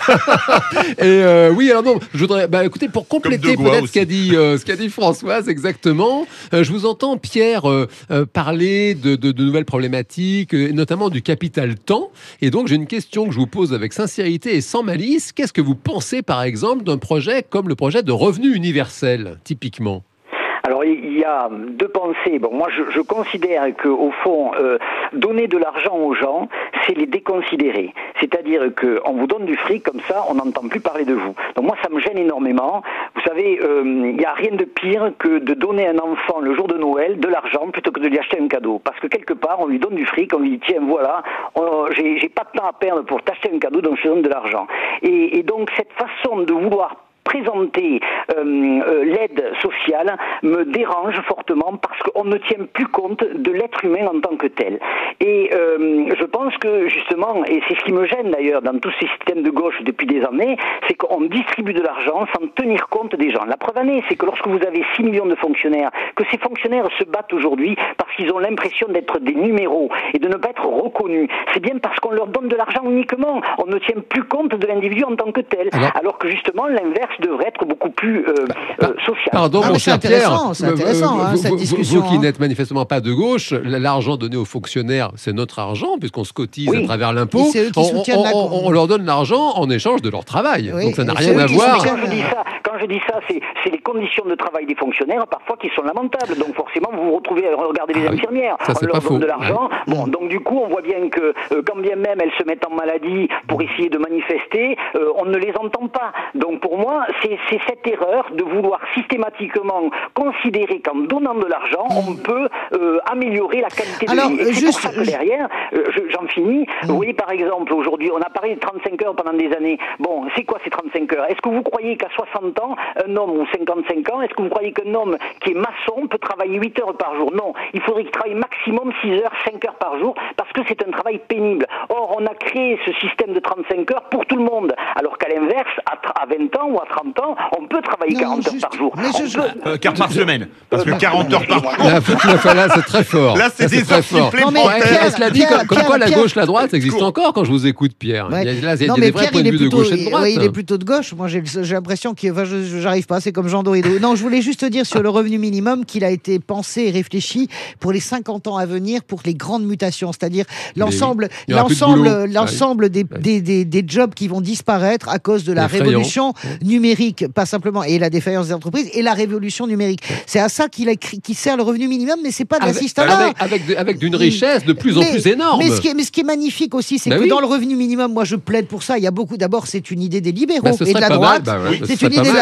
Et euh, oui, alors non, je voudrais, bah, écoutez, pour compléter peut-être ce qu'a dit, euh, ce qu'a dit Françoise, exactement, euh, je vous entends, Pierre, euh, euh, parler de, de, de nouvelles problématiques, euh, notamment du capital temps. Et donc, j'ai une question que je vous pose avec sincérité et sans malice. Qu'est-ce que vous pensez, par exemple, d'un projet comme le projet de revenu universel, typiquement ? Alors il y a deux pensées. Bon, moi je, je considère que au fond, euh, donner de l'argent aux gens, c'est les déconsidérer. C'est-à-dire que on vous donne du fric comme ça, on n'entend plus parler de vous. Donc moi ça me gêne énormément. Vous savez, il euh, n'y a rien de pire que de donner à un enfant le jour de Noël de l'argent plutôt que de lui acheter un cadeau. Parce que quelque part on lui donne du fric, on lui dit tiens voilà, on, j'ai, j'ai pas de temps à perdre pour t'acheter un cadeau, donc je te donne de l'argent. Et, et donc cette façon de vouloir présenter euh, euh, l'aide sociale me dérange fortement parce qu'on ne tient plus compte de l'être humain en tant que tel. Et euh, je pense que justement, et c'est ce qui me gêne d'ailleurs dans tous ces systèmes de gauche depuis des années, c'est qu'on distribue de l'argent sans tenir compte des gens. La preuve année, c'est que lorsque vous avez six millions de fonctionnaires, que ces fonctionnaires se battent aujourd'hui parce qu'ils ont l'impression d'être des numéros et de ne pas être reconnus, c'est bien parce qu'on leur donne de l'argent uniquement. On ne tient plus compte de l'individu en tant que tel. Alors, alors que justement, l'inverse devrait être beaucoup plus euh, euh, social. Pardon, ah, mon cher Pierre, c'est intéressant, hein, vous, cette vous, discussion. Vous qui hein. n'êtes manifestement pas de gauche, l'argent donné aux fonctionnaires, c'est notre argent, puisqu'on se cotise oui. à travers l'impôt. On, on, on, on leur donne l'argent en échange de leur travail. Oui. Donc ça n'a rien à voir. Quand je dis ça, quand je dis ça c'est, c'est les conditions de travail des fonctionnaires, parfois, qui sont lamentables. Donc forcément, vous vous retrouvez à regarder les ah, infirmières. Ça, on leur donne faux. de l'argent. Ouais. Bon, donc du coup, on voit bien que euh, quand bien même elles se mettent en maladie pour essayer de manifester, euh, on ne les entend pas. Donc pour moi, c'est, c'est cette erreur de vouloir systématiquement considérer qu'en donnant de l'argent, mmh. on peut euh, améliorer la qualité Alors, de vie. Et juste, c'est pour ça que derrière, euh, je, j'en finis, mmh. vous voyez par exemple, aujourd'hui, on a parlé de trente-cinq heures pendant des années. Bon, c'est quoi ces trente-cinq heures? Est-ce que vous croyez qu'à soixante ans, un homme ou cinquante-cinq ans, est-ce que vous croyez qu'un homme qui est maçon peut travailler huit heures par jour? Non, il faudrait qu'il travaille maximum six heures, cinq heures par jour, parce que c'est un travail pénible. Or, on a créé ce système de trente-cinq heures pour tout le monde, alors qu'à l'inverse, à vingt ans ou à trente ans, on peut travailler non, quarante juste, heures par jour. Je... Peut... Euh, car par semaine. Parce que quarante heures par jour. Là, là, c'est très fort. Là, c'est là, des heures supplémentaires. Ouais, cela dit, comme, comme quoi la gauche, la droite, ça existe encore quand je vous écoute, Pierre. Ouais. Il y a, là, il y a non, des vrais Pierre, points de vue plutôt, de gauche et de droite. Oui, il est plutôt de gauche. Moi, j'ai, j'ai l'impression qu'il. Enfin, je, j'arrive pas. C'est comme Jean Dorido. Non, je voulais juste dire sur le revenu minimum qu'il a été pensé et réfléchi pour les cinquante ans à venir, pour les grandes mutations, c'est-à-dire l'ensemble, oui. l'ensemble, de l'ensemble des, ouais. des, des, des jobs qui vont disparaître à cause de la Effrayant. révolution ouais. numérique, pas simplement, et la défaillance des entreprises, et la révolution numérique. C'est à ça qu'il a, qui sert le revenu minimum, mais c'est pas de l'assistanat. Avec, avec, de, avec d'une richesse de plus mais, en plus énorme. Mais ce, qui est, mais ce qui est magnifique aussi, c'est ben que oui. dans le revenu minimum, moi je plaide pour ça. Il y a beaucoup. D'abord, c'est une idée des libéraux bah, et de la droite. Bah ouais, c'est une idée de la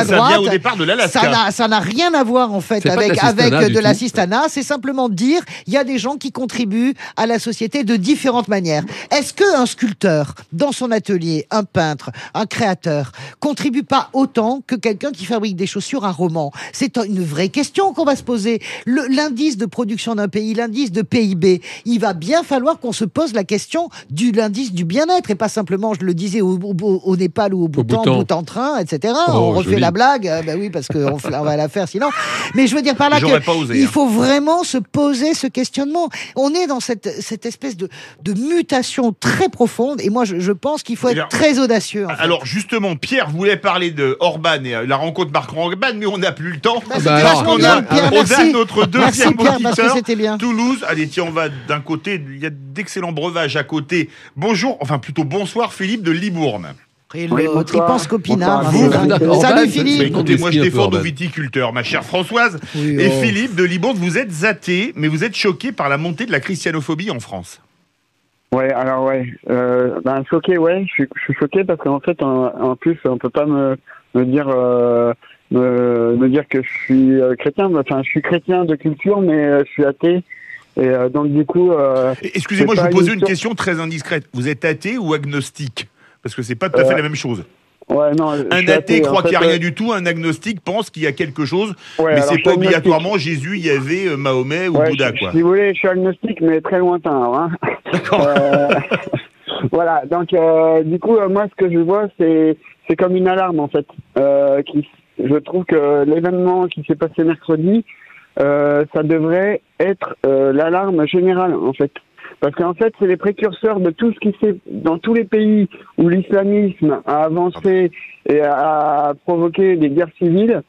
la ça droite. vient au départ de l'Alaska. Ça n'a, ça n'a rien à voir en fait C'est pas de avec, l'assistanat avec du de tout. l'assistanat. C'est simplement dire il y a des gens qui contribuent à la société de différentes manières. Est-ce qu'un sculpteur dans son atelier, un peintre, un créateur, contribue pas autant que quelqu'un qui fabrique des chaussures à Romans? C'est une vraie question qu'on va se poser. Le, l'indice de production d'un pays, l'indice de P I B, il va bien falloir qu'on se pose la question du l'indice du bien-être et pas simplement, je le disais, au, au, au Népal ou au Bhoutan, Bhoutan. Bhoutan-train, et cetera. Oh, on refait joli. la blague, euh, ben oui, parce qu'on on va la faire sinon. Mais je veux dire par là J'aurais que pas osé, il hein. faut vraiment se poser ce questionnement. On est dans cette, cette espèce de, de mutation très profonde et moi je, je pense qu'il faut être Alors- très audacieux. en fait. Alors justement, Pierre voulait parler de Orban et euh, la rencontre Marc-Orban, mais on n'a plus le temps. Bah, c'était parce vachement qu'on bien, a, Pierre, on a merci. notre Merci, deuxième Pierre, parce que auditeur, c'était bien. Toulouse. Allez, tiens, on va d'un côté, il y a d'excellents breuvages à côté. Bonjour, enfin plutôt bonsoir Philippe de Libourne. Et Oui, l'autre, il bonsoir. pense copinard. Bonsoir. hein, Vous, c'est dingue. d'accord, Salut Orban, Bah, Philippe. écoutez, moi je un peu, défends nos Orban. viticulteurs, ma chère Françoise. Oui, Et oh. Philippe de Libourne, vous êtes athée, mais vous êtes choqué par la montée de la christianophobie en France. Ouais, alors ouais, euh, ben choqué, ouais, je suis, je suis choqué parce qu'en fait, en, en plus, on peut pas me, me dire, euh, me, me dire que je suis euh, chrétien. Enfin, je suis chrétien de culture, mais euh, je suis athée. Et euh, donc du coup, euh, Et- Excusez-moi, c'est je vous pas pose une une sur- question très indiscrète. Vous êtes athée ou agnostique? Parce que c'est pas tout à fait Euh, la même chose. ouais, non, je Un suis athée en croit fait, qu'il n'y a rien euh, du tout, un agnostique pense qu'il y a quelque chose, ouais, mais alors, c'est je suis pas agnostique. obligatoirement Jésus, il y avait euh, Mahomet ou Ouais, Bouddha, je- quoi. Si vous voulez, je suis agnostique, mais très lointain. Hein. D'accord. Euh, voilà, donc euh, du coup, euh, moi, ce que je vois, c'est c'est comme une alarme, en fait. Euh, qui, je trouve que l'événement qui s'est passé mercredi, euh, ça devrait être euh, l'alarme générale, en fait. Parce qu'en fait, c'est les précurseurs de tout ce qui s'est dans tous les pays où l'islamisme a avancé et a, a provoqué des guerres civiles.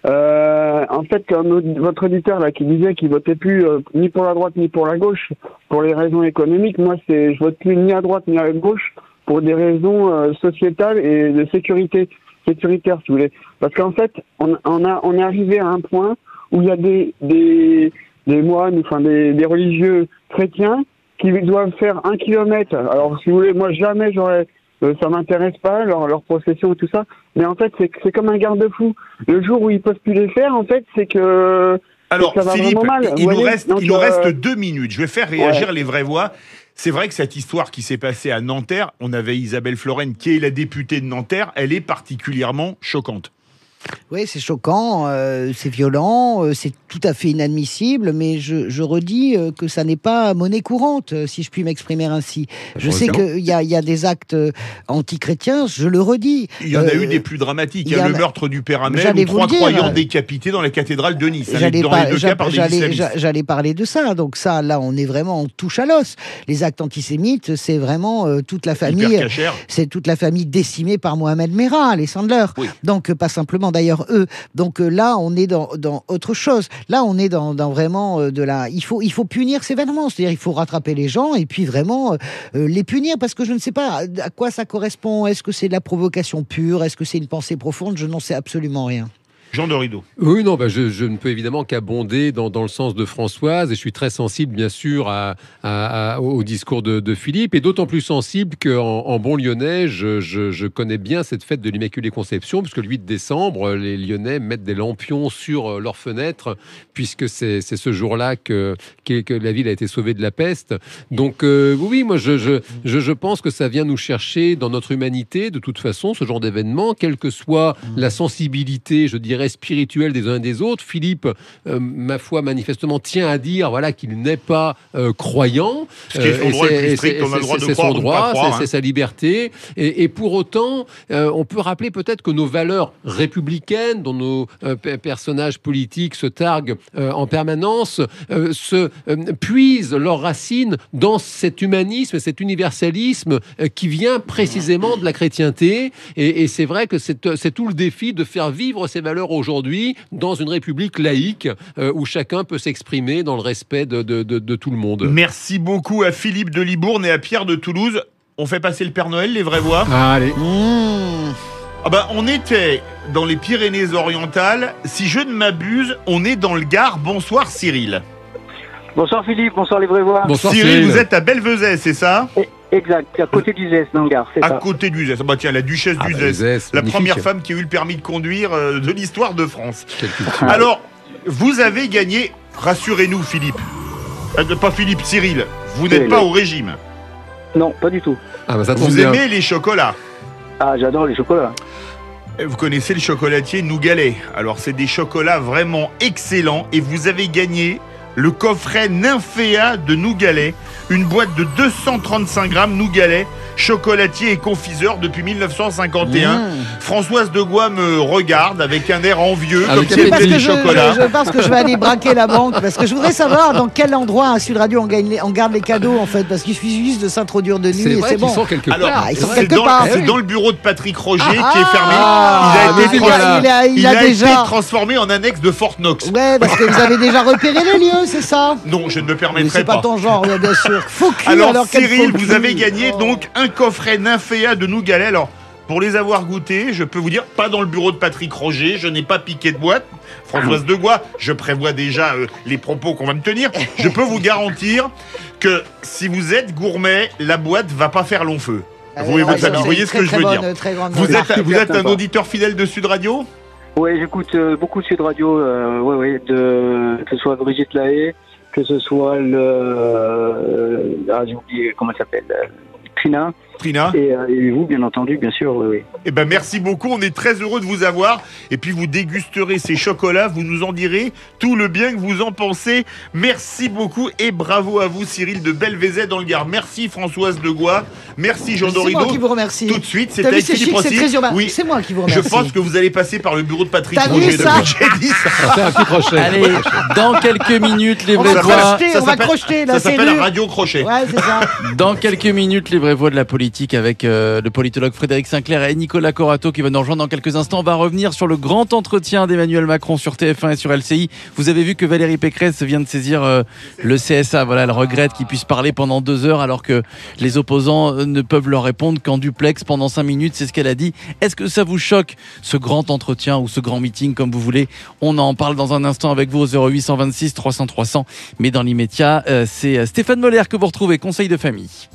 Euh, en fait, comme notre- votre auditeur là qui disait qu'il votait plus euh, ni pour la droite ni pour la gauche pour les raisons économiques, moi c'est je vote plus ni à droite ni à gauche pour des raisons euh, sociétales et de sécurité sécuritaire, si vous voulez. Parce qu'en fait, on, on a on est arrivé à un point où il y a des des des moines, enfin des, des religieux chrétiens qui doivent faire un kilomètre. Alors, si vous voulez, moi jamais j'aurais Euh, ça m'intéresse pas, leur, leur procession et tout ça. Mais en fait, c'est, c'est comme un garde-fou. Le jour où ils peuvent plus les faire, en fait, c'est que Alors, ça va Philippe, vraiment mal. il, vous nous voyez. reste, Donc, il nous euh, reste deux minutes. Je vais faire réagir ouais. les vraies voix. C'est vrai que cette histoire qui s'est passée à Nanterre, on avait Isabelle Floren, qui est la députée de Nanterre, elle est particulièrement choquante. Oui, c'est choquant, euh, c'est violent, euh, c'est tout à fait inadmissible, mais je, je redis euh, que ça n'est pas monnaie courante, euh, si je puis m'exprimer ainsi. Je sais qu'il y a, il y a des actes euh, anti-chrétiens, je le redis. Il y en a Euh, eu des plus dramatiques. Il y il y a en le a- meurtre du père Hamel J'allais ou vous trois le dire. croyants décapités dans la cathédrale de Nice. J'allais, dans par- les deux j'a- cas par des j'allais- islamistes. j'a- j'allais parler de ça. Donc ça, là, on est vraiment en touche à l'os. Les actes antisémites, c'est vraiment euh, toute la famille. Hyper cachère. C'est toute la famille décimée par Mohamed Merah, les Sandler. Donc euh, pas simplement d'ailleurs eux. Donc euh, là, on est dans, dans autre chose. Là, on est dans, dans vraiment euh, de la. Il faut il faut punir sévèrement. C'est-à-dire il faut rattraper les gens et puis vraiment euh, euh, les punir parce que je ne sais pas à quoi ça correspond. Est-ce que c'est de la provocation pure? Est-ce que c'est une pensée profonde? Je n'en sais absolument rien. Jean de Rideau. Oui, non, bah je, je ne peux évidemment qu'abonder dans, dans le sens de Françoise, et je suis très sensible, bien sûr, à, à- à- au discours de, de Philippe, et d'autant plus sensible qu'en en bon lyonnais, je, je- je connais bien cette fête de l'Immaculée Conception, puisque le huit décembre, les Lyonnais mettent des lampions sur leurs fenêtres, puisque c'est c'est ce jour-là que, que, que la ville a été sauvée de la peste. Donc euh, oui, moi, je, je, je, je pense que ça vient nous chercher dans notre humanité, de toute façon, ce genre d'événement, quelle que soit la sensibilité, je dirais, spirituelle des uns et des autres. Philippe, euh, ma foi, manifestement, tient à dire voilà, qu'il n'est pas euh, croyant. Ce qui est son Euh, droit et le plus c'est- strict, et on a le c'est- droit de c'est croire son ou de pas droit, croire, c'est- hein. c'est sa liberté. Et, et pour autant, euh, on peut rappeler peut-être que nos valeurs républicaines, dont nos euh, pe- personnages politiques se targuent euh, en permanence, euh, se euh, puisent leurs racines dans cet humanisme, cet universalisme euh, qui vient précisément de la chrétienté. Et, et c'est vrai que c'est c'est tout le défi de faire vivre ces valeurs aujourd'hui dans une république laïque euh, où chacun peut s'exprimer dans le respect de, de, de, de tout le monde. Merci beaucoup à Philippe de Libourne et à Pierre de Toulouse. On fait passer le Père Noël, les vraies voix. Allez. Ah bah, on était dans les Pyrénées-Orientales. Si je ne m'abuse, on est dans le Gard. Bonsoir Cyril. Bonsoir Philippe, bonsoir les vraies voix. Cyril, vous êtes à Belvezet, c'est ça? Exact, à côté d'Uzès, dans le Gard, c'est À ça. côté d'Uzès. Ah bah tiens, la duchesse Ah bah, d'Uzès, Uzès, la magnifique. première femme qui a eu le permis de conduire euh, de l'histoire de France. Quelle culture. Alors, vous avez gagné, rassurez-nous Philippe, Euh, pas Philippe, Cyril, vous n'êtes Cyril, pas oui. au régime. Non, pas du tout. Ah bah ça tombe Vous bien. aimez les chocolats. Ah, j'adore les chocolats. Vous connaissez le chocolatier Nougalet. Alors, c'est des chocolats vraiment excellents et vous avez gagné le coffret Nymphéa de Nougalet, une boîte de deux cent trente-cinq grammes Nougalet, chocolatier et confiseur depuis mille neuf cent cinquante et un. Mmh. Françoise de Gois me regarde avec un air envieux, Avec comme si elle Parce aimait que les je, chocolats. je, je pense que je vais aller braquer la banque parce que je voudrais savoir dans quel endroit à Sud Radio on, gagne les- on garde les cadeaux en fait parce qu'il suffit juste de s'introduire de nuit C'est et vrai c'est qu'ils bon. sont quelque Alors, part. Ah, ils sont c'est quelque dans, part. c'est Oui. dans le bureau de Patrick Roger Ah, qui est fermé. ah, il a mais été, voilà. il a, il il a a déjà. été transformé en annexe de Fort Knox. Ouais, parce que vous avez déjà repéré les lieux, c'est ça. Non, je ne me Mais permettrai c'est pas pas. ton genre, ouais, bien sûr. Faux cul, Alors, alors quel Cyril, faux vous cul. avez gagné Oh. donc un coffret Nymphéa de Nougalet. Alors, pour les avoir goûtés, je peux vous dire, pas dans le bureau de Patrick Roger, je n'ai pas piqué de boîte. Françoise de Gois, je prévois déjà euh, les propos qu'on va me tenir. Je peux vous garantir que si vous êtes gourmet, la boîte va pas faire long feu. Ah, vous, ouais, vous ouais, savez- c'est vous voyez une ce très, que je très veux bonne, dire. très grande Vous marque. êtes, vous êtes un sympa. auditeur fidèle de Sud Radio? Oui, j'écoute euh, beaucoup de Sud Radio, euh, ouais, ouais, de, que ce soit Brigitte Lahaye, que ce soit le... Euh, ah, j'ai oublié, comment elle s'appelle euh, Trina. Trina. Et, euh, et vous, bien entendu, bien sûr, oui, oui. Eh ben merci beaucoup, on est très heureux de vous avoir. Et puis vous dégusterez ces chocolats, vous nous en direz tout le bien que vous en pensez. Merci beaucoup et bravo à vous Cyril de Belvezet dans le Gard. Merci Françoise de Gois, merci Jean C'est Dorido. moi qui vous remercie. Tout de suite, c'est T'as vu, avec c'est Philippe chic, c'est Rossi. très urbain. Oui, C'est moi qui vous je remercie. pense que vous allez passer par le bureau de Patrick T'as vu Roger. ça depuis que j'ai dit ça. On fait un petit crochet. Allez, dans quelques minutes, les On vraies va voix. crocheter, ça on va s'appelle- crocheter, Ça là, s'appelle c'est un dur. radio crochet. Ouais, c'est ça. Dans quelques minutes, les vraies voix de la politique avec euh, le politologue Frédéric Sinclair et Nicolas Corato qui va nous rejoindre dans quelques instants. On va revenir sur le grand entretien d'Emmanuel Macron sur T F un et sur L C I. Vous avez vu que Valérie Pécresse vient de saisir euh, le C S A. Voilà, elle regrette qu'il puisse parler pendant deux heures alors que les opposants euh, ne peuvent leur répondre qu'en duplex pendant cinq minutes. C'est ce qu'elle a dit. Est-ce que ça vous choque, ce grand entretien ou ce grand meeting, comme vous voulez? On en parle dans un instant avec vous au zéro huit cent vingt-six trois cents trois cents. Mais dans l'immédiat, euh, c'est Stéphane Moller que vous retrouvez, conseil de famille.